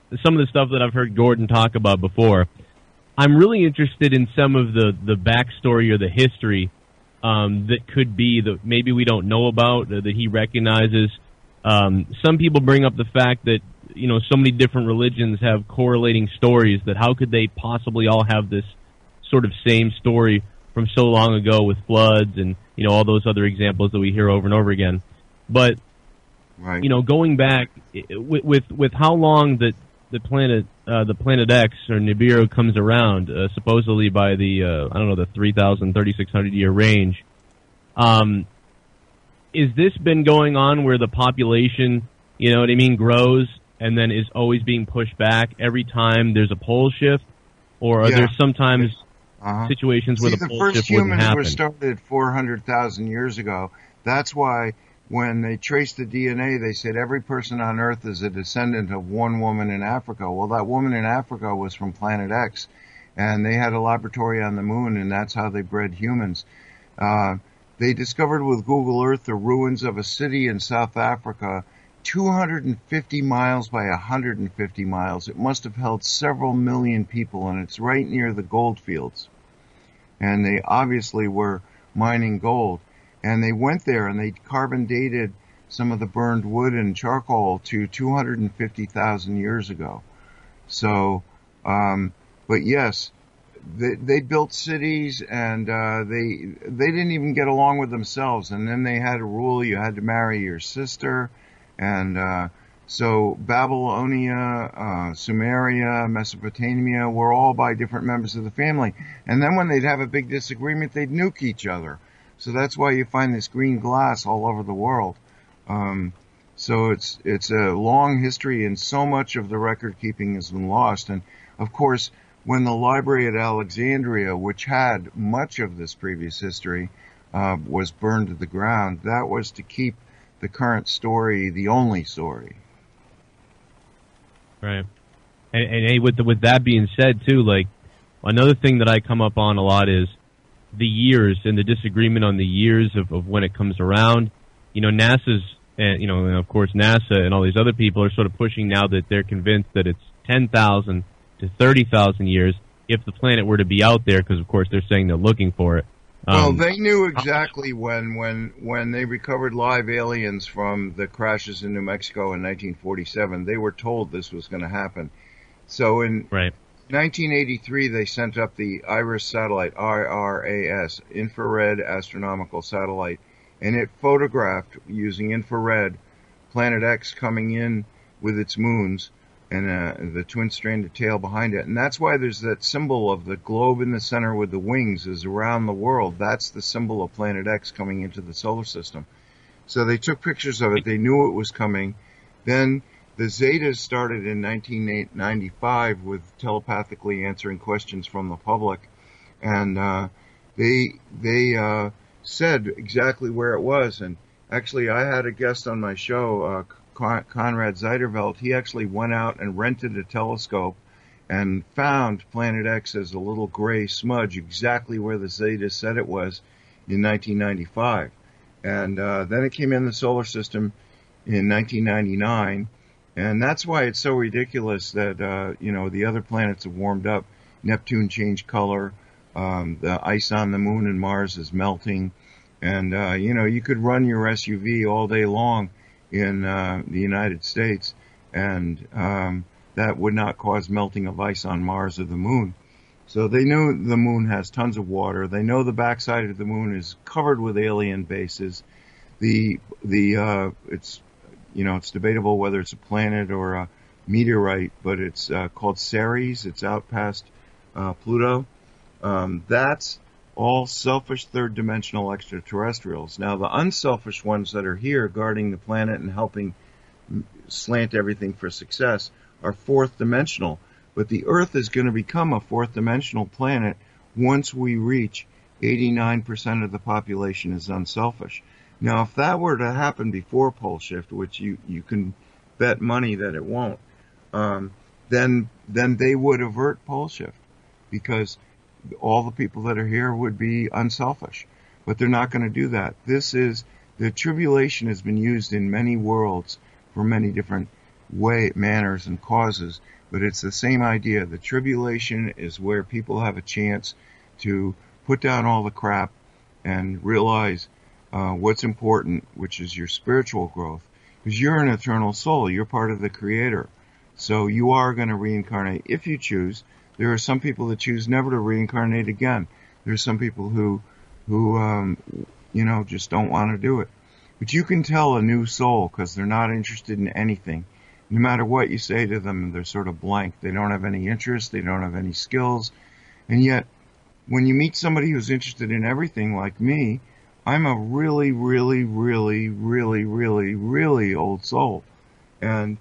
some of the stuff that I've heard Gordon talk about before. I'm really interested in some of the backstory or the history that could be that maybe we don't know about, that he recognizes. Some people bring up the fact that, you know, so many different religions have correlating stories, that how could they possibly all have this sort of same story from so long ago with floods and, you know, all those other examples that we hear over and over again. But, right. You know, going back with how long that the planet X or Nibiru comes around, supposedly by the, 3,600 year range, is this been going on where the population, you know what I mean, grows and then is always being pushed back every time there's a pole shift? Or are there sometimes situations where the pole shift wouldn't happen? The first humans were started 400,000 years ago. That's why when they traced the DNA, they said every person on Earth is a descendant of one woman in Africa. Well, that woman in Africa was from Planet X, and they had a laboratory on the moon, and that's how they bred humans. They discovered with Google Earth the ruins of a city in South Africa, 250 miles by 150 miles. It must have held several million people, and it's right near the gold fields. And they obviously were mining gold. And they went there and they carbon dated some of the burned wood and charcoal to 250,000 years ago. So, but yes, they built cities, and they didn't even get along with themselves. And then they had a rule: you had to marry your sister. And so Babylonia, Sumeria, Mesopotamia were all by different members of the family. And then when they'd have a big disagreement, they'd nuke each other. So that's why you find this green glass all over the world. So it's a long history, and so much of the record keeping has been lost. And of course, when the library at Alexandria, which had much of this previous history, was burned to the ground, that was to keep the current story the only story. Right. And with that being said, too, like, another thing that I come up on a lot is the years and the disagreement on the years of when it comes around. You know, NASA's, and you know, and of course NASA and all these other people are sort of pushing now that they're convinced that it's 10,000 to 30,000 years if the planet were to be out there, because of course they're saying they're looking for it. Well, they knew exactly when they recovered live aliens from the crashes in New Mexico in 1947. They were told this was going to happen. So in 1983, they sent up the IRAS satellite, IRAS, Infrared Astronomical Satellite, and it photographed, using infrared, Planet X coming in with its moons and the twin-stranded tail behind it. And that's why there's that symbol of the globe in the center with the wings is around the world. That's the symbol of Planet X coming into the solar system. So they took pictures of it. They knew it was coming. Then the Zetas started in 1995 with telepathically answering questions from the public. And they said exactly where it was. And actually, I had a guest on my show, Conrad Zeiderveld. He actually went out and rented a telescope and found Planet X as a little gray smudge exactly where the Zeta said it was in 1995. And then it came in the solar system in 1999. And that's why it's so ridiculous that, you know, the other planets have warmed up. Neptune changed color. The ice on the moon and Mars is melting. And, you know, you could run your SUV all day long in the United States, and that would not cause melting of ice on Mars or the moon. So they knew the moon has tons of water. They know the backside of the moon is covered with alien bases. It's, you know, it's debatable whether it's a planet or a meteorite, but it's called Ceres. It's out past Pluto. That's all selfish third-dimensional extraterrestrials. Now, the unselfish ones that are here guarding the planet and helping slant everything for success are fourth-dimensional. But the Earth is going to become a fourth-dimensional planet once we reach 89% of the population is unselfish. Now, if that were to happen before pole shift, which you can bet money that it won't, then they would avert pole shift, because all the people that are here would be unselfish. But they're not going to do that. The tribulation has been used in many worlds for many different manners and causes, but it's the same idea. The tribulation is where people have a chance to put down all the crap and realize what's important, which is your spiritual growth. Because you're an eternal soul. You're part of the Creator. So you are going to reincarnate if you choose. There are some people that choose never to reincarnate again. There's some people who just don't want to do it. But you can tell a new soul because they're not interested in anything. No matter what you say to them, they're sort of blank. They don't have any interest. They don't have any skills. And yet, when you meet somebody who's interested in everything like me, I'm a really, really, really, really, really, really old soul. And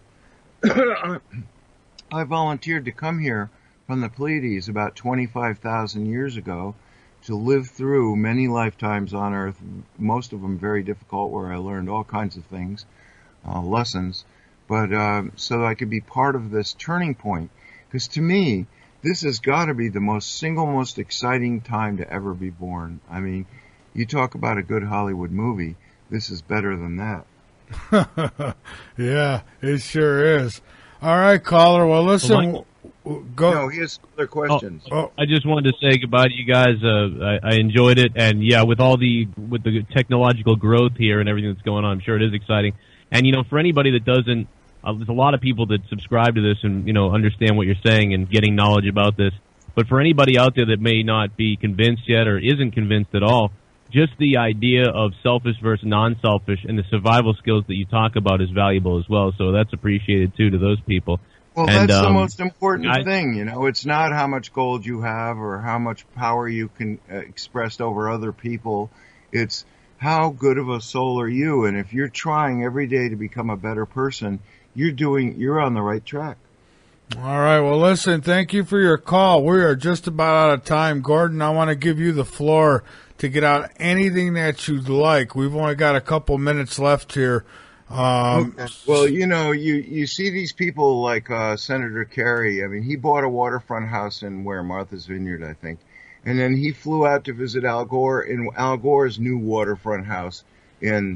I volunteered to come here from the Pleiades about 25,000 years ago to live through many lifetimes on Earth, most of them very difficult, where I learned all kinds of things, lessons, but so that I could be part of this turning point. Because to me, this has got to be the most exciting time to ever be born. I mean, you talk about a good Hollywood movie, this is better than that. Yeah, it sure is. All right, caller. Well, listen. Go. No, he has other questions. I just wanted to say goodbye to you guys. I enjoyed it, and yeah, with the technological growth here and everything that's going on, I'm sure it is exciting. And for anybody that doesn't, there's a lot of people that subscribe to this and understand what you're saying and getting knowledge about this. But for anybody out there that may not be convinced yet or isn't convinced at all, just the idea of selfish versus non-selfish and the survival skills that you talk about is valuable as well. So that's appreciated too to those people. Well, that's the most important thing, It's not how much gold you have or how much power you can express over other people. It's how good of a soul are you? And if you're trying every day to become a better person, you're on the right track. All right. Well, listen, thank you for your call. We are just about out of time. Gordon, I want to give you the floor to get out anything that you'd like. We've only got a couple minutes left here. Okay. Well, you see these people like Senator Kerry. I mean, he bought a waterfront house in Martha's Vineyard, I think. And then he flew out to visit Al Gore in Al Gore's new waterfront house in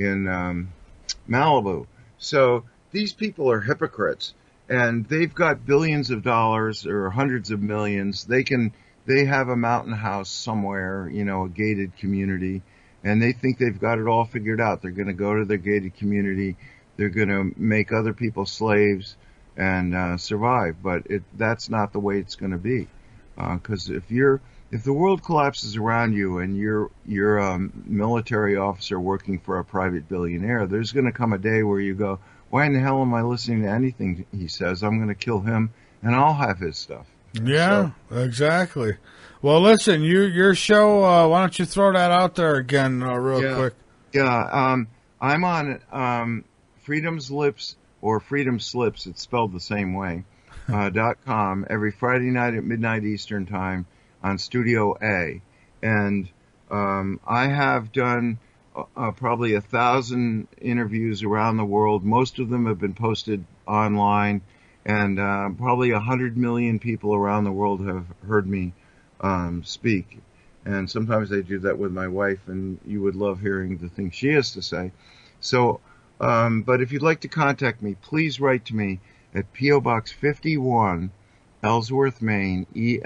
Malibu. So these people are hypocrites, and they've got billions of dollars or hundreds of millions. They have a mountain house somewhere, a gated community, and they think they've got it all figured out. They're going to go to their gated community. They're going to make other people slaves and survive. But that's not the way it's going to be. Because if the world collapses around you and you're a military officer working for a private billionaire, there's going to come a day where you go, why in the hell am I listening to anything he says? I'm going to kill him and I'll have his stuff. Yeah, exactly. Well, listen, your show, why don't you throw that out there again real quick? Yeah, I'm on Freedom's Lips or Freedom Slips, it's spelled the same way, .com every Friday night at midnight Eastern Time on Studio A. And I have done probably 1,000 interviews around the world. Most of them have been posted online. And probably 100 million people around the world have heard me speak. And sometimes I do that with my wife, and you would love hearing the things she has to say. So, but if you'd like to contact me, please write to me at P.O. Box 51, Ellsworth, Maine,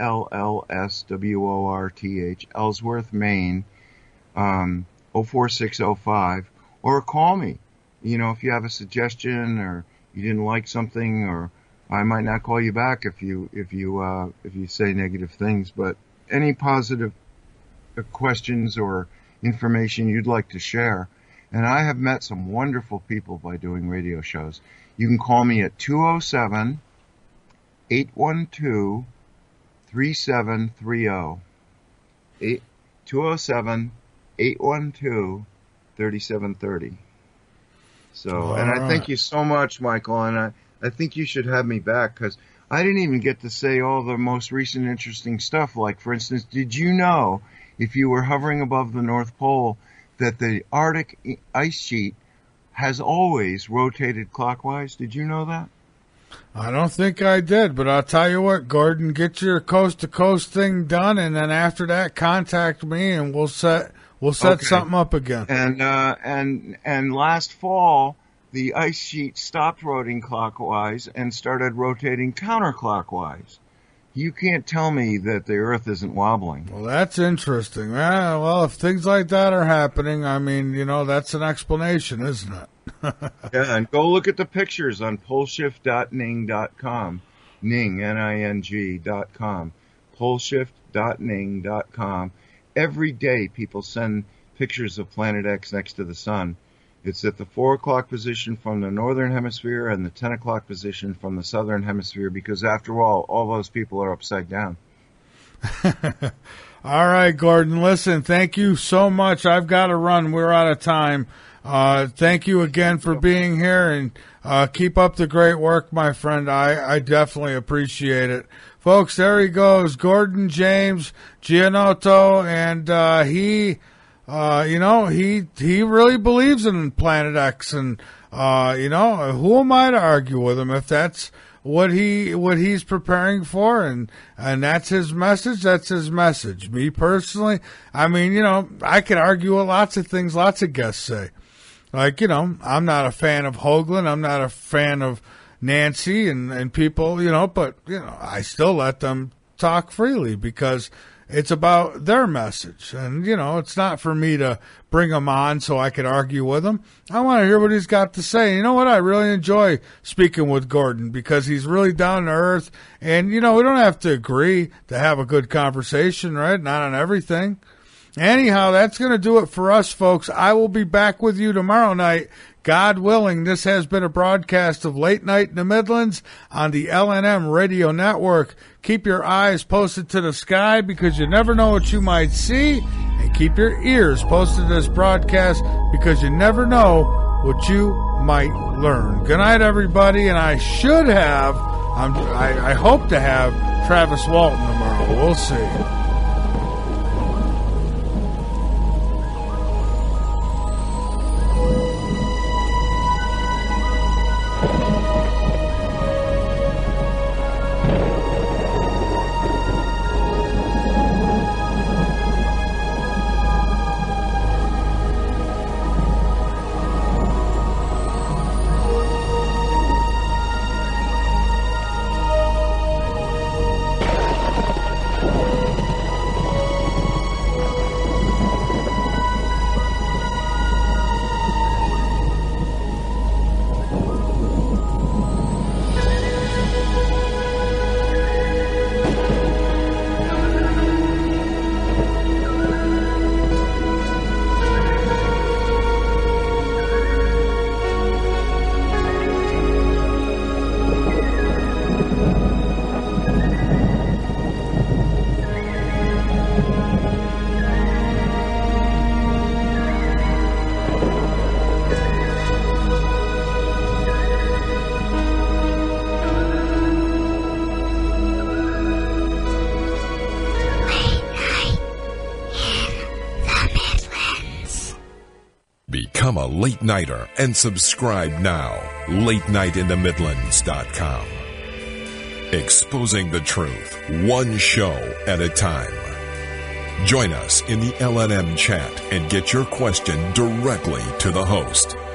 ELLSWORTH, Ellsworth, Maine, 04605, or call me. If you have a suggestion or you didn't like something, or I might not call you back if you say negative things, but any positive questions or information you'd like to share. And I have met some wonderful people by doing radio shows. You can call me at 207-812-3730. 207-812-3730. So, and I thank you so much, Michael, and I think you should have me back, because I didn't even get to say all the most recent interesting stuff. Like, for instance, did you know, if you were hovering above the North Pole, that the Arctic ice sheet has always rotated clockwise? Did you know that? I don't think I did, but I'll tell you what, Gordon, get your coast-to-coast thing done, and then after that, contact me, and we'll set something up again. And last fall, the ice sheet stopped rotating clockwise and started rotating counterclockwise. You can't tell me that the Earth isn't wobbling. Well, that's interesting. Yeah, well, if things like that are happening, I mean, that's an explanation, isn't it? Yeah, and go look at the pictures on poleshift.ning.com. Ning, N-I-N-G.com. poleshift.ning.com. Every day people send pictures of Planet X next to the sun. It's at the 4 o'clock position from the northern hemisphere and the 10 o'clock position from the southern hemisphere, because after all those people are upside down. All right, Gordon, listen, thank you so much. I've got to run. We're out of time. Thank you again for being here, and keep up the great work, my friend. I definitely appreciate it. Folks, there he goes, Gordon James Giannotto, and he really believes in Planet X, and who am I to argue with him if that's what he's preparing for, and that's his message. That's his message. Me personally, I mean, I can argue with lots of things, lots of guests say. Like, I'm not a fan of Hoagland. I'm not a fan of Nancy and people, but, I still let them talk freely because it's about their message. And, it's not for me to bring them on so I could argue with him. I want to hear what he's got to say. You know what? I really enjoy speaking with Gordon because he's really down to earth. And, we don't have to agree to have a good conversation, right? Not on everything. Anyhow, that's going to do it for us, folks. I will be back with you tomorrow night, God willing. This has been a broadcast of Late Night in the Midlands on the LNM Radio Network. Keep your eyes posted to the sky because you never know what you might see. And keep your ears posted to this broadcast because you never know what you might learn. Good night, everybody. And I should have, I hope to have Travis Walton tomorrow. We'll see. Become a late nighter and subscribe now. LateNightInTheMidlands.com. Exposing the truth, one show at a time. Join us in the LNM chat and get your question directly to the host.